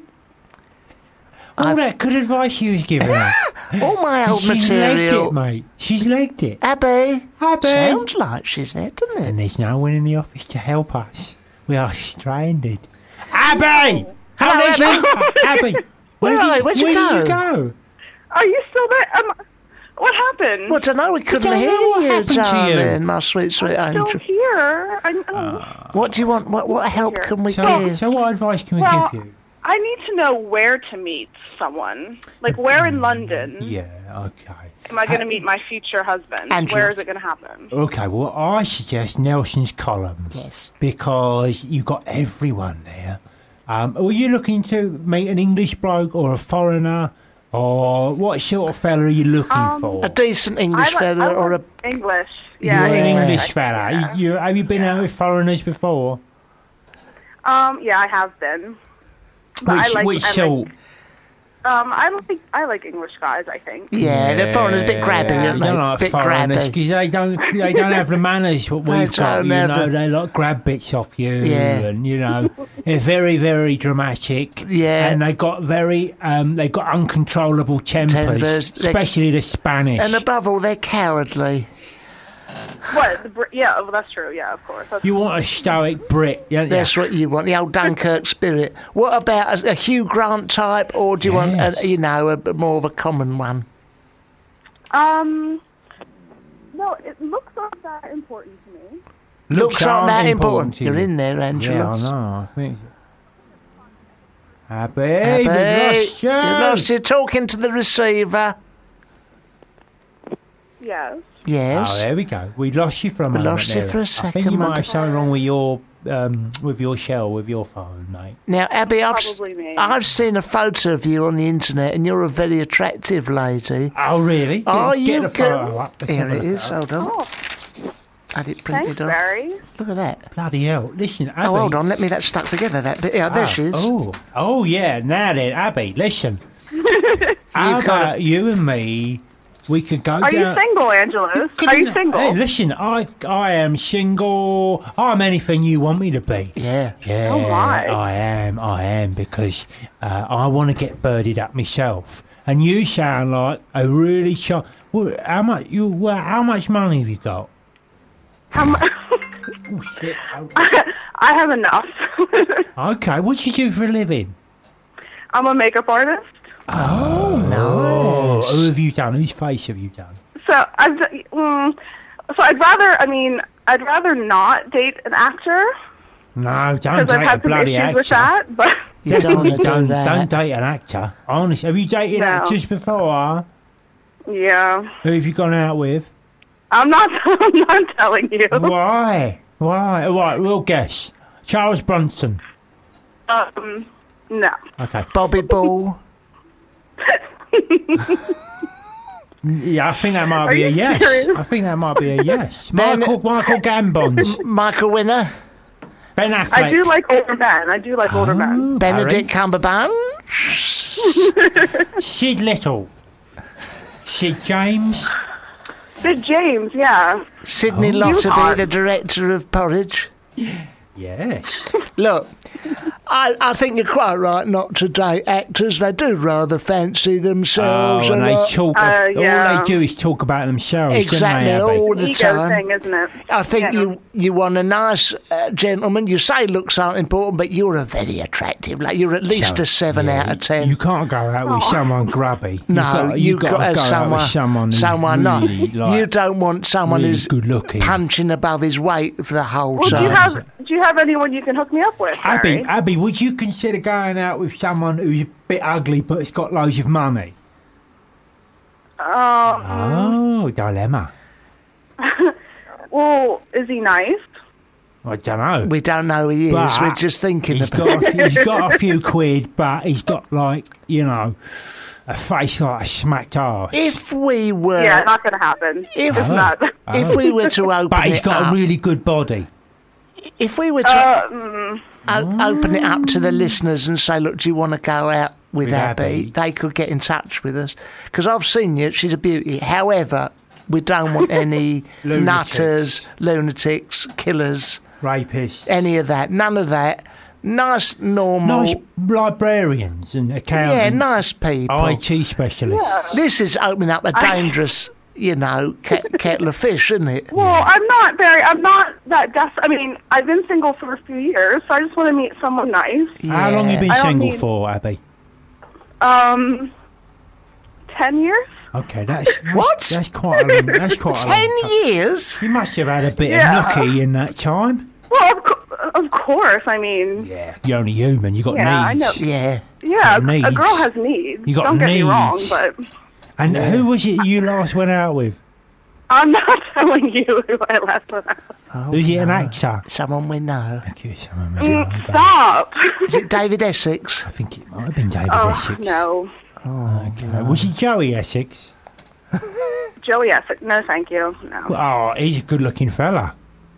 S3: All that good advice you was giving her.
S2: All my old
S3: She's
S2: material.
S3: legged it, mate. She's legged it.
S2: Abby.
S3: Abby.
S2: Sounds like she's there, doesn't it?
S3: And there's no one in the office to help us. We are stranded. Abby!
S2: Hello,
S3: Abby!
S11: Where'd
S2: you
S3: go?
S11: Are you still there? What happened?
S2: Well, I don't know. We couldn't hear you, darling. My sweet, sweet angel.
S11: Still here.
S2: What do you want? What help can we give?
S3: So what advice can we give you?
S11: I need to know where to meet someone. Like, where in London
S3: Yeah, okay.
S11: am I going to meet my future husband?
S3: Angela.
S11: Where is it going to happen?
S3: Okay, well, I suggest Nelson's Column.
S2: Yes.
S3: Because you've got everyone there. Are you looking to meet an English bloke or a foreigner? Or what sort of fella are you looking for?
S2: A decent English fella or a...
S11: English.
S3: Yeah,
S11: Yeah,
S3: an English fella.
S11: Yeah.
S3: Have you been out with foreigners before?
S11: Yeah, I have been. But
S3: Which sort?
S11: I like English guys, I think.
S2: Yeah, the foreigners a bit grabby, aren't they?
S3: They don't like
S2: Bit
S3: foreigners
S2: grabby.
S3: because they don't have the manners what we've got. You know, they like grab bits off you, and you know, they're very, very dramatic.
S2: Yeah,
S3: and they got uncontrollable tempers. Especially the Spanish.
S2: And above all, they're cowardly.
S11: What? Yeah, well, that's true. Yeah, of course.
S3: You want a stoic Brit, don't you?
S2: That's what you want, the old Dunkirk spirit. What about a Hugh Grant type, or do you want, a more of a common one?
S11: No, it looks not that important to me.
S2: Looks aren't that important. You're in there, Angela.
S3: Yeah, I know. I think. Abby,
S2: you lost. You're talking to the receiver.
S11: Yes.
S2: Yes.
S3: Oh, there we go. We lost you for a moment.
S2: Lost you
S3: there.
S2: for a
S3: I
S2: second.
S3: think you might have something wrong with your shell, with your phone, mate.
S2: Now, Abby, I've seen a photo of you on the internet, and you're a very attractive lady.
S3: Oh, really?
S2: Are you?
S3: Get the photo up.
S2: Here it is. Hold on. Had it printed
S11: Thanks,
S2: off.
S11: Barry.
S2: Look at that.
S3: Bloody hell! Listen, Abby.
S2: Oh, hold on. Let me. That's stuck together. That bit. Yeah, there she is.
S3: Oh, yeah. Now then, Abby, listen. How about you and me? We could go
S11: Are
S3: down.
S11: you single, Angelos? Are you single?
S3: Hey, listen, I am single. I'm anything you want me to be.
S2: Yeah.
S3: Yeah,
S11: Oh, my.
S3: I am, because I want to get birded up myself. And you sound like a really how much money have you got? Oh, shit.
S11: I have enough.
S3: Okay, what do you do for a living?
S11: I'm a makeup artist.
S3: Oh, no. Who have you done? Whose face have you done?
S11: So I'd rather not date an actor.
S3: No, don't
S11: Because I've
S3: date a
S11: had some
S3: bloody
S11: issues
S3: actor.
S11: with that, but
S2: You don't want to do
S3: Don't
S2: that.
S3: date an actor. Honestly, have you dated
S11: No.
S3: actors before?
S11: yeah,
S3: Who have you gone out with?
S11: I'm not telling you.
S3: Why? Right, we'll guess. Charles Bronson.
S11: No.
S3: Okay.
S2: Bobby Ball.
S3: Yeah, I think that might be
S11: Are
S3: a
S11: you
S3: yes.
S11: serious?
S3: I think that might be a yes.
S2: Then-
S3: Michael Gambons.
S2: Michael Winner.
S3: Ben Affleck.
S11: I do like older men.
S3: Oh,
S2: Benedict Cumberbatch.
S3: Sid Little. Sid James.
S11: Sid James, yeah.
S2: Sidney
S11: Oh.
S2: Lotterby, the director of Porridge.
S3: Yeah, Yes.
S2: Look, I think you're quite right not to date actors. They do rather fancy themselves.
S3: Oh, and
S2: a lot.
S3: they talk.
S11: yeah.
S3: All they do is talk about themselves.
S2: Exactly,
S3: don't they, Abby?
S2: all the
S11: Ego
S2: time.
S11: thing, isn't it?
S2: I think
S11: Yeah.
S2: you want a nice gentleman. You say looks aren't important, but you're a very attractive. Like you're at least a 7 out of 10.
S3: You can't go out with someone grubby.
S2: No, you've got to
S3: go out with someone who's
S2: not.
S3: really, like,
S2: You don't want someone
S3: really
S2: who's
S3: good looking.
S2: punching above his weight for the whole
S11: Well,
S2: time.
S11: do you have anyone you can hook me up with? Barry?
S3: Abby, would you consider going out with someone who's a bit ugly but has got loads of money? Oh, dilemma.
S11: Well, is he nice?
S3: I don't know.
S2: We don't know who he is.
S3: But
S2: We're just thinking
S3: he's
S2: about it.
S3: he's got a few quid, but he's got, like, you know, a face like a smacked arse.
S2: If we were...
S11: Yeah, not going to happen.
S2: If,
S11: It's not.
S2: if we were to open
S3: But he's
S2: it
S3: got
S2: up...
S3: a really good body.
S2: If we were to open it up to the listeners and say, look, do you want to go out with Abby? They could get in touch with us. Because I've seen you, she's a beauty. However, we don't want any nutters, lunatics, killers,
S3: rapists,
S2: any of that. None of that. Nice, normal...
S3: Nice librarians and accountants.
S2: Yeah, nice people.
S3: IT specialists.
S11: Yeah.
S2: This is opening up a dangerous... You know, kettle of fish, isn't it?
S11: Well, I'm not that desperate. I mean, I've been single for a few years, so I just want to meet someone nice.
S3: Yeah. How long have you been single for, Abby?
S11: 10 years.
S3: Okay, that's
S2: what?
S3: That's quite a long. That's quite
S2: 10 years.
S3: You must have had a bit
S11: Yeah.
S3: of nookie in that time.
S11: Well, of course. I mean,
S3: Yeah, you're only human. You got
S11: Yeah,
S3: needs.
S11: I know.
S2: Yeah.
S11: yeah,
S3: Needs.
S11: a girl has needs.
S3: You got
S11: Don't get me wrong,
S3: needs.
S11: but
S3: And who was it you last went out with?
S11: I'm not telling you who I last went out.
S2: Oh,
S3: Was it an actor?
S2: Someone we know.
S3: Okay, someone we know.
S11: Stop.
S2: Is it David Essex?
S3: I think it might have been David
S11: Oh
S3: Essex.
S11: no,
S3: Okay. Was it Joey Essex?
S11: Joey Essex. No, thank you. No.
S3: Oh, he's a good-looking fella.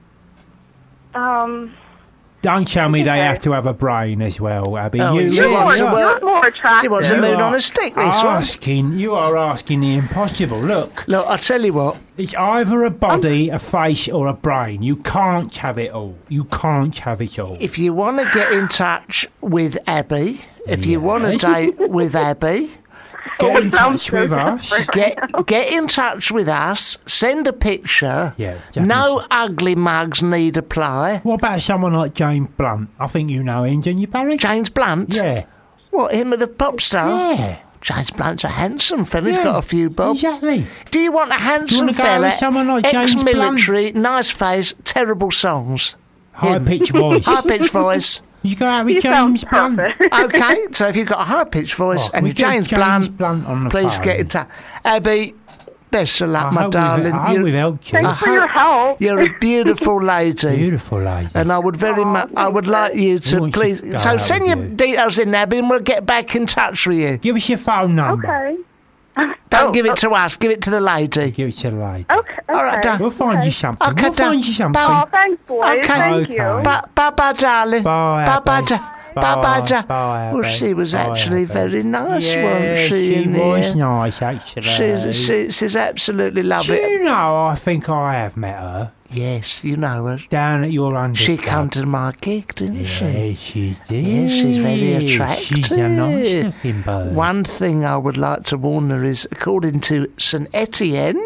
S3: Don't tell me they
S11: Okay.
S3: have to have a brain as well, Abby.
S2: Oh,
S3: you
S2: you're
S11: You're more attractive.
S2: She wants a moon on a stick, this one.
S3: You are asking the impossible. Look,
S2: I'll tell you what.
S3: it's either a body, a face, or a brain. You can't have it all. You can't have it all.
S2: If you want to get in touch with Abby, if you want to date with Abby,
S3: Get in touch with us.
S2: get in touch with us. Send a picture.
S3: Yeah,
S2: No ugly mugs need apply.
S3: What about someone like James Blunt? I think you know him, don't you, Barry?
S2: James Blunt?
S3: Yeah.
S2: What, him with the pop star?
S3: Yeah.
S2: James Blunt's a handsome fella. He's
S3: Yeah,
S2: got a few bob.
S3: Exactly.
S2: Do you want a handsome
S3: go
S2: fella,
S3: with someone like James
S2: ex-military, nice face, terrible songs?
S3: High-pitched voice.
S2: High-pitched voice.
S3: You go out with
S11: You
S3: James
S11: sound
S3: Blunt.
S11: perfect.
S2: Okay, so if you've got a high-pitched voice
S3: Can
S2: and
S3: we
S2: you're James
S3: get
S2: Blunt,
S3: on the
S2: please
S3: phone?
S2: get in touch. Abby, best of luck,
S3: I
S2: my
S3: hope
S2: darling.
S3: I hope we've helped you.
S11: Thanks for your help.
S2: You're a beautiful lady.
S3: Beautiful lady.
S2: And I would very much, I would like you
S3: We
S2: to
S3: want you
S2: please.
S3: to go
S2: So
S3: out
S2: send
S3: with
S2: your
S3: you.
S2: details in, Abby, and we'll get back in touch with you.
S3: Give us your phone number.
S11: Okay.
S2: Don't give it to us. Give it to the lady.
S3: Give it to the lady.
S11: Okay.
S2: All right, darling.
S3: We'll find you something.
S2: Okay,
S3: we'll find you something.
S11: Oh, thanks, boys.
S2: Okay.
S11: Thank
S3: Okay.
S11: you.
S2: Bye, darling.
S3: Bye,
S2: Bye,
S3: Abby.
S2: bye.
S3: Bye,
S2: Well,
S3: Abby.
S2: she was
S3: Bye,
S2: actually
S3: Abby.
S2: very nice,
S3: Yeah,
S2: wasn't she?
S3: she
S2: in
S3: was
S2: there?
S3: nice, actually.
S2: She's absolutely
S3: Do
S2: lovely.
S3: you know, I think I have met her
S2: Yes, you know her.
S3: down at your under
S2: She
S3: club.
S2: come to my gig, didn't she?
S3: Yeah, she did.
S2: Yeah, she's very attractive.
S3: She's a nice looking bird.
S2: One thing I would like to warn her is, according to St. Etienne,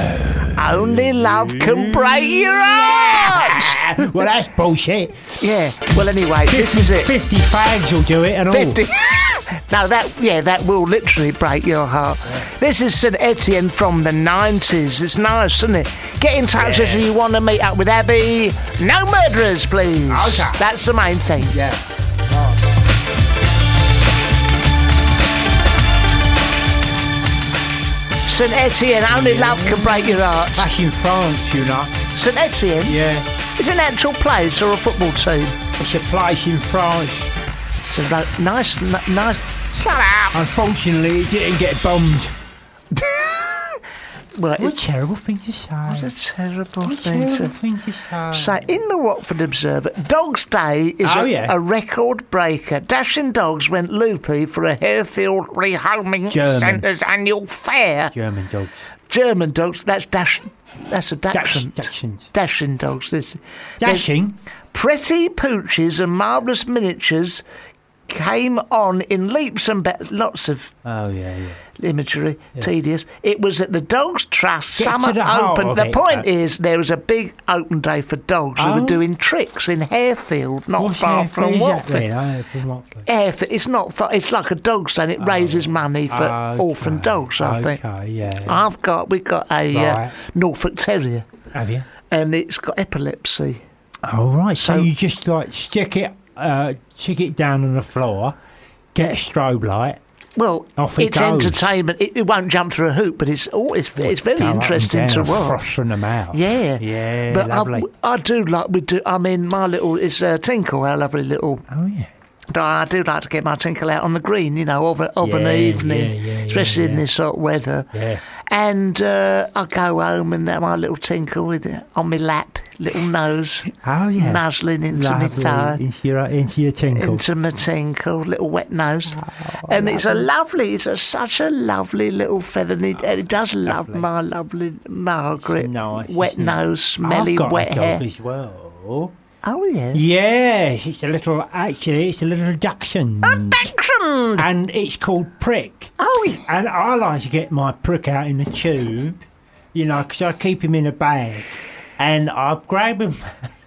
S2: only love can break your heart.
S3: Well, that's bullshit.
S2: Yeah. Well, anyway, this is it.
S3: 50 fags will do it and all.
S2: 50. No, that will literally break your heart. This is St. Etienne from the 90s. It's nice, isn't it? Get in touch if you want to meet up with Abby. No murderers, please.
S3: Okay.
S2: That's the main thing.
S3: Yeah.
S2: St. Etienne, only love can break your heart.
S3: That's in France, you know.
S2: St. Etienne?
S3: Yeah.
S2: Is it an actual place or a football team?
S3: It's a place in France.
S2: It's a nice. Shut up!
S3: Unfortunately, it didn't get bombed.
S2: Well,
S3: What a terrible thing to say.
S2: it's a terrible
S3: What a
S2: thing
S3: terrible
S2: to
S3: thing to say.
S2: say. In the Watford Observer, Dogs Day is
S3: Oh, yeah.
S2: a record breaker. Dashing Dogs went loopy for a Harefield Rehoming
S3: German.
S2: Centre's annual fair.
S3: German dogs.
S2: German dogs. That's a dachshund.
S3: Dachshunds.
S2: Dashing Dogs.
S3: Dashing?
S2: Pretty pooches and marvellous miniatures came on in leaps and bounds. Lots of imagery, tedious. It was at the Dogs Trust Summer Open. The point is, there was a big open day for dogs who were doing tricks in Harefield, not far from Watford. Harefield, it's not far. It's like a dog's day. It raises money for orphan dogs, I think. We've got a Norfolk Terrier.
S3: Have you?
S2: And it's got epilepsy.
S3: Oh, right. So you just stick it down on the floor, get a strobe light.
S2: Well, it's entertainment. It won't jump through a hoop, but it's very interesting to watch.
S3: Frost from the mouth.
S2: Yeah, but
S3: lovely.
S2: I do like I mean, my little is Tinkle, our lovely little.
S3: Oh yeah.
S2: I do like to get my Tinkle out on the green, of an evening, especially in this hot weather.
S3: Yeah.
S2: And I go home and my little Tinkle on my lap, little nose, nuzzling into my thigh,
S3: into your Tinkle,
S2: into my Tinkle, little wet nose, and it's such a lovely little feather. And it does love my lovely Margaret, wet nose, smelly wet hair.
S3: I've got a dog as well.
S2: Oh, yeah.
S3: Yeah, it's a little dachshund.
S2: A dachshund!
S3: And it's called Prick.
S2: Oh, yeah.
S3: And I like to get my Prick out in the tube, because I keep him in a bag. And I grab him.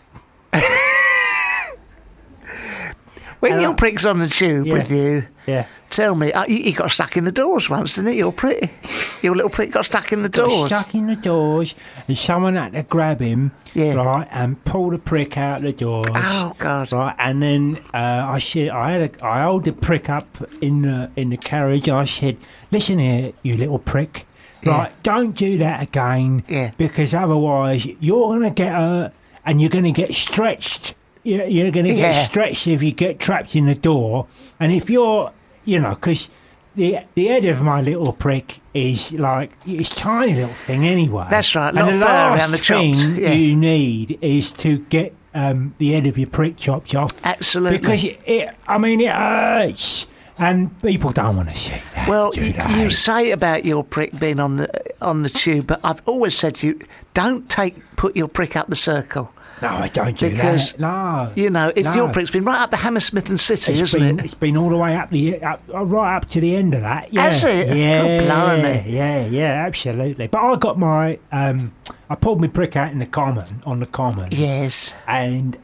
S2: When your Prick's on the tube with you,
S3: tell
S2: me, he got stuck in the doors once, didn't it? Your little Prick got stuck in the doors.
S3: Stuck in the doors, and someone had to grab him, right, and pull the Prick out the doors.
S2: Oh God!
S3: Right, and then I held the Prick up in the carriage. I said, "Listen here, you little Prick, right? Don't do that again, because otherwise you're going to get hurt and you're going to get stretched." You're going to get stretched if you get trapped in the door. And if you're, because the head of my little Prick is it's a tiny little thing anyway.
S2: That's right,
S3: and the
S2: fur around the chops.
S3: You need is to get the head of your Prick chopped off.
S2: Absolutely.
S3: Because it hurts. And people don't want to see that.
S2: Well, you say about your Prick being on the tube, but I've always said to you, don't put your Prick up the circle.
S3: No, I don't do
S2: that.
S3: No,
S2: your Prick's been right up the Hammersmith and City, hasn't it?
S3: It's been all the way right up to the end of that. Yeah.
S2: Has it?
S3: Yeah,
S2: oh, blimey.
S3: Yeah, absolutely. But I got my, I pulled my Prick out on the common.
S2: Yes.
S3: And.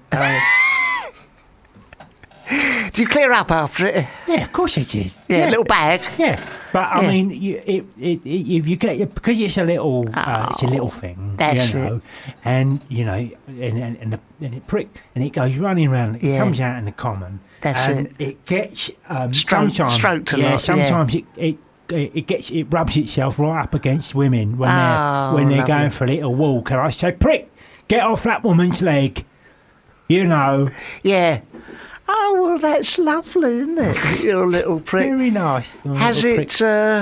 S2: Do you clear up after it?
S3: Yeah, of course I did.
S2: Yeah, a little bag.
S3: Yeah, but I mean, if you get because it's a little, it's a little thing.
S2: That's it.
S3: And and it Prick and it goes running around. It comes out in the common.
S2: That's
S3: and
S2: it.
S3: It gets
S2: stroked a lot.
S3: Sometimes it rubs itself right up against women when they're going for a little walk. And I say, Prick, get off that woman's leg.
S2: Yeah. Oh, well, that's lovely, isn't it? Your little Prick.
S3: Very nice.
S2: Has it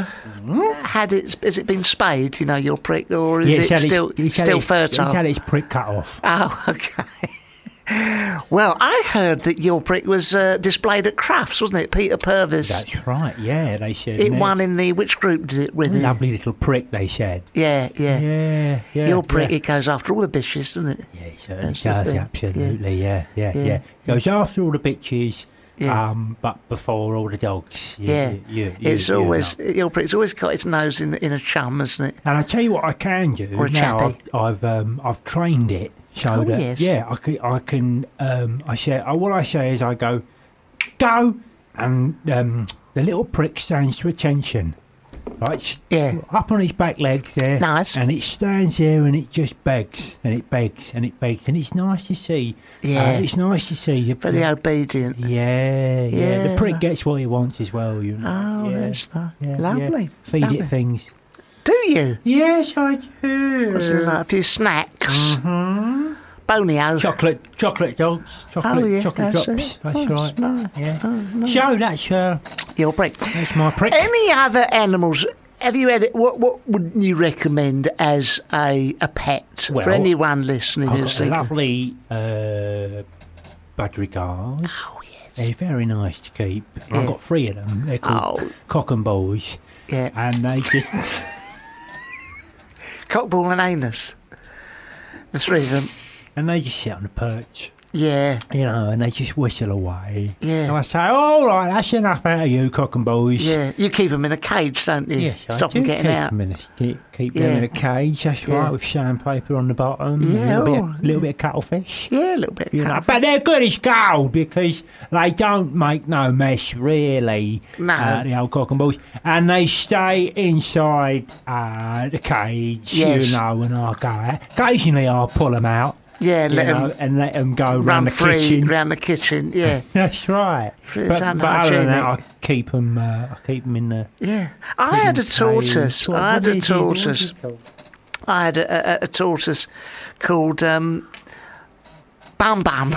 S2: been spayed, your Prick, or is it still fertile?
S3: He's had its Prick cut off.
S2: Oh, okay. Well, I heard that your Prick was displayed at Crufts, wasn't it? Peter Purvis.
S3: That's right, yeah, they said.
S2: It won in which group did it with?
S3: Lovely little Prick, they said.
S2: Yeah. Your Prick,
S3: yeah.
S2: It goes after all the bitches, doesn't it?
S3: Yeah, it certainly does, absolutely, yeah. Goes after all the bitches, but before all the dogs.
S2: It's always, your Prick's always got its nose in a chum, hasn't it?
S3: And I tell you what I can do.
S2: Or a chappy.
S3: I've trained it. So that, I can. What I say is I go, and the little Prick stands to attention, right? Up on his back legs there,
S2: nice,
S3: and it stands there and it just begs and it begs and it begs, and it's nice to see. It's nice to see.
S2: Very obedient.
S3: Yeah. The Prick gets what he wants as well,
S2: Oh, that's nice. Lovely.
S3: Feed it things.
S2: Do you?
S3: Yes, I do.
S2: What's it like? A few snacks.
S3: Mm-hmm.
S2: Bonio.
S3: Chocolate dogs. Chocolate drops.
S2: It.
S3: That's right.
S2: Nice.
S3: Yeah.
S2: Oh, nice.
S3: So that's
S2: your Prick.
S3: That's my Prick.
S2: Any other animals? Have you had it? What would you recommend as a pet for anyone listening?
S3: I've got a lovely budgerigars.
S2: Oh yes.
S3: They're very nice to keep. I've got 3 of them. They're called cock and balls.
S2: Yeah.
S3: And they just
S2: cock, ball and anus. The 3 of them.
S3: And they just sit on the perch.
S2: Yeah.
S3: You know, and they just whistle away.
S2: Yeah.
S3: And I say, all right, that's enough out of you, cock and balls.
S2: Yeah. You keep them in a cage, don't you?
S3: Yes,
S2: Stop them getting out.
S3: Keep them in a cage, that's right, with sandpaper on the bottom.
S2: Yeah.
S3: A little bit of cuttlefish.
S2: Yeah, a little bit of cuttlefish.
S3: But they're good as gold because they don't make no mess, really, the old cock and balls. And they stay inside the cage, you know, when I go out. Occasionally I'll pull them out.
S2: Yeah,
S3: and let them go round the kitchen.
S2: Round the kitchen, yeah.
S3: That's right. But other than that, I keep them in the...
S2: Yeah. I had a tortoise. I had a tortoise called Bam Bam.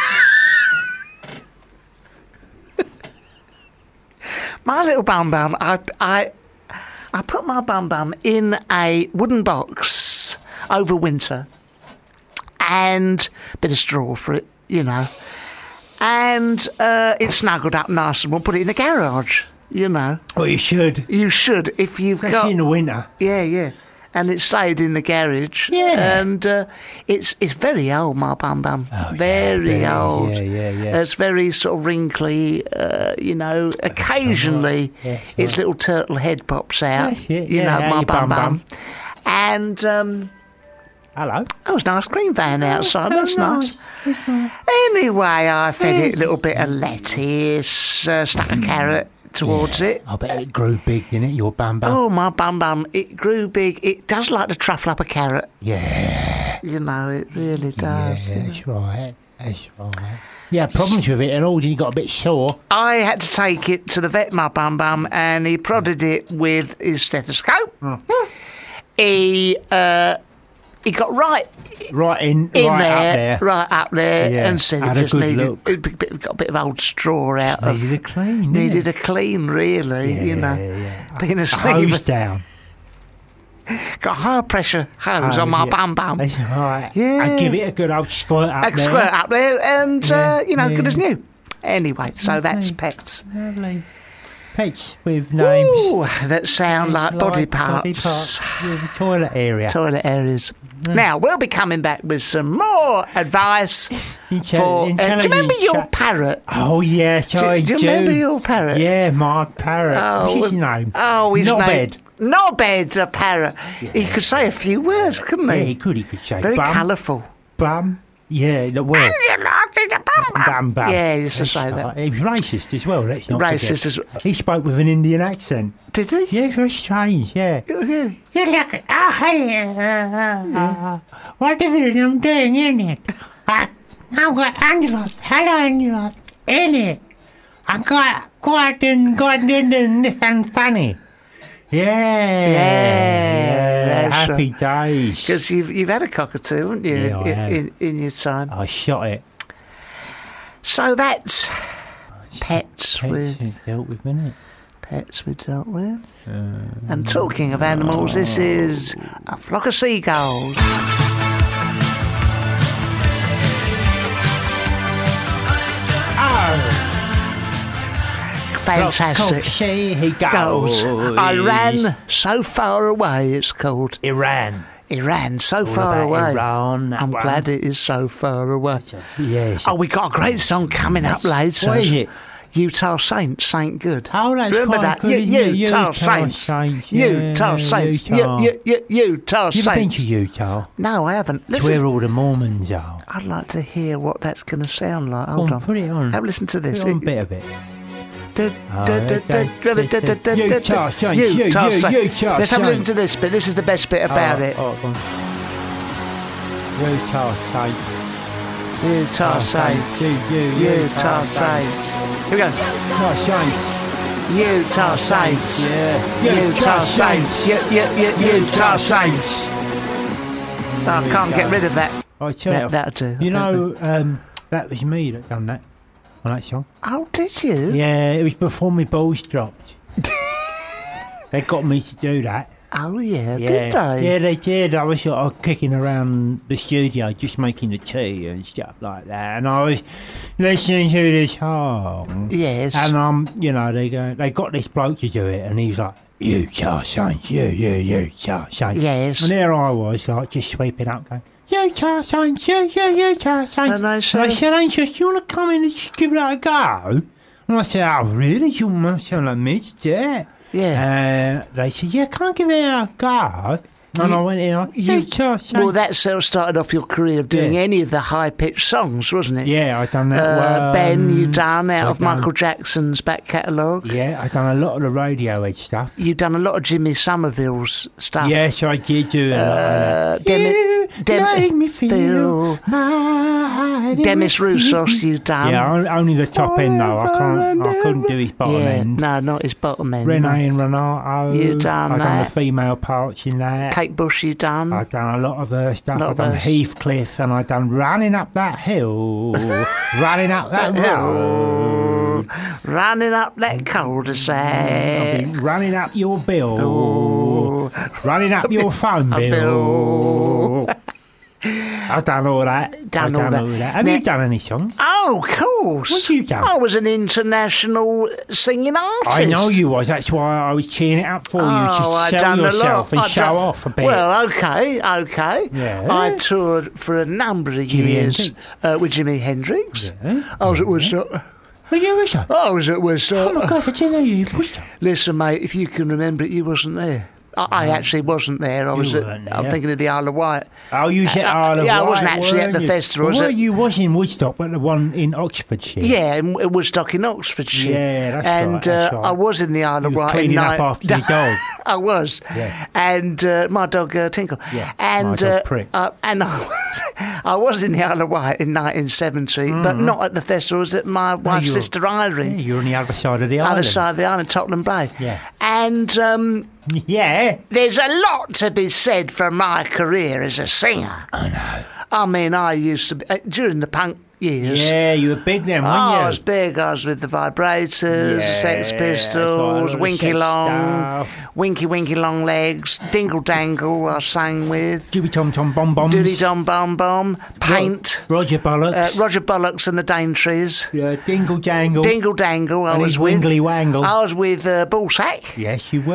S2: My little Bam Bam, I put my Bam Bam in a wooden box over winter. And a bit of straw for it, you know. And it's snuggled up nice and we'll put it in the garage, you know.
S3: Well, you should.
S2: You should, if you've
S3: Especially in the winter.
S2: Yeah, yeah. And it's stayed in the garage.
S3: Yeah.
S2: And it's very old, my Bam Bam.
S3: Oh,
S2: very old.
S3: Yeah.
S2: It's very sort of wrinkly, you know. Occasionally, its little turtle head pops out.
S3: That's it,
S2: you know, my Bam
S3: Bam.
S2: And...
S3: Hello.
S2: Oh, it's a nice green van outside. That's nice. Anyway, I fed it a little bit of lettuce, stuck a carrot towards it.
S3: I bet it grew big, didn't it, your Bam Bam?
S2: Oh, my Bam Bam. It grew big. It does like to truffle up a carrot.
S3: Yeah.
S2: You know, it really does.
S3: Yeah, that's right. That's right. Yeah, problems with it at all? You got a bit sore?
S2: I had to take it to the vet, my Bam Bam, and he prodded it with his stethoscope. He got right in there, right up there, and said it just needed got a bit of old straw out of.
S3: Needed a clean.
S2: Needed a clean, really. You know, being asleep.
S3: Hose down.
S2: Got high pressure hose on my Bam Bam.
S3: That's right.
S2: Yeah,
S3: and give it a good old squirt up there.
S2: Squirt up there, and you know, good as new. Anyway, so that's pets.
S3: Lovely. Pets with names.
S2: Ooh, that sound like body parts.
S3: With a toilet area.
S2: Toilet areas. Now, we'll be coming back with some more advice for... do you remember your parrot?
S3: Oh, yes, I do.
S2: Do you remember your parrot?
S3: Yeah, my parrot. What's his name?
S2: Oh, his name...
S3: Nobed.
S2: Nobed, a parrot. Yeah. He could say a few words, couldn't he?
S3: Yeah, he could say
S2: very colourful.
S3: Bum. Yeah, the word. Bam, bam.
S2: Yeah, he used to say that.
S3: He was racist as well, let's not forget.
S2: Racist as well.
S3: He spoke with an Indian accent.
S2: Did he?
S3: Yeah, very strange, yeah.
S2: You
S3: look... what is it I'm doing in it? I've got Angelos. Hello, Angelos. In it. I got in Nissan Sunny. Yeah. Happy days.
S2: Because you've had a cockatoo, haven't you, in your time?
S3: I shot it.
S2: So that's pets with...
S3: dealt with, isn't it?
S2: Pets we dealt with. And talking of animals, this is A Flock of Seagulls. Fantastic.
S3: Seagulls.
S2: I ran so far away, it's called.
S3: Iran,
S2: so far away.
S3: Iran,
S2: I'm glad it is so far away.
S3: Yes.
S2: Oh, we got a great song coming up later.
S3: What is it?
S2: Utah Saints, Saint Good.
S3: Oh, that's
S2: remember
S3: quite
S2: that?
S3: Good,
S2: Utah Saints. Utah Saints. Utah Saints.
S3: You ever been to Utah?
S2: No, I haven't.
S3: It's where all the Mormons are.
S2: I'd like to hear what that's going to sound like. Hold on.
S3: Put it on.
S2: Have a listen to this.
S3: Put it on a bit of it.
S2: Utah Saints. Let's have a listen to this bit. This is the best bit about it.
S3: Utah Saints.
S2: Utah Saints. Utah Saints. Here we go. Utah Saints. Utah Saints. Utah Saints. I can't get rid of that. That'll do.
S3: You know, that was me that done that on that song.
S2: Oh, did you?
S3: Yeah, it was before my balls dropped. They got me to do that.
S2: Oh, yeah, did they?
S3: Yeah, they did. I was sort of kicking around the studio, just making the tea and stuff like that. And I was listening to this song.
S2: Yes.
S3: And, you know, they got this bloke to do it, and he's like, Utah Saints, Utah Saints.
S2: Yes.
S3: And there I was, like, just sweeping up, going, Tarzan, yeah, Tarzan.
S2: And I
S3: said, Angel, do you want to come in and just give that a go? And I said, oh, really? You must sound like me to do it.
S2: Yeah.
S3: They said, yeah, can't give it a go. And I went in,
S2: well, that sort of started off your career of doing any of the high-pitched songs, wasn't it?
S3: Yeah, I've done that.
S2: Ben, you done out of Michael Jackson's back catalogue.
S3: Yeah, I've done a lot of the Radiohead stuff.
S2: You've done a lot of Jimmy Somerville's stuff.
S3: Yes, I did do a lot of
S2: that.
S3: Make me feel
S2: Demis Roussos, you done.
S3: Yeah, only the top end though. I couldn't do his bottom end.
S2: No, not his bottom end.
S3: Renee and Renato.
S2: You done
S3: I've
S2: that.
S3: done the female parts in that.
S2: Kate Bush, you done.
S3: I've done a lot of her stuff. I've done Heathcliff, and I've done Running Up That Hill, Running Up That Road,
S2: Running Up That Cul-de-sac,
S3: Running Up Your Bill, Running Up Your Phone Bill. I've done all that. Have you done any songs?
S2: Oh, of course.
S3: What have you done?
S2: I was an international singing artist.
S3: I know you was. That's why I was cheering it up for you to sell yourself and show off a bit.
S2: Well, okay.
S3: Yeah.
S2: I toured for a number of years with Jimi Hendrix.
S3: Yeah.
S2: I was at Woodstock.
S3: Were you Woodstock?
S2: I was at Woodstock.
S3: Oh my God, I didn't know you were Woodstock.
S2: Listen, mate, if you can remember it, you wasn't there. I actually wasn't there. I'm thinking of the Isle of Wight.
S3: Oh, you said Isle of Wight.
S2: Yeah, I wasn't actually at the festival.
S3: You was in Woodstock, but the one in Oxfordshire.
S2: Yeah, in Woodstock in Oxfordshire.
S3: Yeah, that's right.
S2: I was in the Isle of Wight.
S3: Cleaning up after your dog.
S2: I was.
S3: Yeah.
S2: And my dog Tinkle.
S3: Yeah.
S2: And
S3: my dog Prick.
S2: and I was in the Isle of Wight in 1970, but not at the festival. I was at my wife's sister Irene.
S3: Yeah, you're on the other side of the island.
S2: Other side of the island, Tottenham Bay.
S3: Yeah.
S2: And
S3: yeah,
S2: there's a lot to be said for my career as a singer.
S3: I know.
S2: I mean, I used to be, during the punk years.
S3: Yeah, you were big then, weren't you?
S2: I was big. I was with the Vibrators, the Sex Pistols, Winky Long, Winky Long Legs, Dingle Dangle. I sang with
S3: Doobie Tom Tom Bom Boms,
S2: Doobie Tom Bom Bom, Paint,
S3: Roger Bollocks,
S2: Roger Bollocks and the Daintrees.
S3: Yeah, Dingle Dangle,
S2: Dingle Dangle. I was with
S3: Wingly Wangle.
S2: I was with Ballsack.
S3: Yes, you were.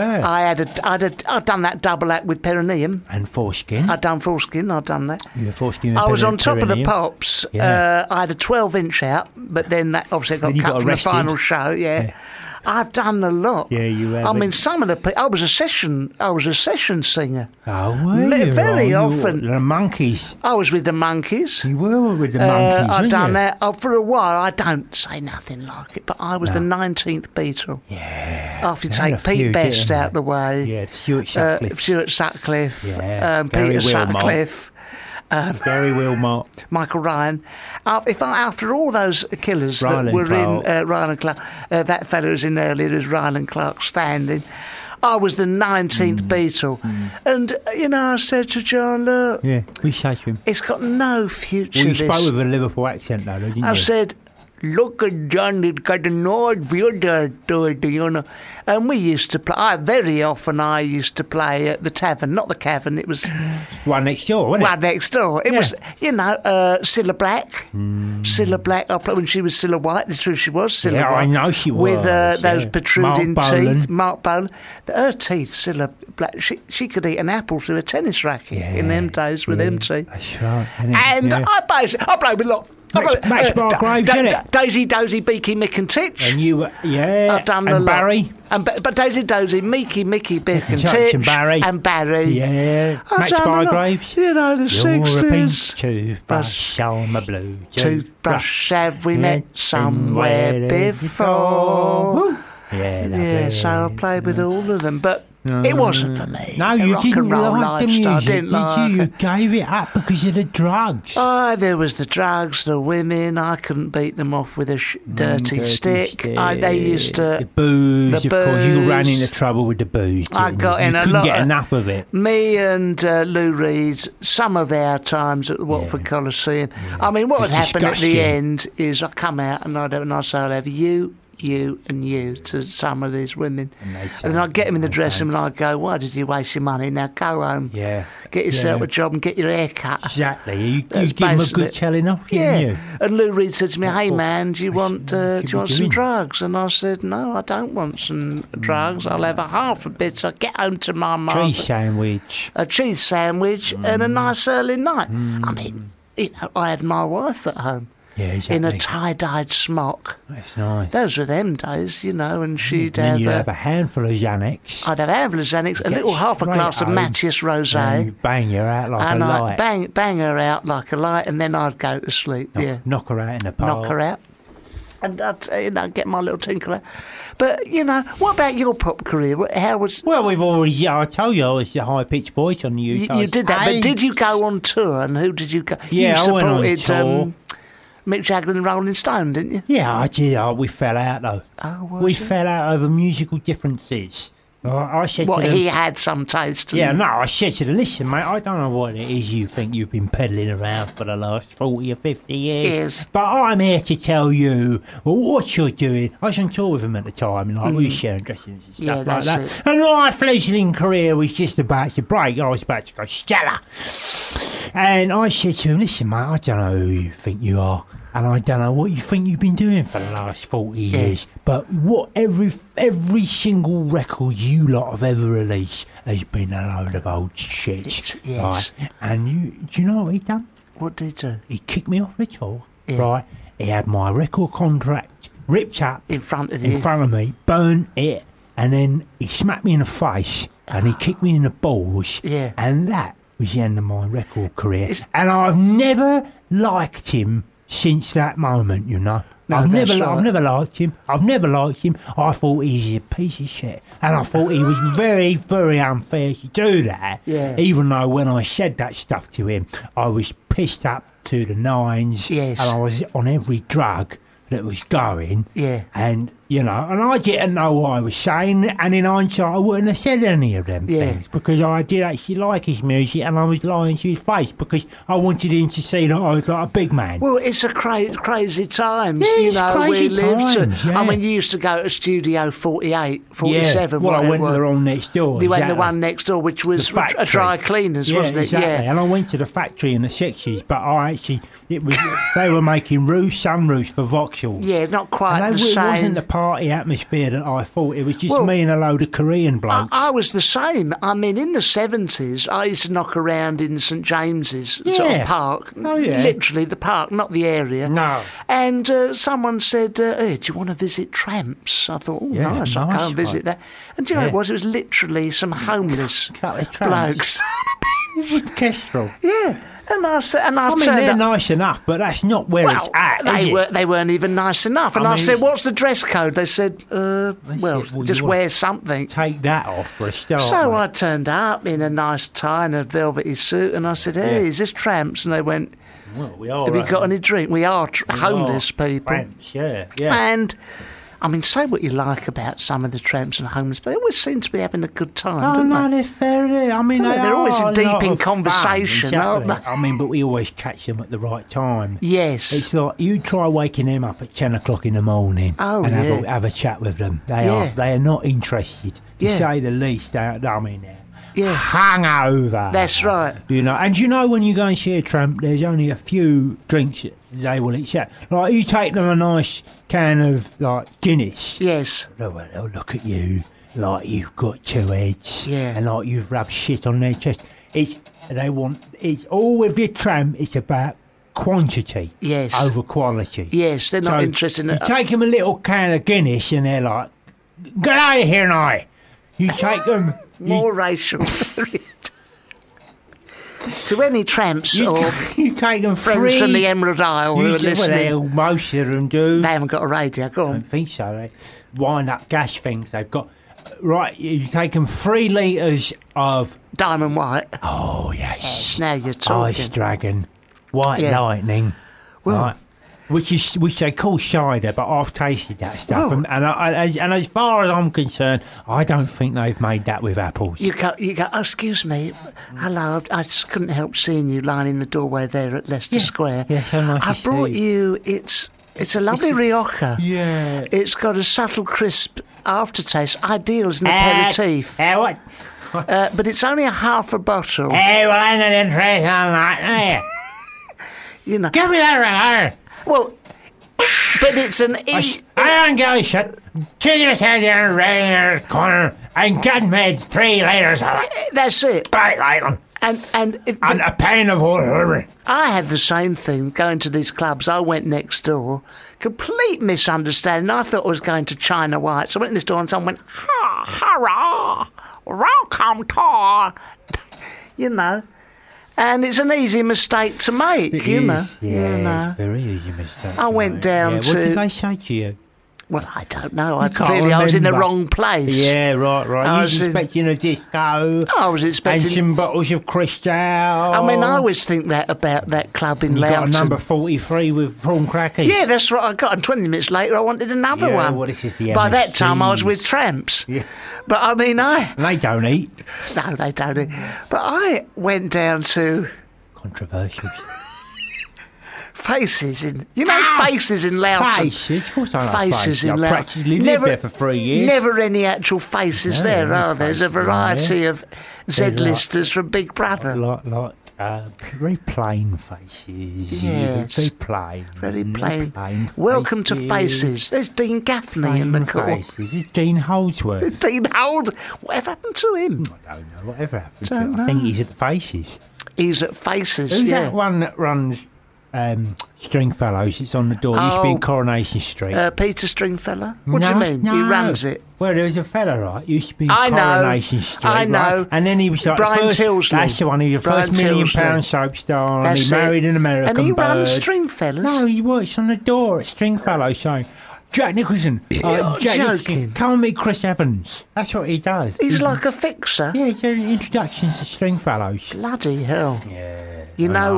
S2: I'd done that double act with Perineum
S3: and Foreskin.
S2: I'd done Foreskin. I'd done that.
S3: You were Foreskin.
S2: I was on top of the Pops.
S3: Yeah.
S2: I had a 12-inch out, but then that obviously got cut from the final show. Yeah. I've done a lot.
S3: Yeah, you have.
S2: I mean, some of the I was a session singer.
S3: Oh, were you?
S2: Very often.
S3: The Monkeys.
S2: I was with the Monkeys.
S3: You were with the Monkeys.
S2: I've done that for a while. I don't say nothing like it, but I was the 19th Beatle.
S3: Yeah.
S2: After you take Pete Best out the way.
S3: Yeah, Stuart Sutcliffe.
S2: Stuart Sutcliffe.
S3: Yeah.
S2: Peter Sutcliffe.
S3: Gary Wilmot,
S2: Michael Ryan. After all those killers that were in Ryan and Clark, that fellow who was in earlier, was Ryan and Clark Standing. I was the 19th Beatle. And, I said to John, look.
S3: Yeah, we said to him.
S2: It's got no future.
S3: Well, you spoke with a Liverpool accent, though, didn't you?
S2: I said, look at John, it's got a Nord future to it, And we used to play, very often I used to play at the tavern, not the cavern, it was...
S3: One next door, wasn't it?
S2: One next door. It was, Cilla Black. Cilla Black, I played when she was Cilla White, it's true she was Cilla White.
S3: I know she was.
S2: With those protruding
S3: Mark
S2: teeth. Mark Bolan. Her teeth, Cilla Black, she could eat an apple through a tennis racket in them days with them teeth.
S3: That's right.
S2: And I played with a lot.
S3: Max Bargraves,
S2: Daisy Dozy, Beaky, Mick and Titch.
S3: And you were,
S2: I've done
S3: and Barry.
S2: But Daisy Dozy, Mickey, Bick and Titch.
S3: And Barry. Yeah. Max Bargraves.
S2: The 60s.
S3: You're a pink toothbrush on my blue
S2: toothbrush. Have we met somewhere before?
S3: Yeah,
S2: so I played with all of them, but it wasn't for me.
S3: No, you didn't like the music, did you? You gave it up because of the drugs.
S2: Oh, there was the drugs, the women. I couldn't beat them off with a dirty stick. They used to...
S3: The booze, of course. You ran into trouble with the booze.
S2: I got in a lot.
S3: You couldn't get enough of it.
S2: Me and Lou Reed, some of our times at the Watford Coliseum. I mean, what had happened at the end is I come out and I say, I'll have you, you to some of these women. And then I'd get them in the dressing room and I'd go, why did you waste your money? Now go home.
S3: Yeah.
S2: Get yourself a job and get your hair cut.
S3: Exactly. You give them a good telling off, didn't you?
S2: And Lou Reed said to me, hey man, do you want some drugs? And I said, no, I don't want some drugs. I'll have a half a bit. I'll get home to my mum. A cheese sandwich and a nice early night. I mean, I had my wife at home.
S3: Yeah, exactly.
S2: In a tie-dyed smock.
S3: That's nice.
S2: Those were them days, and she'd
S3: have... you'd have a handful of Xanax.
S2: I'd have a handful of Xanax, a little half a glass of Matthias Rosé.
S3: And you'd bang her out like a light.
S2: And I'd bang her out like a light, and then I'd go to sleep,
S3: Knock her out in the park.
S2: Knock her out. And I'd get my little tinkle out. But, what about your pop career? How was...
S3: Well, I told you I was the high-pitched voice on the UK.
S2: You did that, but did you go on tour, and who did you go...
S3: Yeah,
S2: you
S3: I went on tour.
S2: Mick Jagger and Rolling Stone, didn't you?
S3: Yeah, I did. We fell out, though. We fell out over musical differences. I said to them,
S2: he had some taste.
S3: Yeah, no, I said to them, listen, mate, I don't know what it is you think you've been peddling around for the last 40 or 50 years.
S2: Yes.
S3: But I'm here to tell you what you're doing. I was on tour with him at the time, and we were sharing dressing rooms and stuff like that.
S2: It.
S3: And my fledgling career was just about to break. I was about to go stellar. And I said to him, listen, mate, I don't know who you think you are. And I don't know what you think you've been doing for the last 40 years, but every single record you lot have ever released has been a load of old shit.
S2: Yes.
S3: Right? And do you know what he done?
S2: What did he do?
S3: He kicked me off the tour, right? He had my record contract ripped up
S2: in front of
S3: me, burnt it, and then he smacked me in the face and he kicked me in the balls.
S2: Yeah.
S3: And that was the end of my record career. And I've never liked him since that moment,
S2: No,
S3: I've never liked him. I thought he was a piece of shit. And I thought he was very, very unfair to do that.
S2: Yeah.
S3: Even though when I said that stuff to him, I was pissed up to the nines.
S2: Yes.
S3: And I was on every drug that was going.
S2: Yeah.
S3: And, and I didn't know what I was saying. And in hindsight, I wouldn't have said any of them things because I did actually like his music and I was lying to his face because I wanted him to see that I was like a big man.
S2: Well, it's a crazy times,
S3: crazy
S2: we lived.
S3: Times, yeah.
S2: I mean, you used to go to Studio 48, 47.
S3: Yeah. Well, I went to the one next door.
S2: You went to the one next door, which was a dry cleaners, wasn't it?
S3: Exactly.
S2: Yeah.
S3: And I went to the factory in the 60s, but they were making sunroofs for Vauxhall.
S2: Yeah, not quite
S3: and
S2: the same.
S3: It wasn't the party atmosphere that I thought. It was just me and a load of Korean blokes.
S2: I was the same. I mean, in the 70s, I used to knock around in St James's sort of park.
S3: Oh, yeah.
S2: Literally the park, not the area.
S3: No.
S2: And someone said, hey, do you want to visit Tramps? I thought, nice, I'll go and visit that. And do you know what it was? It was literally some homeless blokes.
S3: With Kestrel.
S2: Yeah. And I
S3: mean, they're nice enough, but that's not where it's at,
S2: they weren't even nice enough. And I said, what's the dress code? They said, just wear something.
S3: Take that off for a start.
S2: So I turned up in a nice tie and a velvety suit, and I said, hey, is this Tramps? And they went,
S3: well, we are.
S2: Have you got any drink? We are homeless people.
S3: Tramps, yeah.
S2: And... I mean, say what you like about some of the Tramps and homeless, but they always seem to be having a good time, don't
S3: they? They're fair. I mean,
S2: they're always deep in conversation, aren't they?
S3: I mean, but we always catch them at the right time.
S2: Yes.
S3: It's like, you try waking them up at 10 o'clock in the morning and have a chat with them. They are not interested, to say the least. Hangover.
S2: That's right.
S3: And when you go and see a Tramp, there's only a few drinks they will accept. Like, you take them a nice can of, Guinness.
S2: Yes.
S3: They'll look at you like you've got two heads.
S2: Yeah.
S3: And like you've rubbed shit on their chest. It's all with your Tramp, it's about quantity over quality.
S2: Yes, they're not interested in it.
S3: You take them a little can of Guinness and they're like, get out of here now. You take them...
S2: More racial. To any Tramps or
S3: you take them
S2: friends from the Emerald Isle who are listening.
S3: Most of them do.
S2: They haven't got a radio. Go on.
S3: I don't think so. They wind up gas things they've got. Right, you take them 3 litres of...
S2: Diamond White.
S3: Oh, yes.
S2: Now you're talking.
S3: Ice Dragon. White Lightning.
S2: Well...
S3: Right. Which they call cider, but I've tasted that stuff, and as far as I'm concerned, I don't think they've made that with apples.
S2: You go. Oh, excuse me, hello. I just couldn't help seeing you lying in the doorway there at Leicester Square.
S3: Yeah, so nice
S2: I brought you. It's It's a lovely Rioja.
S3: Yeah.
S2: It's got a subtle, crisp aftertaste, ideal as an aperitif.
S3: What?
S2: But it's only a half a bottle.
S3: Well, I'm not interested in that.
S2: You know.
S3: Give me that remote.
S2: Well, but it's an...
S3: I don't give a shit. Chicken his head down in the corner and get made 3 liters of it.
S2: That's it.
S3: Right, like
S2: And
S3: a pain of whole liver.
S2: I had the same thing going to these clubs. I went next door. Complete misunderstanding. I thought I was going to China White. So I went next door and someone went, hurrah, welcome to... You know. And it's an easy mistake to make, you know.
S3: Yeah, very easy mistake.
S2: I went down to...
S3: What did they say to you?
S2: Well, I don't know. I was in the wrong place.
S3: Yeah, right.
S2: I
S3: was expecting a disco.
S2: I was expecting...
S3: And some bottles of Cristal.
S2: I mean, I always think that about that club in Loughton.
S3: You got a number 43 with prawn crackers.
S2: Yeah, that's right. I got, and 20 minutes later, I wanted another one.
S3: Well, this is the
S2: By that time, I was with tramps.
S3: Yeah.
S2: But I mean,
S3: They don't eat.
S2: No, they don't eat. But I went down to...
S3: Controversial.
S2: Faces in... You know, Faces in Loughton.
S3: Faces? Of course I know
S2: Faces in Loughton.
S3: I practically lived there for 3 years.
S2: Never any actual faces there, are there? There's a variety of Z-listers from Big Brother.
S3: Like very plain faces.
S2: Yes.
S3: Very plain.
S2: Very plain. Welcome to Faces. There's Dean Gaffney in the corner.
S3: Faces. There's Dean Holdsworth.
S2: There's Dean Holdsworth. Whatever happened to him?
S3: I don't know. Whatever happened to him? I think he's at the Faces.
S2: He's at Faces,
S3: Who's that one that runs Stringfellows? It's on the door. It used to be in Coronation Street.
S2: Peter Stringfellow? What do you mean?
S3: No.
S2: He runs it.
S3: Well, there was a fella, right? Used to be in Coronation Street.
S2: I know.
S3: Right? And then he was like
S2: Brian Tilsley.
S3: That's the one. He was the first £1 million soap star. And he married an American
S2: bird. And he
S3: bird.
S2: runs Stringfellows?
S3: No, he works on the door at Stringfellows saying, Jack Nicholson.
S2: You're joking.
S3: Come and meet Chris Evans. That's what he does.
S2: He's like a fixer.
S3: Yeah, he's doing introductions to Stringfellows.
S2: Bloody hell.
S3: Yeah.
S2: You know,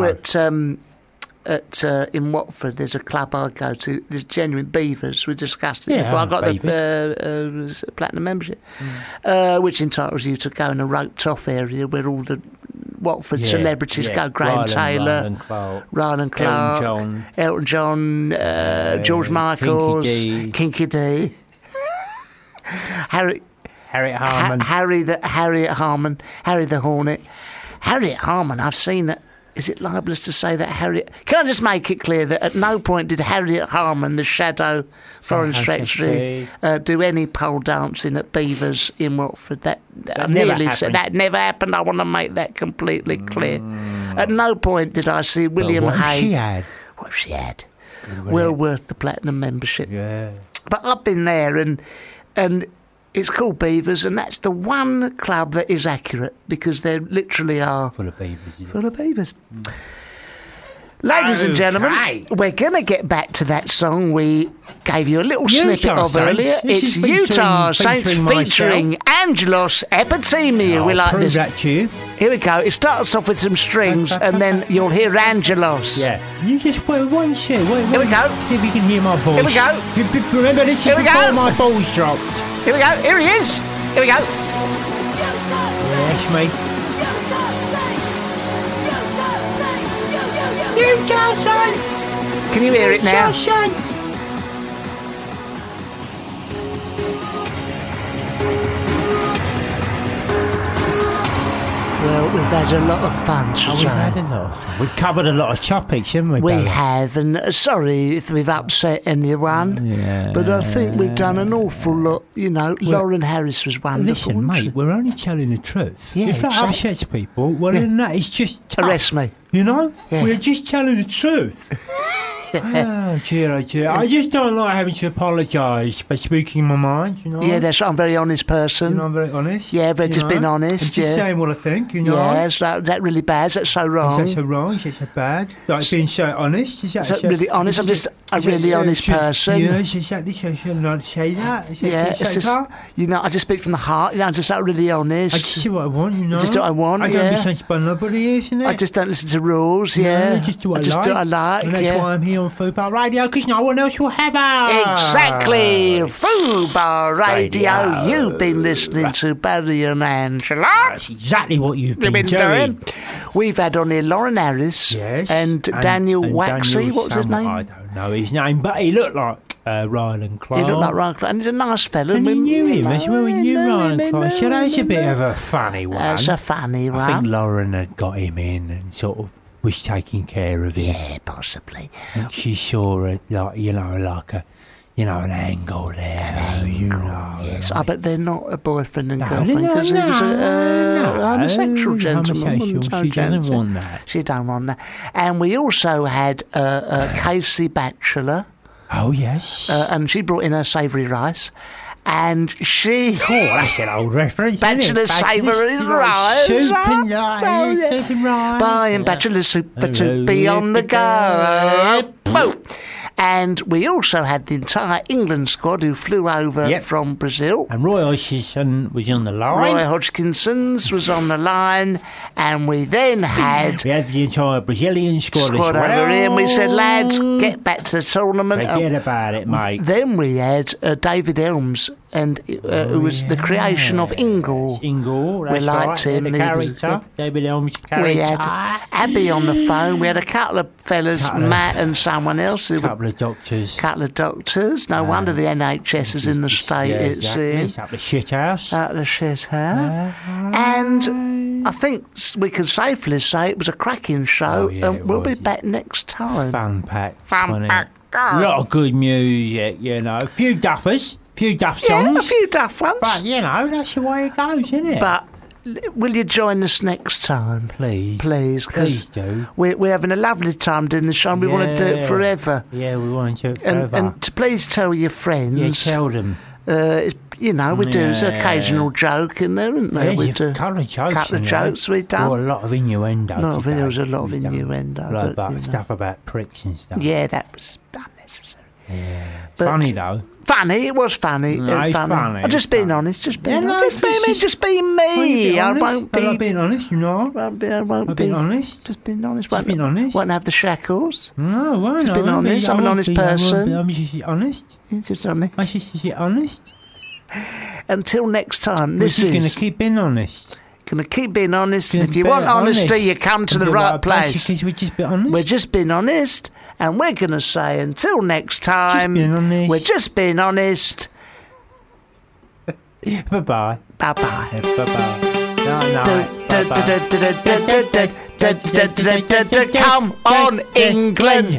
S2: in Watford, there's a club I go to. There's Genuine Beavers. We discussed it before. I got the platinum membership, which entitles you to go in a roped-off area where all the Watford celebrities go. Graham Taylor, Ryan Clark, Elton John, George Michaels, Kinky D, Harriet Harman, Harry the Hornet. Harriet Harman, I've seen it. Is it libelous to say that Harriet... Can I just make it clear that at no point did Harriet Harman, the shadow Foreign Secretary, do any pole dancing at Beavers in Watford? That never happened. I want to make that completely clear. At no point did I see William Hay... What she had? Well worth the platinum membership.
S3: Yeah.
S2: But I've been there and it's called Beavers, and that's the one club that is accurate because they literally are
S3: full of beavers.
S2: Full of beavers. Ladies and gentlemen, we're going to get back to that song we gave you a little snippet of earlier. It's Utah Saints featuring Angelos Epitemiou. We like this.
S3: That to you.
S2: Here we go. It starts off with some strings, and then you'll hear Angelos.
S3: Yeah. You just wait and see.
S2: Here we go.
S3: See if you can hear my voice.
S2: Here we go.
S3: Remember, this is before my balls dropped.
S2: Here we go. Here he is. Here we go.
S3: Yes, mate. Utah Saints.
S2: Can you hear it now? Well, we've had a lot of fun today.
S3: We've had a lot of fun. We've covered a lot of topics, haven't we?
S2: We have, and sorry if we've upset anyone, but I think we've done an awful lot. You know, Lauren Harris was wonderful.
S3: Listen, mate, we're only telling the truth.
S2: Yeah,
S3: if that upsets people, well, then that is just tough.
S2: Arrest me.
S3: You know? Yeah. We're just telling the truth. Oh dear. I just don't like having to apologise for speaking my mind, you know.
S2: Yeah, that's right. I'm a very honest person.
S3: You know, I'm very honest.
S2: Yeah, but just being honest.
S3: I'm just saying what I think, you know.
S2: Yeah, is that really bad? Is that so wrong?
S3: Is that so wrong? Is that so bad? Like being so honest? Is that
S2: so really honest? I'm just a really honest person.
S3: Yes, exactly. So I shouldn't like to say that.
S2: It's just, you know, I just speak from the heart. You know, I'm just really honest.
S3: I just do what I want, you know.
S2: Just do what I want,
S3: I don't listen to nobody, isn't it?
S2: I just don't listen to rules, yeah.
S3: I just do what I like. And that's why I'm here on Fubar Radio, because no one else will have it.
S2: Exactly. Fubar Radio. You've been listening to Barry and Angela.
S3: That's exactly what you've been doing.
S2: We've had on here Lauren Harris and Daniel Waxy. What was his name?
S3: I don't know his name, but he looked like Ryland Clark.
S2: He looked like Ryland Clark, and he's a nice fellow.
S3: And he knew him as well. He knew Ryland Clark. So that's a bit of a funny one.
S2: That's a funny one.
S3: I think Lauren had got him in and sort of was taking care of him.
S2: Yeah, possibly.
S3: And she saw it, like an angle there.
S2: Yes. But they're not a boyfriend and girlfriend because he was a homosexual gentleman.
S3: She doesn't want that.
S2: She don't want that. And we also had Casey Batchelor.
S3: Oh, yes.
S2: And she brought in her savoury rice. And she...
S3: Oh, that's an old reference,
S2: Bachelor savoury rice.
S3: Soup and rice.
S2: Buying bachelor soup to be on the go. Boom. And we also had the entire England squad who flew over from Brazil.
S3: And Roy Hodgkinson was on the line.
S2: Roy Hodgkinson's was on the line. And we then had...
S3: we had the entire Brazilian squad as well.
S2: over here. And we said, lads, get back to the tournament.
S3: Forget about it, mate.
S2: Then we had David Elms, and who was the creation of Ingle.
S3: Ingle, that's
S2: we liked him.
S3: The character, David Elms' character.
S2: We had Abby on the phone. We had a couple of fellas, Matt and someone else.
S3: Couple of doctors. No wonder the NHS is
S2: in the state it's in.
S3: Up the shit house.
S2: And I think we can safely say it was a cracking show. We'll be back next time.
S3: Fun pack. A lot of good music, A few duffers. Few duff songs.
S2: Yeah, a few duff ones.
S3: But, that's the way it goes, isn't it?
S2: But will you join us next time?
S3: Please.
S2: Please
S3: do.
S2: We're having a lovely time doing the show and we want to do it forever.
S3: Yeah, we want to do it forever.
S2: And to please tell your friends.
S3: Yeah, tell them.
S2: We do an occasional joke in there, isn't there?
S3: We do a couple of jokes
S2: we've done.
S3: Or a lot of innuendo.
S2: There was a lot of innuendo.
S3: But stuff about pricks and stuff.
S2: Yeah, that was unnecessary.
S3: Yeah. But funny though.
S2: Funny, it was funny.
S3: Funny.
S2: I'm just being honest. Just be me.
S3: I won't be.
S2: I'm
S3: being honest,
S2: I won't be
S3: honest.
S2: Just being honest.
S3: Won't
S2: have the shackles.
S3: No, won't.
S2: Just being honest. I'm an honest person.
S3: I'm just honest.
S2: Just honest.
S3: I'm just honest.
S2: Until next time,
S3: We're just going to keep being honest.
S2: Going to keep being honest, and if you want honesty, you come to the right place.
S3: We're just being honest.
S2: We're just being honest, and we're going to say until next time. We're just being honest.
S3: Bye-bye.
S2: Bye-bye.
S3: Bye-bye.
S2: Come on, England,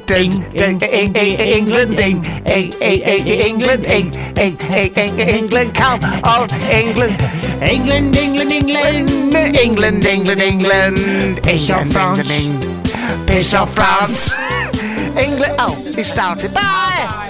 S2: England, come on, England, England, piss off France, England. Oh, he started. Bye.